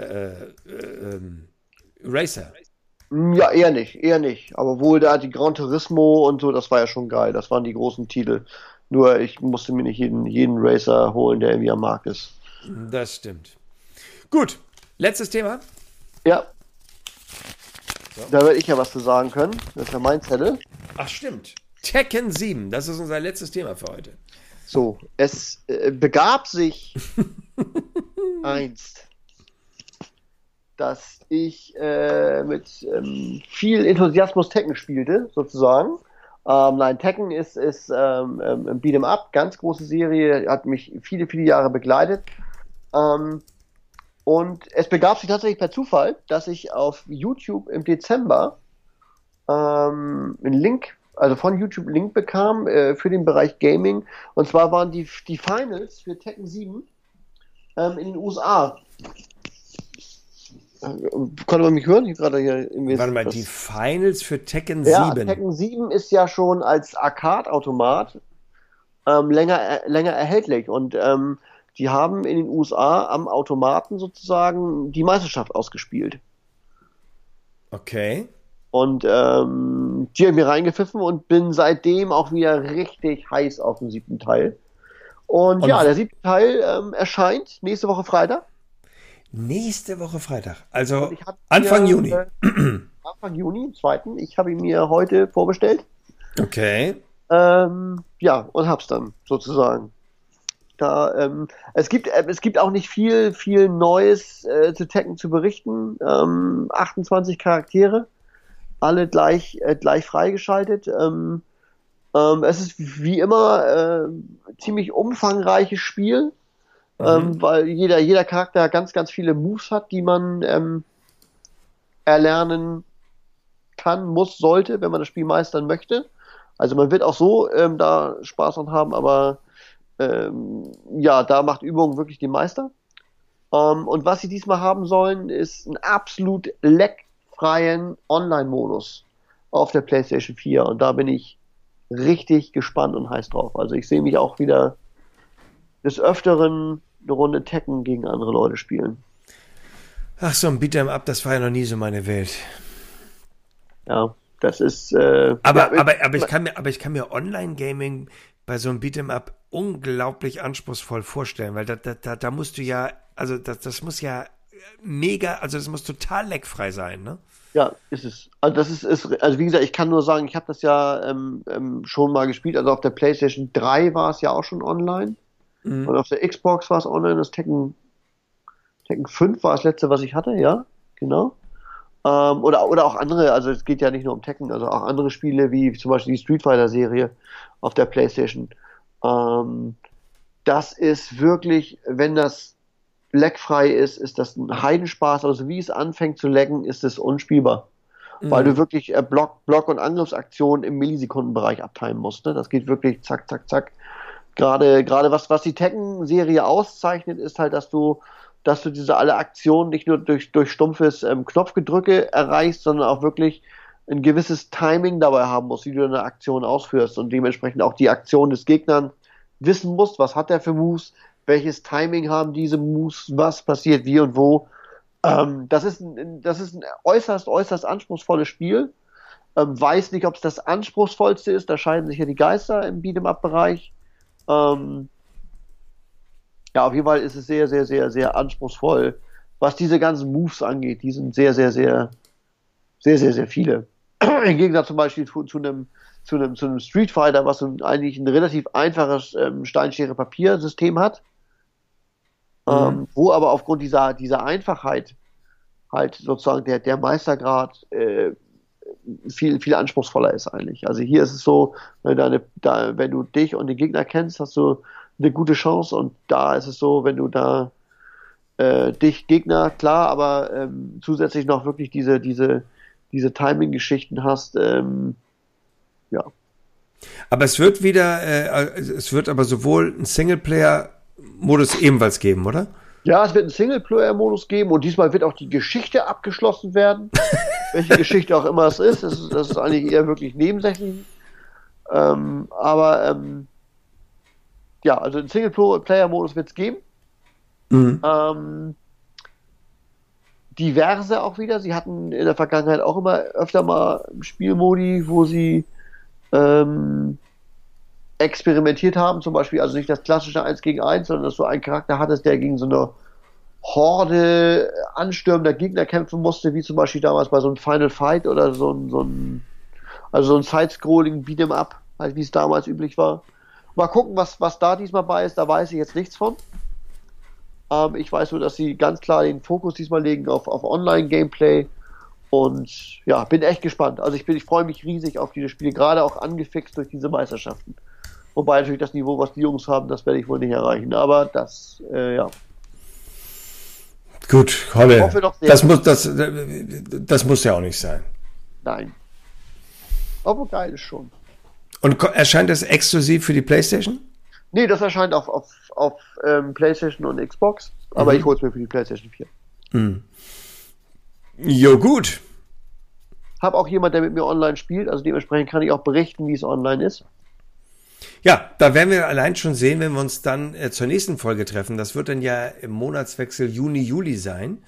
Racer. Ja, eher nicht. Aber wohl da die Gran Turismo und so, das war ja schon geil. Das waren die großen Titel. Nur ich musste mir nicht jeden Racer holen, der irgendwie am Markt ist. Das stimmt. Gut, letztes Thema. Ja. So. Da werde ich ja was zu sagen können. Das ist ja mein Zettel. Ach, stimmt. Tekken 7, das ist unser letztes Thema für heute. So, es begab sich einst, dass ich mit viel Enthusiasmus Tekken spielte, sozusagen. Nein, Tekken ist ein Beat'em Up, ganz große Serie, hat mich viele, viele Jahre begleitet. Und es begab sich tatsächlich per Zufall, dass ich auf YouTube im Dezember einen Link, also von YouTube einen Link bekam für den Bereich Gaming. Und zwar waren die Finals für Tekken 7 in den USA. Konnte man mich hören? Ich gerade hier Warte mal, die Finals für Tekken 7. Ja, Tekken 7 ist ja schon als Arcade-Automat länger erhältlich und die haben in den USA am Automaten sozusagen die Meisterschaft ausgespielt. Okay. Und die haben mir reingepfiffen und bin seitdem auch wieder richtig heiß auf den 7. Teil. Und ja, der 7. Teil erscheint nächste Woche Freitag. Nächste Woche Freitag, also Anfang Juni. Anfang Juni, 2. Ich habe ihn mir heute vorbestellt. Okay. Ja, und hab's dann sozusagen. Es gibt auch nicht viel Neues zu Tekken zu berichten. 28 Charaktere, alle gleich freigeschaltet. Es ist wie immer ziemlich umfangreiches Spiel. Weil jeder Charakter ganz, ganz viele Moves hat, die man erlernen kann, muss, sollte, wenn man das Spiel meistern möchte. Also man wird auch so da Spaß dran haben, aber ja, da macht Übung wirklich den Meister. Und was sie diesmal haben sollen, ist einen absolut leckfreien Online-Modus auf der PlayStation 4. Und da bin ich richtig gespannt und heiß drauf. Also ich sehe mich auch wieder des Öfteren eine Runde Tekken gegen andere Leute spielen. Ach, so ein Beat'em Up, das war ja noch nie so meine Welt. Ja, das ist. Aber ich kann mir Online-Gaming bei so einem Beat'em Up unglaublich anspruchsvoll vorstellen, weil da musst du ja, also das muss ja mega, also das muss total leckfrei sein, ne? Ja, ist es. Also das ist also wie gesagt, ich kann nur sagen, ich habe das ja schon mal gespielt. Also auf der PlayStation 3 war es ja auch schon online. Und auf der Xbox war es online, das Tekken 5 war das letzte, was ich hatte, ja, genau. Oder auch andere, also es geht ja nicht nur um Tekken, also auch andere Spiele, wie zum Beispiel die Street Fighter Serie auf der PlayStation. Das ist wirklich, wenn das leckfrei ist das ein Heidenspaß, also wie es anfängt zu lecken, ist es unspielbar. weil du wirklich Block- und Angriffsaktionen im Millisekundenbereich abtimen musst. Ne? Das geht wirklich zack, zack, zack. Gerade was die Tekken-Serie auszeichnet, ist halt, dass du diese alle Aktionen nicht nur durch stumpfes Knopfgedrücke erreichst, sondern auch wirklich ein gewisses Timing dabei haben musst, wie du eine Aktion ausführst und dementsprechend auch die Aktion des Gegners wissen musst, was hat der für Moves, welches Timing haben diese Moves, was passiert wie und wo. Das ist ein äußerst anspruchsvolles Spiel. Weiß nicht, ob es das anspruchsvollste ist, da scheiden sich ja die Geister im Beat'em-up-Bereich. Ja, auf jeden Fall ist es sehr, sehr, sehr, sehr anspruchsvoll, was diese ganzen Moves angeht. Die sind sehr, sehr, sehr, sehr, sehr, sehr viele. Im Gegensatz zum Beispiel zu einem Street Fighter, was eigentlich ein relativ einfaches Steinschere-Papier-System hat, wo aber aufgrund dieser Einfachheit halt sozusagen der Meistergrad viel anspruchsvoller ist eigentlich. Also hier ist es so, wenn du dich und den Gegner kennst, hast du eine gute Chance und da ist es so, wenn du da dich Gegner, klar, aber zusätzlich noch wirklich diese Timing-Geschichten hast, ja. Aber es wird aber sowohl einen Singleplayer-Modus ebenfalls geben, oder? Ja, es wird einen Singleplayer-Modus geben und diesmal wird auch die Geschichte abgeschlossen werden. Welche Geschichte auch immer es ist, das ist eigentlich eher wirklich nebensächlich. Ja, also einen Singleplayer-Modus wird es geben. Diverse auch wieder. Sie hatten in der Vergangenheit auch immer öfter mal Spielmodi, wo sie experimentiert haben, zum Beispiel also nicht das klassische 1 gegen 1, sondern dass du einen Charakter hattest, der gegen so eine Horde anstürmender Gegner kämpfen musste, wie zum Beispiel damals bei so einem Final Fight oder so ein Side-Scrolling Beat'em Up, halt wie es damals üblich war. Mal gucken, was da diesmal bei ist, da weiß ich jetzt nichts von. Ich weiß nur, dass sie ganz klar den Fokus diesmal legen auf Online-Gameplay und ja, bin echt gespannt. Also ich freue mich riesig auf diese Spiele, gerade auch angefixt durch diese Meisterschaften. Wobei natürlich das Niveau, was die Jungs haben, das werde ich wohl nicht erreichen. Aber das, ja. Gut, Holle. Das muss ja auch nicht sein. Nein. Aber geil ist schon. Und erscheint das exklusiv für die PlayStation? Nee, das erscheint auf PlayStation und Xbox. Aber ich hole es mir für die PlayStation 4. Jo, gut. Hab auch jemand, der mit mir online spielt. Also dementsprechend kann ich auch berichten, wie es online ist. Ja, da werden wir allein schon sehen, wenn wir uns dann zur nächsten Folge treffen. Das wird dann ja im Monatswechsel Juni, Juli sein.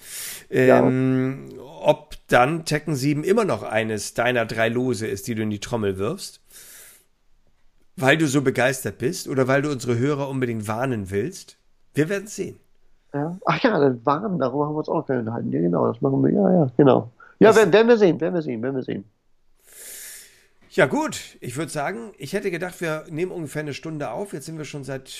Ob dann Tekken 7 immer noch eines deiner 3 Lose ist, die du in die Trommel wirfst, weil du so begeistert bist oder weil du unsere Hörer unbedingt warnen willst. Wir werden es sehen. Ja. Ach ja, das Warnen, darüber haben wir uns auch gehalten. Ja, genau, das machen wir. Ja, genau. Ja, werden wir sehen. Ja gut, ich würde sagen, ich hätte gedacht, wir nehmen ungefähr eine Stunde auf. Jetzt sind wir schon bei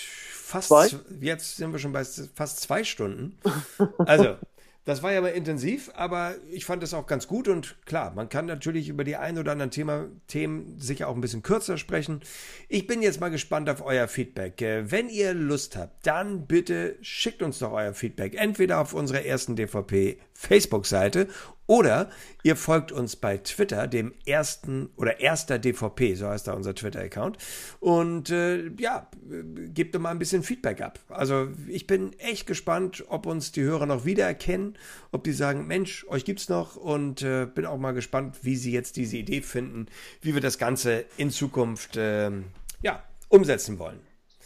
fast 2 Stunden. Also, das war ja mal intensiv, aber ich fand es auch ganz gut und klar, man kann natürlich über die ein oder anderen Themen sicher auch ein bisschen kürzer sprechen. Ich bin jetzt mal gespannt auf euer Feedback. Wenn ihr Lust habt, dann bitte schickt uns doch euer Feedback. Entweder auf unserer ersten DVP Facebook-Seite oder ihr folgt uns bei Twitter, dem erster DVP, so heißt da unser Twitter-Account. Und gebt doch mal ein bisschen Feedback ab. Also ich bin echt gespannt, ob uns die Hörer noch wiedererkennen, ob die sagen, Mensch, euch gibt's noch und bin auch mal gespannt, wie sie jetzt diese Idee finden, wie wir das Ganze in Zukunft umsetzen wollen.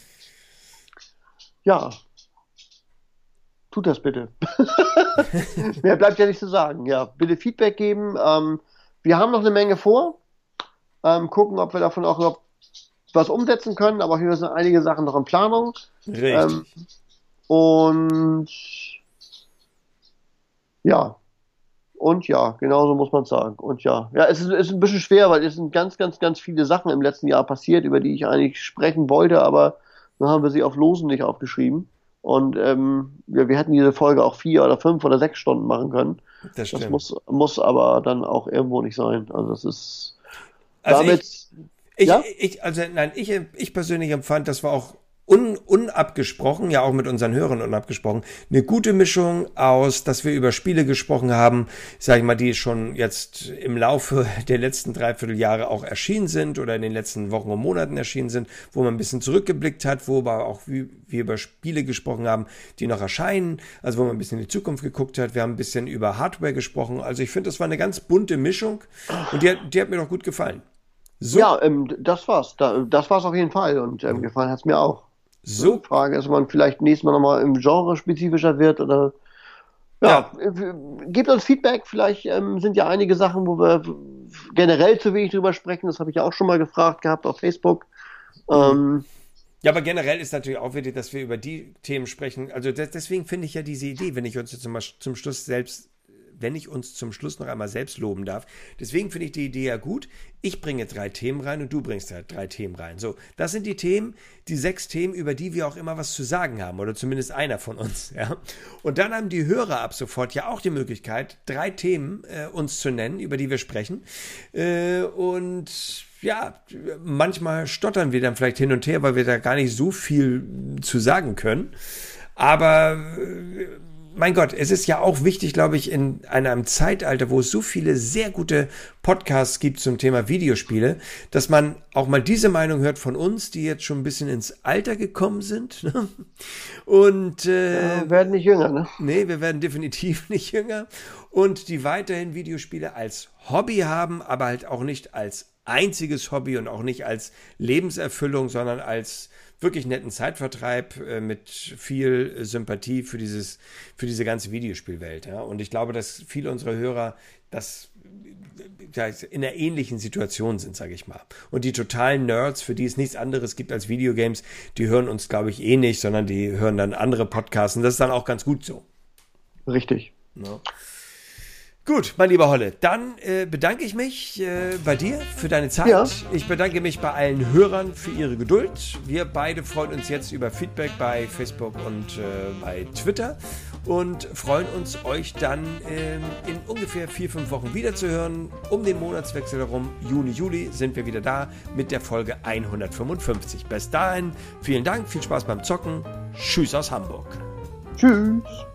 Ja. Tut das bitte. Mehr bleibt ja nicht zu sagen. Ja, bitte Feedback geben. Wir haben noch eine Menge vor. Gucken, ob wir davon auch noch was umsetzen können. Aber hier sind einige Sachen noch in Planung. Richtig. Und ja, genauso muss man sagen. Und ja, es ist ein bisschen schwer, weil es sind ganz, ganz, ganz viele Sachen im letzten Jahr passiert, über die ich eigentlich sprechen wollte, aber dann haben wir sie auf Losen nicht aufgeschrieben. Und wir hätten diese Folge auch 4 oder 5 oder 6 Stunden machen können. Das stimmt. Das muss aber dann auch irgendwo nicht sein. Also das ist also damit. Ich persönlich empfand, das war auch unabgesprochen, ja auch mit unseren Hörern unabgesprochen, eine gute Mischung aus, dass wir über Spiele gesprochen haben, sag ich mal, die schon jetzt im Laufe der letzten Dreivierteljahre auch erschienen sind oder in den letzten Wochen und Monaten erschienen sind, wo man ein bisschen zurückgeblickt hat, wo aber auch wir über Spiele gesprochen haben, die noch erscheinen, also wo man ein bisschen in die Zukunft geguckt hat. Wir haben ein bisschen über Hardware gesprochen. Also ich finde, das war eine ganz bunte Mischung und die hat mir doch gut gefallen. So. Ja, das war's. Das war's auf jeden Fall und gefallen hat's mir auch. So. Die Frage ist, ob man vielleicht nächstes Mal nochmal im Genre spezifischer wird oder gebt uns Feedback. Vielleicht sind ja einige Sachen, wo wir generell zu wenig drüber sprechen. Das habe ich ja auch schon mal gefragt gehabt auf Facebook. Ja, aber generell ist natürlich auch wichtig, dass wir über die Themen sprechen. Also deswegen finde ich ja diese Idee, wenn ich uns jetzt zum Schluss noch einmal selbst loben darf. Deswegen finde ich die Idee ja gut. Ich bringe 3 Themen rein und du bringst halt 3 Themen rein. So, das sind die Themen, die 6 Themen, über die wir auch immer was zu sagen haben. Oder zumindest einer von uns. Ja. Und dann haben die Hörer ab sofort ja auch die Möglichkeit, 3 Themen uns zu nennen, über die wir sprechen. Und ja, manchmal stottern wir dann vielleicht hin und her, weil wir da gar nicht so viel zu sagen können. Aber mein Gott, es ist ja auch wichtig, glaube ich, in einem Zeitalter, wo es so viele sehr gute Podcasts gibt zum Thema Videospiele, dass man auch mal diese Meinung hört von uns, die jetzt schon ein bisschen ins Alter gekommen sind. Ne? Und wir werden nicht jünger, ne? Nee, wir werden definitiv nicht jünger. Und die weiterhin Videospiele als Hobby haben, aber halt auch nicht als einziges Hobby und auch nicht als Lebenserfüllung, sondern als wirklich netten Zeitvertreib mit viel Sympathie für diese ganze Videospielwelt. Ja? Und ich glaube, dass viele unserer Hörer in einer ähnlichen Situation sind, sage ich mal. Und die totalen Nerds, für die es nichts anderes gibt als Videogames, die hören uns, glaube ich, eh nicht, sondern die hören dann andere Podcasts. Und das ist dann auch ganz gut so. Richtig. Ja. Gut, mein lieber Holle, dann bedanke ich mich bei dir für deine Zeit. Ja. Ich bedanke mich bei allen Hörern für ihre Geduld. Wir beide freuen uns jetzt über Feedback bei Facebook und bei Twitter und freuen uns, euch dann in ungefähr 4-5 Wochen wiederzuhören. Um den Monatswechsel herum, Juni, Juli, sind wir wieder da mit der Folge 155. Bis dahin, vielen Dank, viel Spaß beim Zocken. Tschüss aus Hamburg. Tschüss.